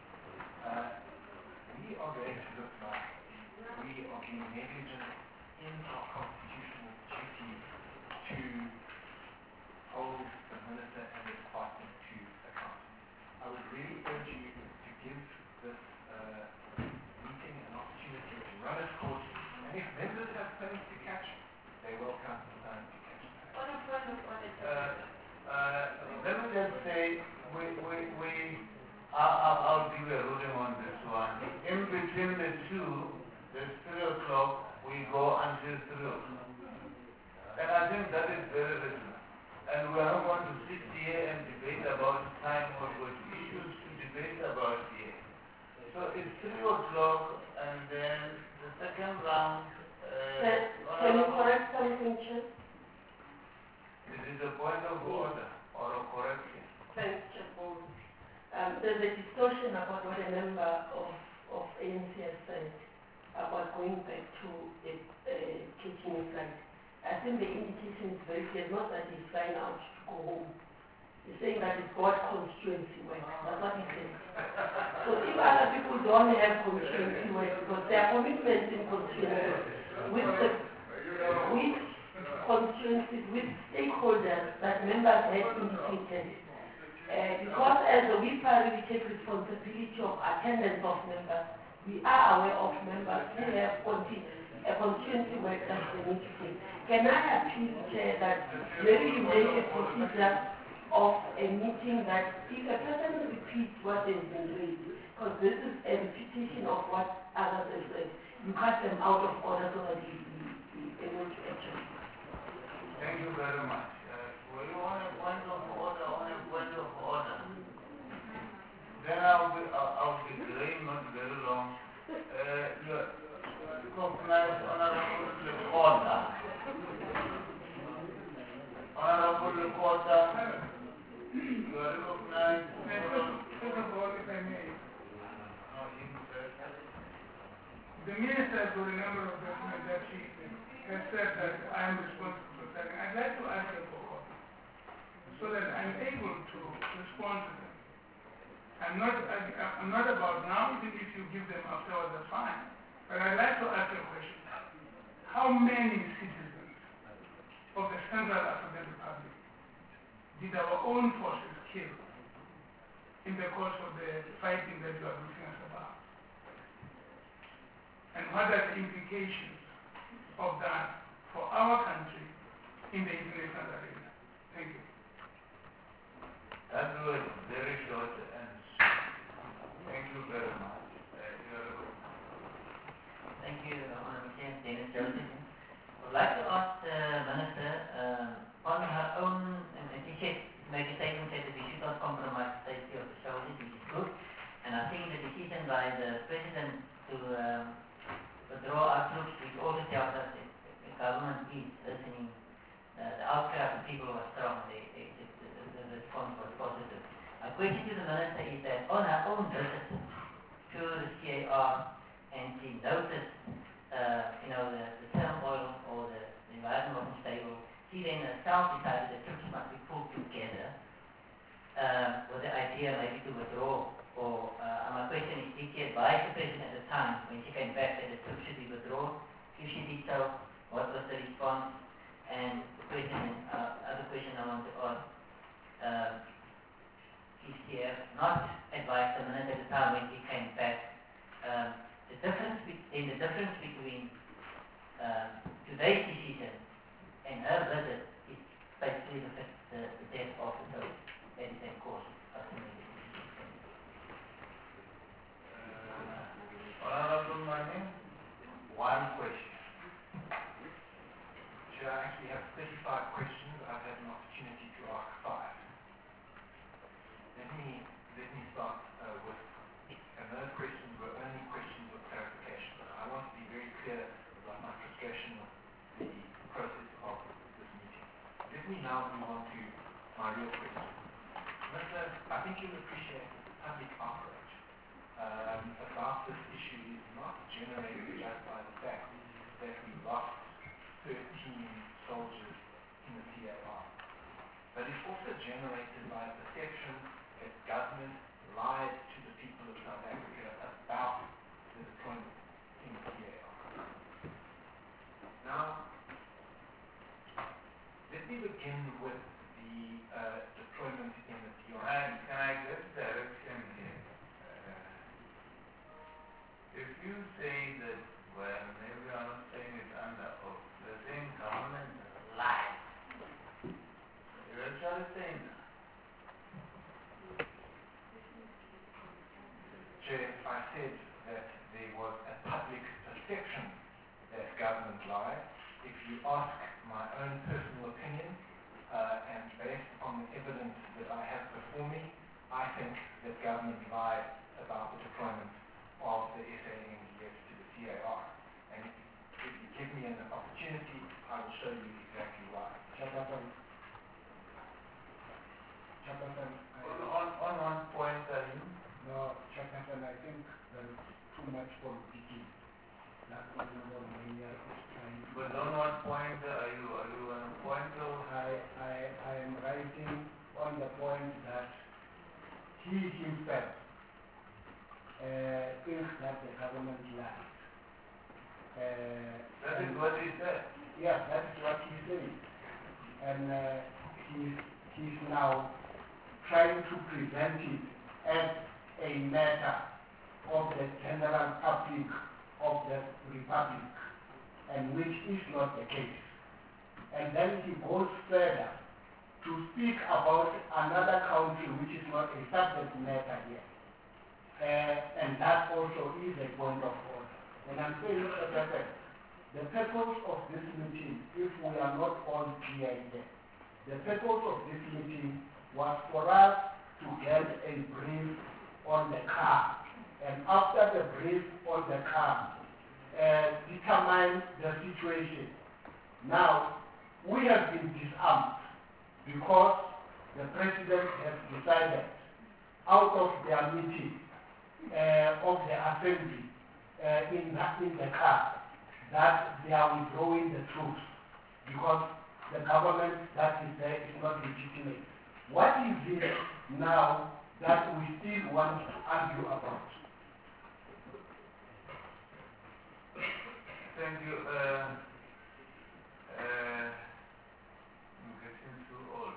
we are going to look like we are being negligent in our constitutional duty to hold the Minister and the Department to account. I would really urge you to give this meeting an opportunity to run its course, and if members have planes to catch, they will come to catch them.
Let me just say, I'll give a ruling on this one. In between the two, there's 3 o'clock, we go until 3 o'clock. And I think that is very reasonable. And we are not going to sit here and debate about time or what issues to debate about here. So it's 3 o'clock, and then the second round.
Can you correct something, Chair?
Is it a point of order or a correction?
Thanks, Chair. There's a discussion about what a member of ANC has said about going back to a teaching site. I think the indication is very clear, not that he's flying out to go home. He's saying that it's got constituency work. That's what he said. So if other people don't have constituency work, because there are commitments in constituency with constituencies, with stakeholders that members have indicated. Because as a WIPA we take responsibility of attendance of members, we are aware of members who have constituency work that they need to take. Can I appeal, Chair, that maybe you make a procedure of a meeting that if a person repeats what has been raised, because this is a repetition of what others have said, you cut them out of order so that you be able to actually.
Thank you very much. Will you want a point of order? Then I'll be
the minister has got a number of documents that she has said that I am responsible for that. I'd like to ask her for copy so that I'm able to respond to them. I'm not about now, even if you give them afterwards, that's fine. But I'd like to ask you a question. How many citizens of the Central African Republic did our own forces kill in the course of the fighting that you are looking at about? And what are the implications of that for our country in the international arena? Thank you.
That was very short and thank you very much.
Thank you, Honourable Chair, Dennis Joseph. I would like to ask the Minister on her own, and she said, make a statement that we should not compromise the safety of the soldiers, which is good. And I think the decision by the President to withdraw our troops, which also tells us that the government is listening. The outcry of the people was strong, the response was positive. My question to the Minister is that on her own visit to the CAR, and she noticed, the turmoil or the environment wasn't stable, she then herself decided that troops must be pulled together with the idea maybe to withdraw. Or my question is, did she advise the President at the time when she came back that the troops should be withdrawn? If she did so, what was the response? And the question, other question I want to ask, if she had not advised the Minister at the time when she came back, the difference between today's decision and her visit is basically the death of the soldiers. That is the cause of the
Honourable Mani, one question.
Chair, I actually have 35 questions. I've had an opportunity to ask 5. Let me start with, and those questions were only questions of clarification. I want to be very clear about my frustration with the process of this meeting. Let me now move on to my real question. Minister, I think you'll appreciate that the public outrage about this issue is not generated just by the fact that we lost 13 soldiers in the CAR, but it's also generated by a perception that government lied to the people of South Africa about the deployment in the CAR. Now, let me begin with the deployment in the DRC.
Can I get direction here? If you say that, well, maybe I'm not saying it under oath, the same government lied. You're actually saying that.
Chair, I said that there was a public perception that government lied. If you ask my own personal opinion, and based on the evidence that I have before me, I think that government lied about the deployment of the SANDF to the CAR. And if you give me an opportunity, I will show you exactly why.
On one point,
No, Chairperson, I think there is too much politicking. That's what the Romania is trying to do.
but on what point are you on point of?
I am writing on the point that he himself thinks that the government lied.
That is what he said.
Yeah, that is what he said. And he's now trying to present it as a matter of the general public of the republic, and which is not the case. And then he goes further to speak about another country which is not a subject matter here. And that also is a point of order. And I'm saying, as I said, the purpose of this meeting, if we are not all clear here, the purpose of this meeting was for us to get a brief on the car. And after the brief on the car, determine the situation. Now, we have been disarmed because the President has decided out of their meeting of the Assembly in the car that they are withdrawing the troops because the government that is there is not legitimate. What is it now that we still want to argue about?
Thank you. I'm getting too old.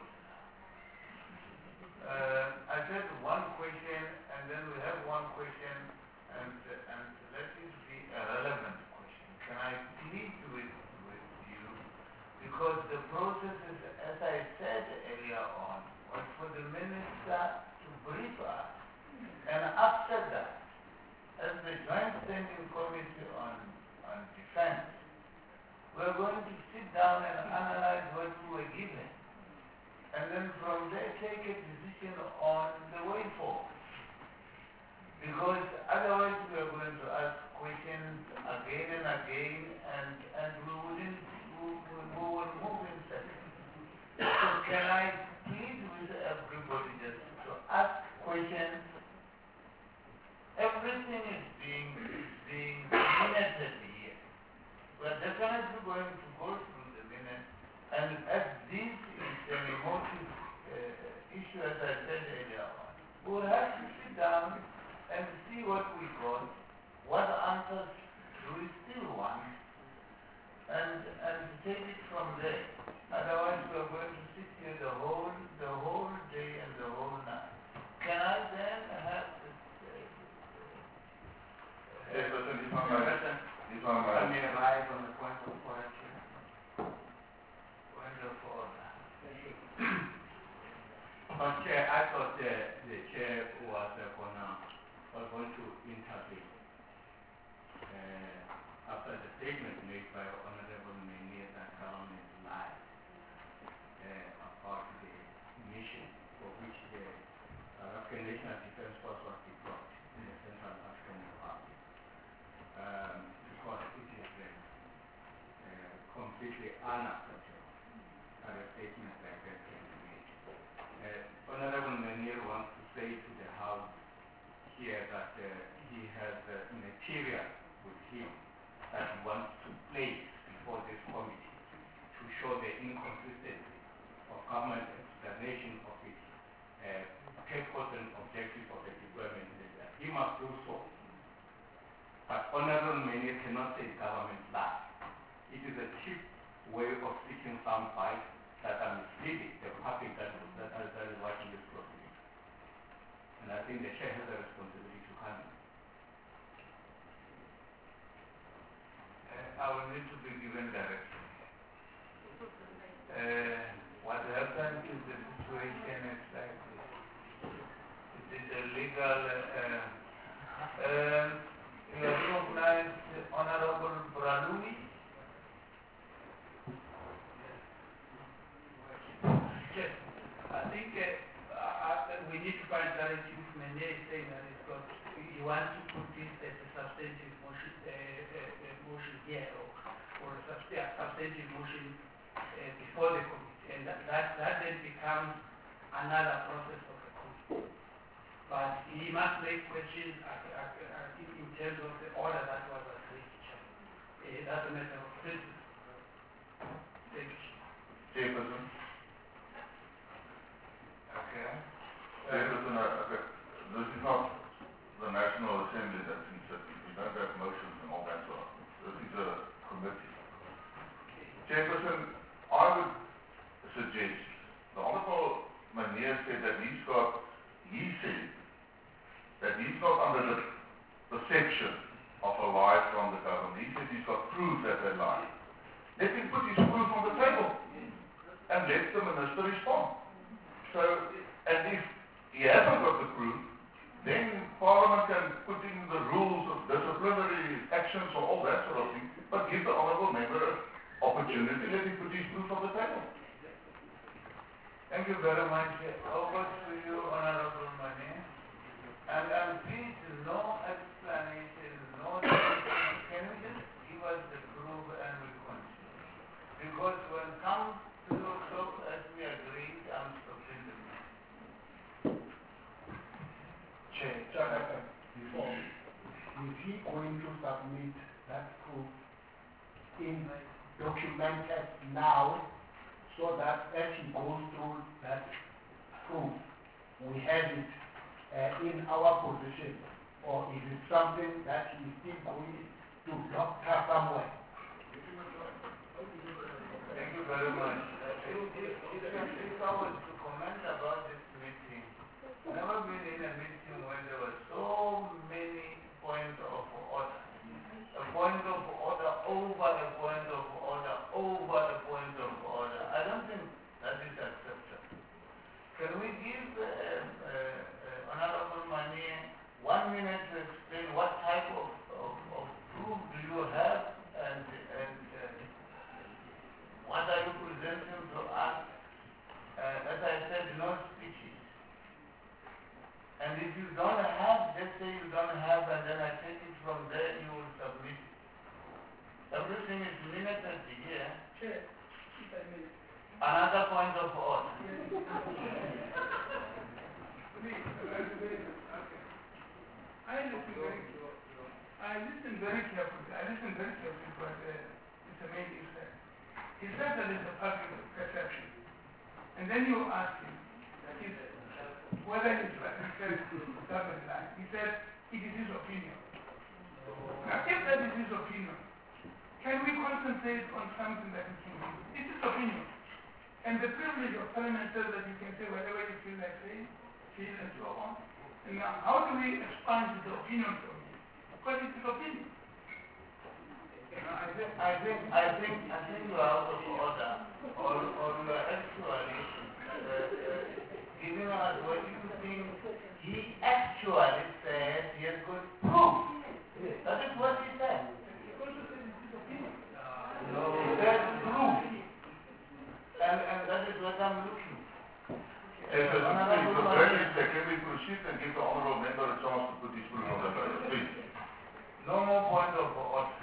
I said one question, and then we have one question, and let it be a relevant question. Can I plead with you? Because the process is, as I said earlier on, was for the minister to brief us. And after that, as the Joint Standing Committee on Defense, we're going to sit down and analyze what we were given. And then from there take a decision on the way forward. Because otherwise we are going to ask questions again and again, and we will move in circles. So can I plead with everybody just to ask questions? Everything is being minuted here. We're definitely going to go through the minutes, and as this is an emotive issue, as I said earlier on, we'll have to sit down and see what we got, what answers do we still want, and take it from there. Otherwise, we're going to sit here the whole day and the whole night. Can I then have
Yes, but if I
may rise on the point of order, Chair. Point of order.
Chair, I thought the chair was going to intervene after the statement made by Honorable Menier that government lied about the mission for which the African National Defense Force was deployed in the Central African Republic. Because it is completely unacceptable that a statement like that can be made. Honorable Menier wants to say to the House here that he has material with him that he wants to place before this committee to show the inconsistency of government explanation of its purpose and objective of the deployment. He must do so. But Honorable Menier cannot say government lies. It is a cheap way of seeking some fight that are misleading the public that is watching this proceeding. And I think the chair has a responsibility to handle.
I will need to be given direction. What happened is the situation is like this. It is a legal. You recognize Honorable Bralui?
Yes, I think we need to find clarity if Menier is saying that it's got, he wants to put this as a substantive motion, motion here, or a substantive motion before the committee, and that then becomes another process of the committee. But he must make questions in terms of the order that was agreed. That's a matter of principle. Thank you.
Chairperson.
Okay.
Chairperson, this is not the National Assembly that's in sitting. We don't have motions and all that sort of thing. This is a committee. Chairperson, I would suggest, the Honorable Menier said that he said that he's not under the perception of a lie from the government. He said he's got proof that they lied. Let him put his proof on the table and let the minister respond. So, and if he hasn't got the proof, then Parliament can put in the rules of disciplinary actions or all that sort of thing, but give the Honourable Member an opportunity, let him put his proof on the table.
Thank you very much. Over to you, Honorable Menier. And please, no explanation, no decision. Can you just give us the proof and we continue? Because when it comes to so as we agreed, I'm stopping the meeting.
Chair, before
is he going to submit that proof in documented now so that as he goes through that proof, we have it in our possession, or is it something that he is still going to doctor somewhere?
Thank you very much. If I was to comment about this meeting, never been in a meeting when there were so many points of order. A point of order over a point of order over a point of order. I don't think that is acceptable. Can we give Honorable Mani 1 minute to explain what type of proof do you have and what are you presenting to us? As I said, no speeches. And if you don't have, just say you don't have, and then I take it from there, you will submit it. Everything is minuted here.
Chair, if I may.
Another point of order.
Please, okay. I listen very carefully. But it's a main effect. He said that it's a public perception. And then you ask him whether he's right. He said, doesn't lie. He said, it is his opinion. Now, if that is his opinion, can we concentrate on something that is in his? It's his opinion. And the privilege of parliament says that you can say whatever you feel like saying, feel and so on. And now, how do we expand the opinion from him? Because it's his opinion.
I think you are out of order, or you are actually giving us what you think he actually said he has got proof. That is what he said. No, he said proof. And that is what I'm looking for.
Can we proceed and give the honourable member a chance to put his proof on the paper, please?
No more point of order.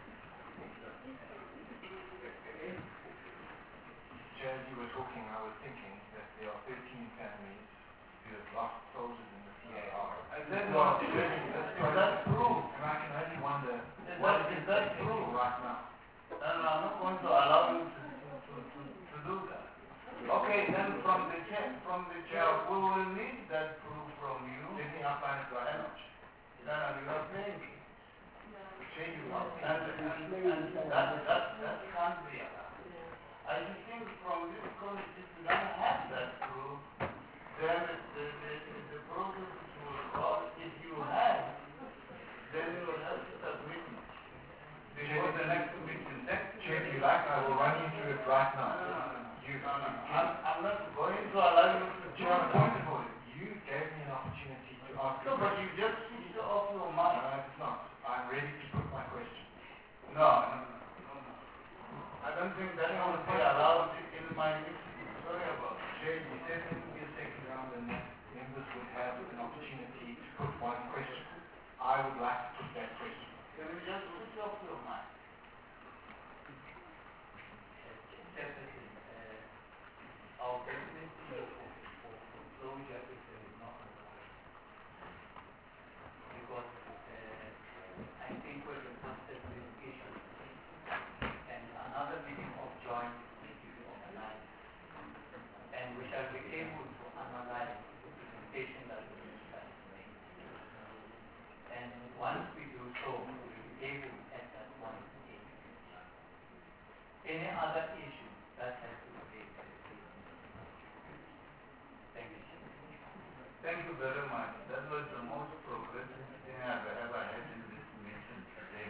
As you were talking, I was thinking that there are 13 families who have lost soldiers in the CAR.
I said no, that's proof.
And I can only wonder,
What is that
proof
proof?
right now?
And I'm not going to allow you to do that. Okay, then from the chair, we will need that proof from you.
Let me outline it right now.
Then you are playing it.
Chair, you are
And that can't be allowed. I think from this committee, if you don't have that proof, then the process will call. If you have, then you will have to submit it before the next meeting.
Chair, if you like, I will run you through it right now.
I'm not going to allow you to
Chair, I'm point of order. You gave me an opportunity to ask
No, but you just switched off your mind.
No, it's not. I'm ready to put my question.
No. I don't think that will be allowed in my meeting. Sorry about it.
Chair, you said there would be a second round and that members would have an opportunity to put one question. I would like to put that question.
Can you just switch off your mind?
Our presidency for closure is not required. Because I think we will discuss this issue. And another meeting of joint will be organized. And we shall be able to analyze the presentation that the minister has made. And once we do so, we will be able at that point to take any other issue that has to be raised. Thank you.
Thank you very much. That was the most progressive thing I've ever had in this meeting today.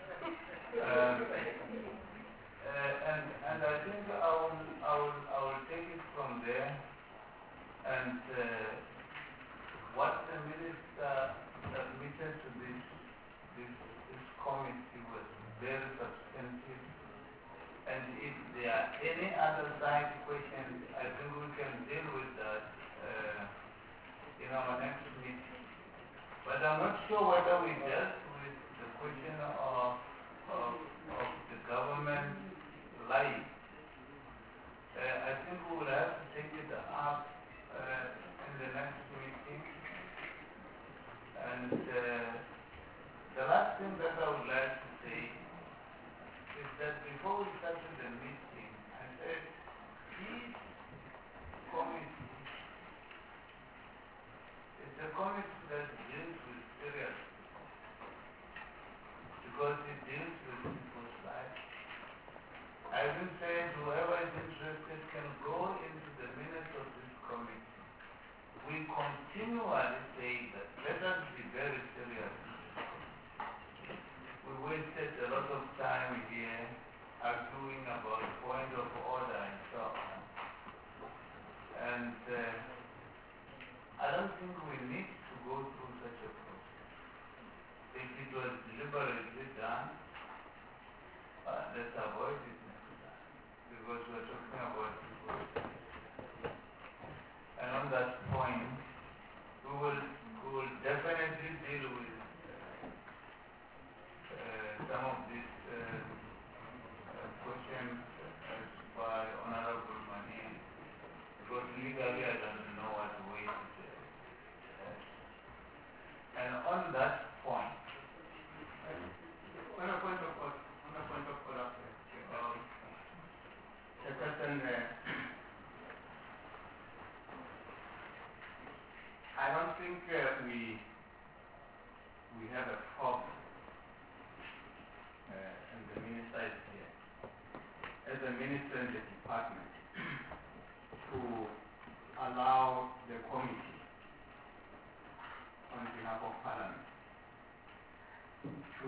And I think I will take it from there. And what the minister submitted to this committee was very substantive. And if there are any other side questions, I think we can deal with that in our next meeting. But I'm not sure whether we dealt with the question of the government lying. I think we will have to take it up in the next meeting. And the last thing that I would like to say is that before we started the meeting, I said, this committee is a committee that deals with serious people, because it deals with people's lives. I even said whoever is interested can go into the minutes of this committee. We continually say that let us be very serious. We wasted a lot of time here arguing about point of order and so on. And I don't think we need to go through such a process. If it was deliberately done, let's avoid it next time, because we're talking about people. And on that point, we will definitely deal with some of these questions asked by Honorable Mani, because legally I don't know what way to ask. And on that point,
On a point of order, Chairperson, I don't think we have a problem, and the minister is here, as a minister in the department, to allow the committee on behalf of Parliament to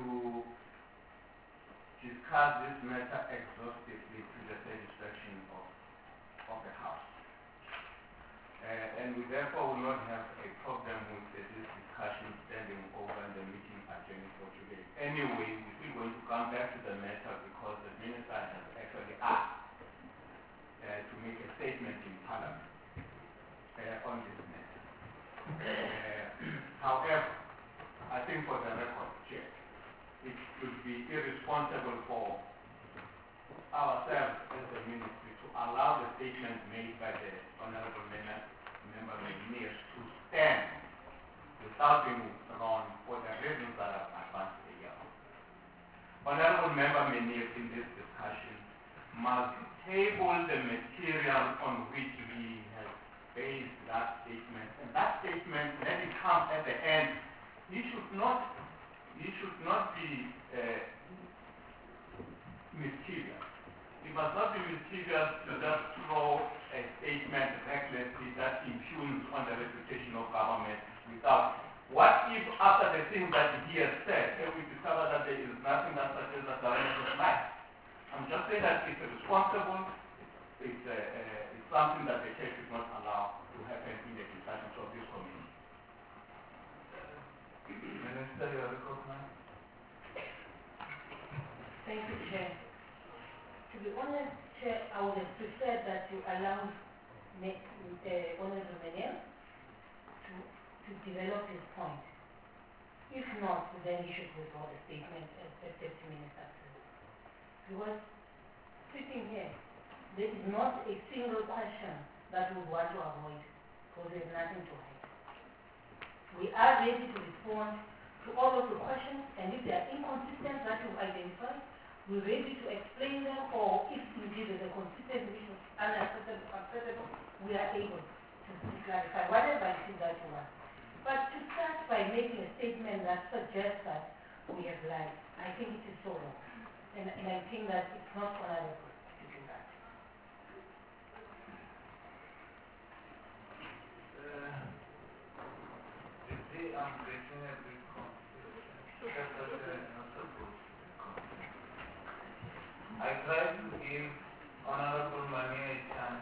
discuss this matter exhaustively to the satisfaction of the House. And we therefore will not have a problem with this discussion standing over the meeting agenda for today. Anyway, we're still going to come back to the matter because the minister has actually asked to make a statement in Parliament on this matter. However, I think for the record, Chair, it would be irresponsible for ourselves as the ministry to allow the statement made by the Honorable Member Menier to stand without being withdrawn for the reasons that I've advanced here. Honorable Member Menier in this discussion must table the material on which we have based that statement, and that statement, let it come at the end. You should not be mischievous. It must not be mischievous to just throw a statement recklessly that impugns on the reputation of government without. What if after the things that he has said, we discover that there is nothing that suggests that government is right? I'm just saying that it's responsible, it's something that the church should not allow to happen in the discussions of this community.
Minister, you are recognized.
Thank you, Chair. To be honest, Chair, I would have preferred that you allow Honorable Menier to develop his point. If not, then he should withdraw the statement as Deputy Minister says. Because sitting here, there is not a single question that we want to avoid, because there is nothing to hide. We are ready to respond to all of the questions, and if they are inconsistent that you've identified, we're ready to explain them, or if indeed there's a consistency which is unacceptable, we are able to clarify whatever it is that you want. But to start by making a statement that suggests that we have lied, I think it is so wrong. And I think that it's not honorable to do that.
You see, I'm getting a bit confused. I tried to give Honorable Mani a chance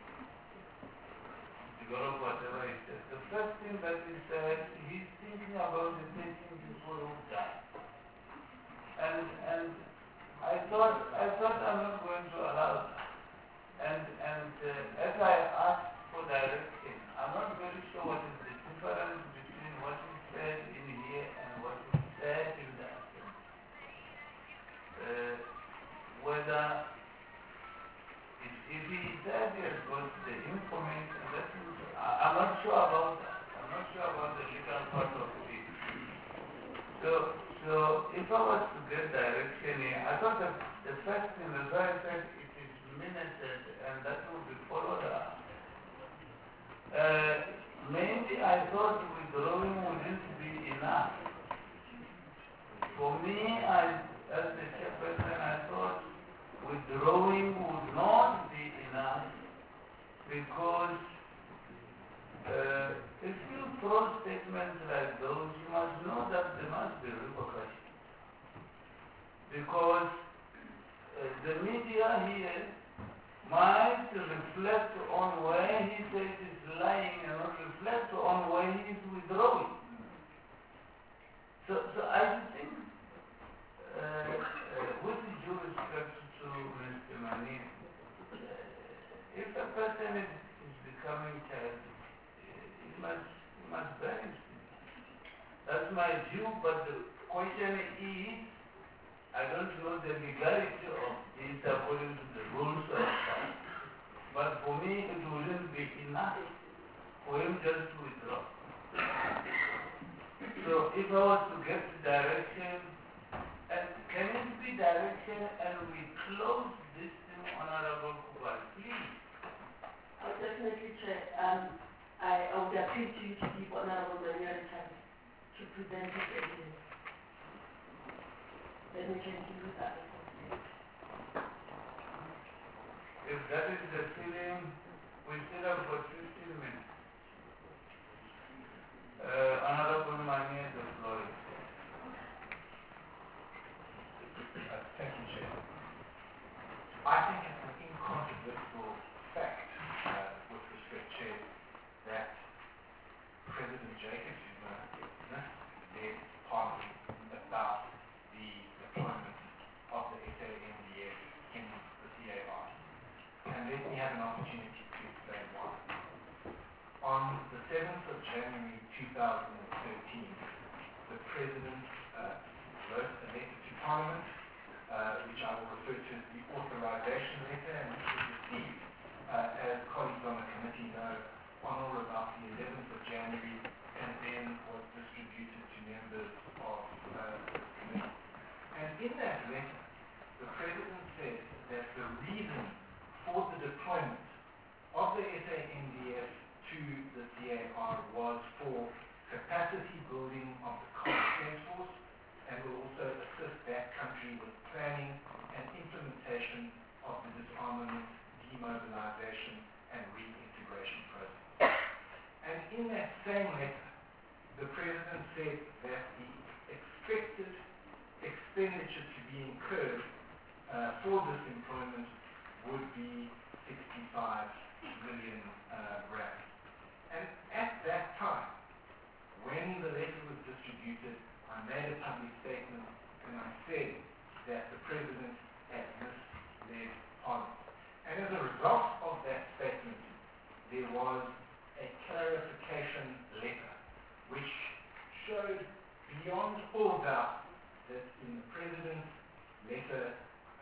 to develop whatever he said. The first thing that he said, he's thinking about the 13 people who died. And I thought I'm not going to allow that. And as I asked for direction, I'm not very sure what is the difference between what he said in here and what he said in the assembly. Whether if he said he has got the information, I'm not sure about that. I'm not sure about the legal part of it. So So if I was to get direction here, I thought that the first thing, as I said, it is minuted and that will be followed up. Maybe I thought withdrawing wouldn't be enough. For me, as the chairperson, I thought withdrawing would not be enough because if you throw statements like those, you must know that there must be repercussions. Because the media here might reflect on where he says he's lying and not reflect on where he is withdrawing. So I think, with due respect to Mr. Mani, if a person is becoming childish, he must bear his thing. That's my view, but the question is, I don't know the legality of this according to the rules of life. But for me, it wouldn't be enough for him just to withdraw. So if I was to get direction, and can it be direction and we close this thing, Honorable Kubal, please?
I'll definitely check. I would appeal to you to give Honorable Manuel time to present his evidence. Then we can deal with that.
If that is the feeling, we still have got 15 minutes. Honorable Mani, the floor is
Thank you, Chair. I think it's an incontrovertible fact, with respect, Chair, that President Jacob Zuma led Parliament about the deployment of the SANDF in the CAR. And let me have an opportunity to explain why. On the 7th of January 2013, the President wrote a letter to Parliament, which I will refer to as the authorization letter, and which was received, as colleagues on the committee know, on or about the 11th of January, and then was distributed to members of the committee. And in that letter, the President said that the reason for the deployment of the SANDF to the CAR was for capacity building of the Common Defence Force, and will also assist that country with planning and implementation of the disarmament, demobilization, and reintegration process. And in that same letter, the President said that the expected expenditure to be incurred for this employment would be 65 million rand. And at that time, when the letter was distributed, I made a public statement and I said that the President had misled Parliament. And as a result of that statement, there was a clarification letter which showed beyond all doubt that in the President's letter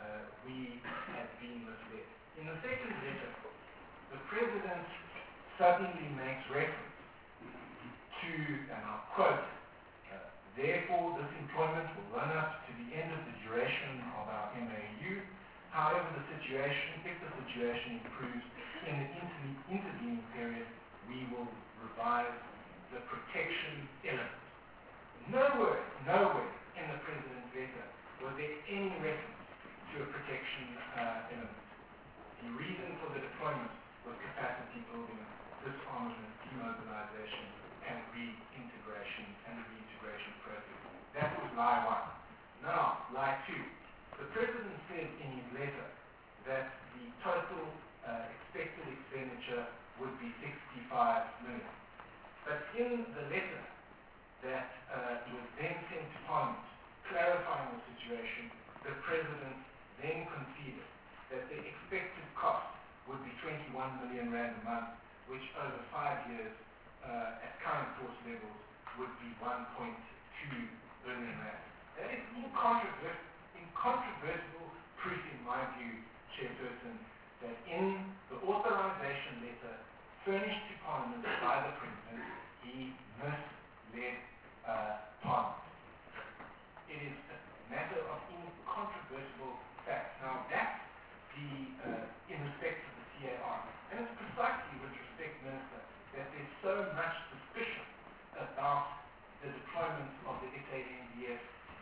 we had been misled. In the second letter, the President suddenly makes reference to, and I'll quote, therefore this employment will run up to the end of the duration of our MAU. However, if the situation improves in the intervening period, we will revise the protection element. Nowhere in the President's letter was there any reference to a protection element. The reason for the deployment was capacity building, disarmament, demobilization, and reintegration process. That was lie one. Now, lie two. The President said in his letter that the total expected expenditure would be 65 million. But in the letter that was then sent to Parliament, clarifying the situation, the President then conceded that the expected cost would be 21 million rand a month, which over 5 years at current force levels would be 1.2 billion rand. That is incontrovertible proof, in my view, Chairperson, that in the authorization letter furnished to Parliament by the President, he misled Parliament.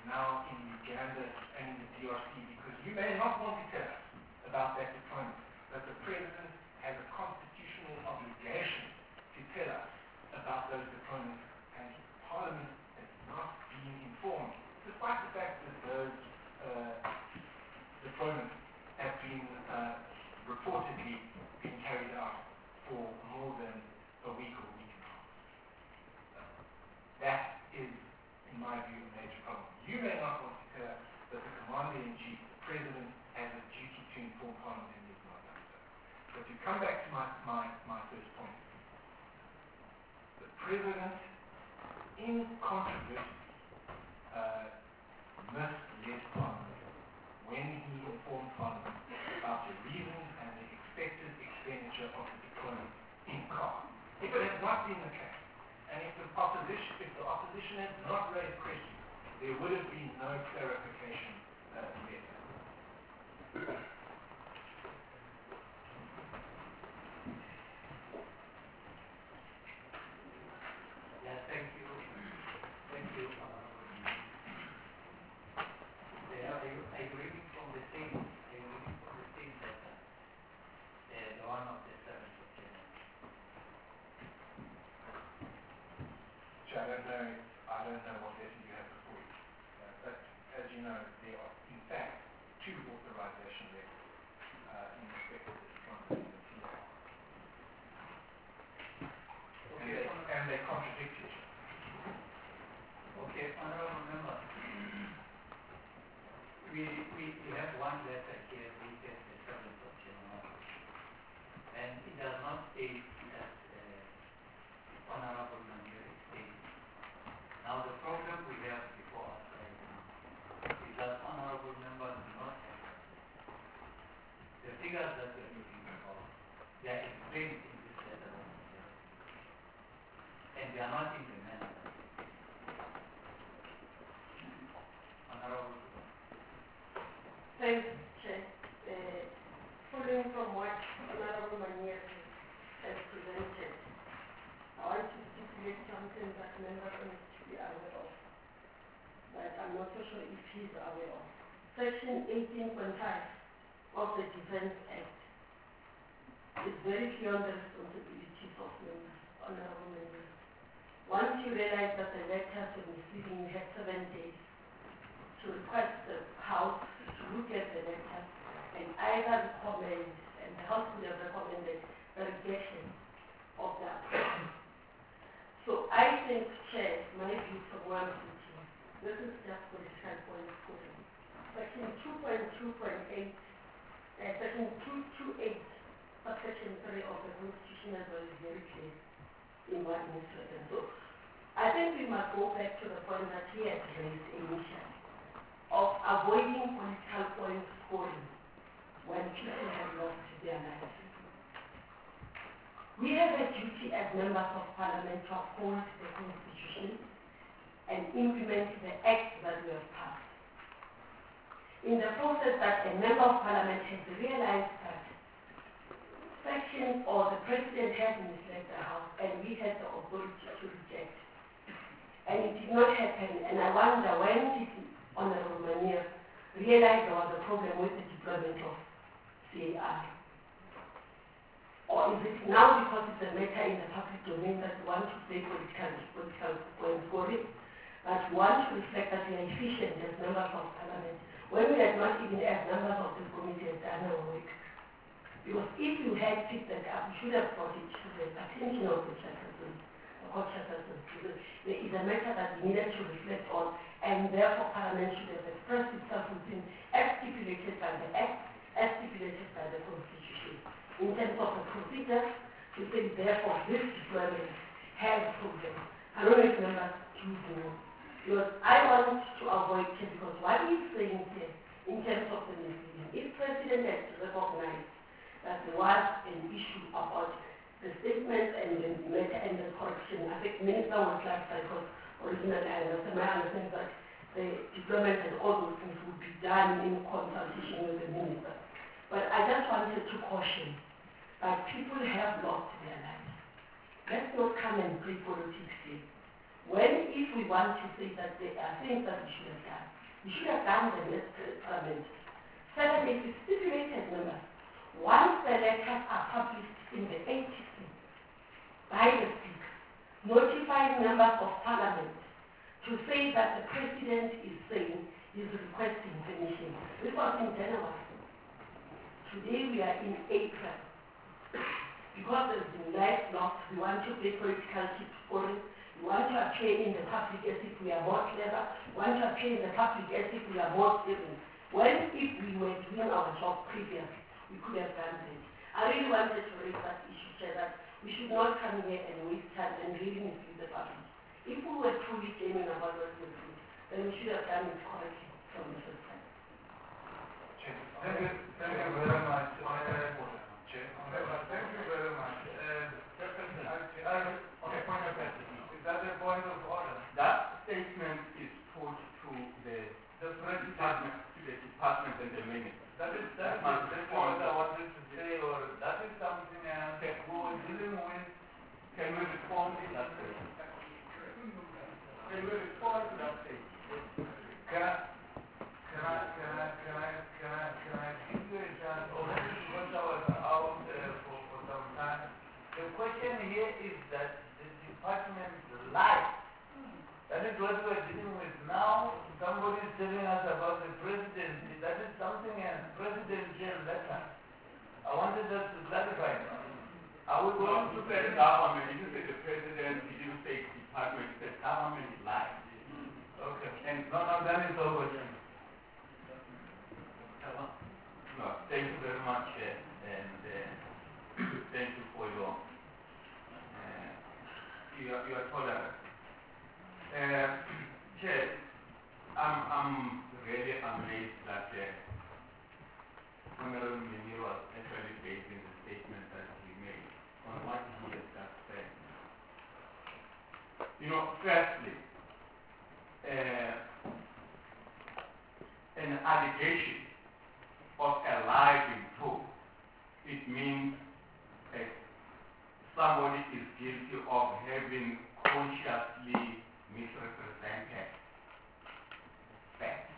now in Uganda and in the DRC, because you may not want to tell us about that deployment, but the President has a constitutional obligation to tell us about those deployments, and Parliament has not been informed, despite the fact that those deployments have been reportedly been carried out for more than a week or a week and a half. That is, in my view, a major problem. You may not want to tell us, but the Commander-in-Chief, the President, has a duty to inform Parliament, and he has not done so. But to come back to my first point, the President, in controversy, misled Parliament when he informed Parliament about the reasons and the expected expenditure of the deployment in CAR. If it had not been the case, and if the opposition had not raised questions, there would have been no clarification letter.
Yeah, thank you. Thank you. I reading from the same letter, the one of the 7th of January.
So I don't know what letter you have before you. But as you know, there are in fact 2 authorization letters in respect of this deployment in the TA.
Okay.
And they contradict each other.
Okay, honorable members. We have one letter here dated the 7th of January, and it does not state as Honorable Manir stated. Now the problem we have before us right now is that honorable members do not have access. The figures that we are looking for, they are explained in this letter of Manir, and they are not in the manifest. Honorable.
Thanks, Chair. Following from what Honorable Manir has presented, I want to stipulate something that members need to be aware of, that I'm not so sure if he's aware of. Section 18.5 of the Defense Act is very clear on the responsibilities of members, Honorable Members. Once you realize that the letter has been receiving, you have 7 days to request the House to look at the letter and either recommend, and the House would have recommended the rejection of the approval. So I think, Chair, my view from where I'm sitting, this is just political point scoring. Section 2.2.8, Section 228, subsection 3 of the Constitution as well is very clear in what needs to happen. So I think we must go back to the point that he had raised initially, of avoiding political point scoring when people have lost their lives. We have a duty as members of Parliament to uphold the Constitution and implement the acts that we have passed. In the process that a member of Parliament has realized that section or the President has misled the House and we had the authority to reject. And it did not happen, and I wonder when did Honorable Manir realized there was a problem with the deployment of CAI? Or is it now because it's a matter in the public domain that we want to play political point scoring, that we want to reflect that we are efficient as members of Parliament, when we are not even as members of this committee have done our work? Because if you had picked that up, you should have brought it to the attention of the chairperson, the court chairperson. There is a matter that we needed to reflect on, and therefore Parliament should have expressed itself within as stipulated by the Act, as stipulated by the Constitution. In terms of the procedure, to say therefore this deployment has problems. I don't know if members do know. Because I want to avoid it, because what he's saying here, in terms of the misleading, if President has recognized that there was an issue about the statements and the matter and the correction, I think Minister was like that, because originally I understand that the deployment and all those things would be done in consultation with the Minister. But I just wanted to caution that people have lost their lives. Let's not come and play politics here. When, if we want to say that there are things that we should have done the next parliament. 780 stipulated numbers. Once the letters are published in the ATC by the Speaker, notifying members of Parliament to say that the President is saying he's requesting permission. This was in January. Today we are in April. Because there's been life lost, we want to play political chip scoring. We want to appear in the public as if we are more clever. We want to appear in the public as if we are more serious. When, if we were doing our job previously, we could have done that. I really wanted to raise that issue, Chair, that we should not come here and waste time and really mislead the public. If we were truly genuine about what we do, then we should have done it correctly from the first time.
Thank you very much. Thank you very much.
Okay, point of order.
Is that a point of order?
That statement is put to the
President.
department and the minister.
That is what I wanted to say, or that is something else. We were dealing with.
Can we respond to that statement? Can we respond to that statement?
Can I give you a chance already because I was out for some time? The question here is that the department lied. That is what we're dealing with now. Somebody is telling us about the presidency. That is something else. Presidential letter. I wanted us to clarify that. Are we going to say
government? You didn't say the president, you didn't say department, you said government lied.
Okay. And no, that is over.
No, thank you very much, and thank you for your tolerance. Chair, I'm really amazed that Honorable Mini was actually basing the statement that he made on what he has just said. You know, firstly, an allegation of a lie being told, it means somebody is guilty of having consciously misrepresented facts.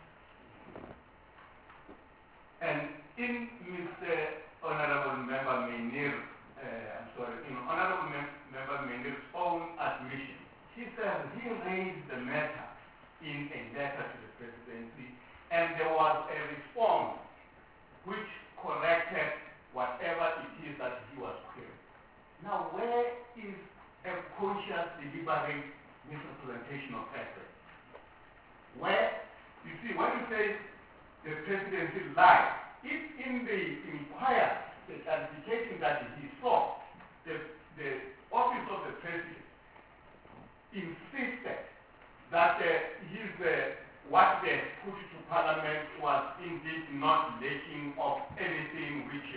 And in Mr. Honorable Member Menir, in Honorable Member Menir's own admission, he said he raised the matter in a letter to the presidency, and there was a response which corrected whatever it is that he was querying. Now, where is a conscious, deliberate misrepresentation of facts? Where, you see, when you say the presidency lied, if in the inquiry, the clarification that he saw, the office of the president insisted that what they put to Parliament was indeed not lacking of anything which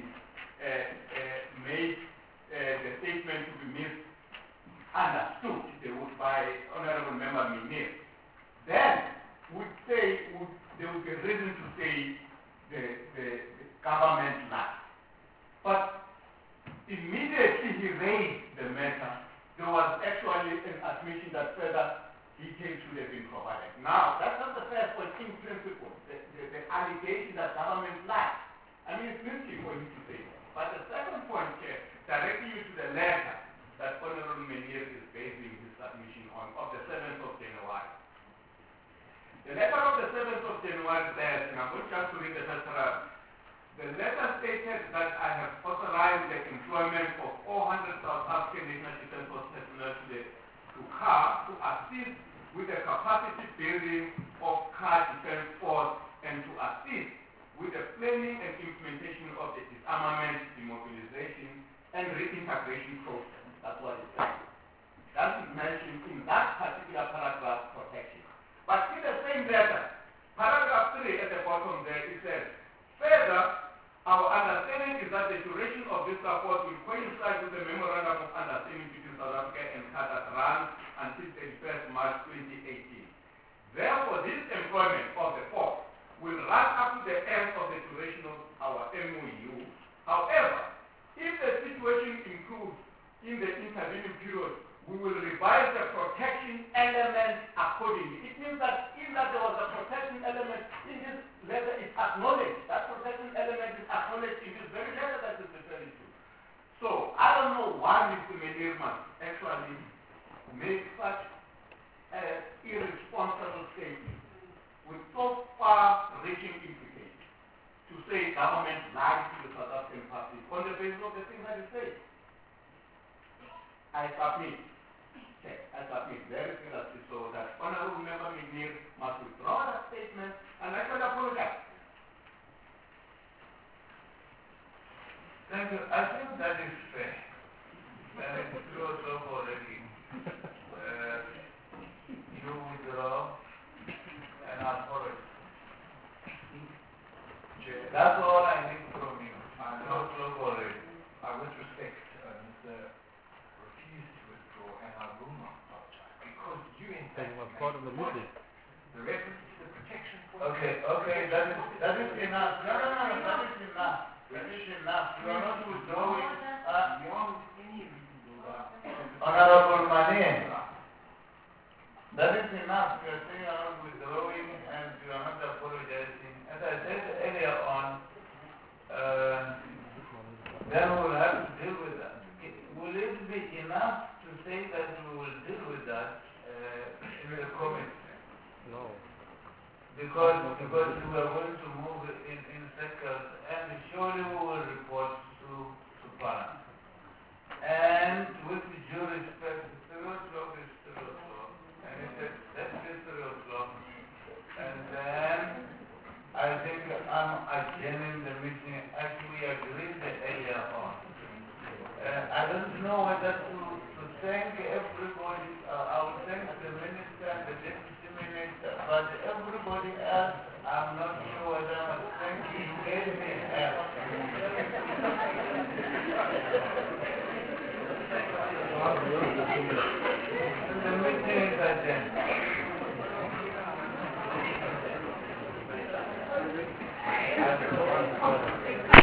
made the statement to be misunderstood by Honorable Member Minir. Then there would be reason to say the government lied. But immediately he raised the matter, there was actually an admission that further details should have been provided. Now, that's not the first point in principle, the allegation that government lied. I mean, it's risky for him to say that. But the second point, directing you to the letter that Honorable Menir is basing his submission on, of the 7th of January. The letter of the 7th of January says, and I'm going just to read the first paragraph. The letter stated that I have authorized the employment of 400 South African National Defence Force personnel to CAR to assist with the capacity building of CAR Defence Force and to assist with the planning and implementation of the disarmament, demobilization, and reintegration process. That's what it says. That is mentioned in that particular paragraph, protection. But in the same letter, paragraph 3 at the bottom there, it says, further, our understanding is that the duration of this support will coincide with the Memorandum of Understanding between South Africa and CAR that runs until 31st March 2018. Therefore, this employment of the force will run up to the end of the duration of our MOU. However, if the situation improves in the intervening period, we will revise the protection
far-reaching implications. To say government lied to the South African public on the basis of the things that it says. I submit. Okay, I submit very seriously so that Honorable Member McNeil must withdraw that statement and I should apologize.
Thank you. I think that is fair. And it's 2 o'clock already. You withdraw and apologize. That's all I need from you. 2 o'clock already.
With respect, Mr. refused to withdraw, and I will not apologize because you, in fact,
was part of the meeting.
the reference to the protection for
Okay, that is enough. No, that is enough. That is enough. You are not withdrawing.
beyond any reasonable
Honorable Mane, that is enough. You are saying you are not withdrawing and you are not apologizing. As I said earlier on, then we will have to deal with that. Will it be enough to say that we will deal with that in the committee?
No.
Because we are going to move in circles and surely we will report to Parliament. And with due respect, 3 o'clock is 3 o'clock. And he said, let's do 3 o'clock. And then I think I'm adjourning the meeting as we agreed earlier on. I don't know whether to thank everybody. I will thank the minister and the deputy minister, but everybody else, I'm not sure whether I must thank you anything else. The meeting is adjourned.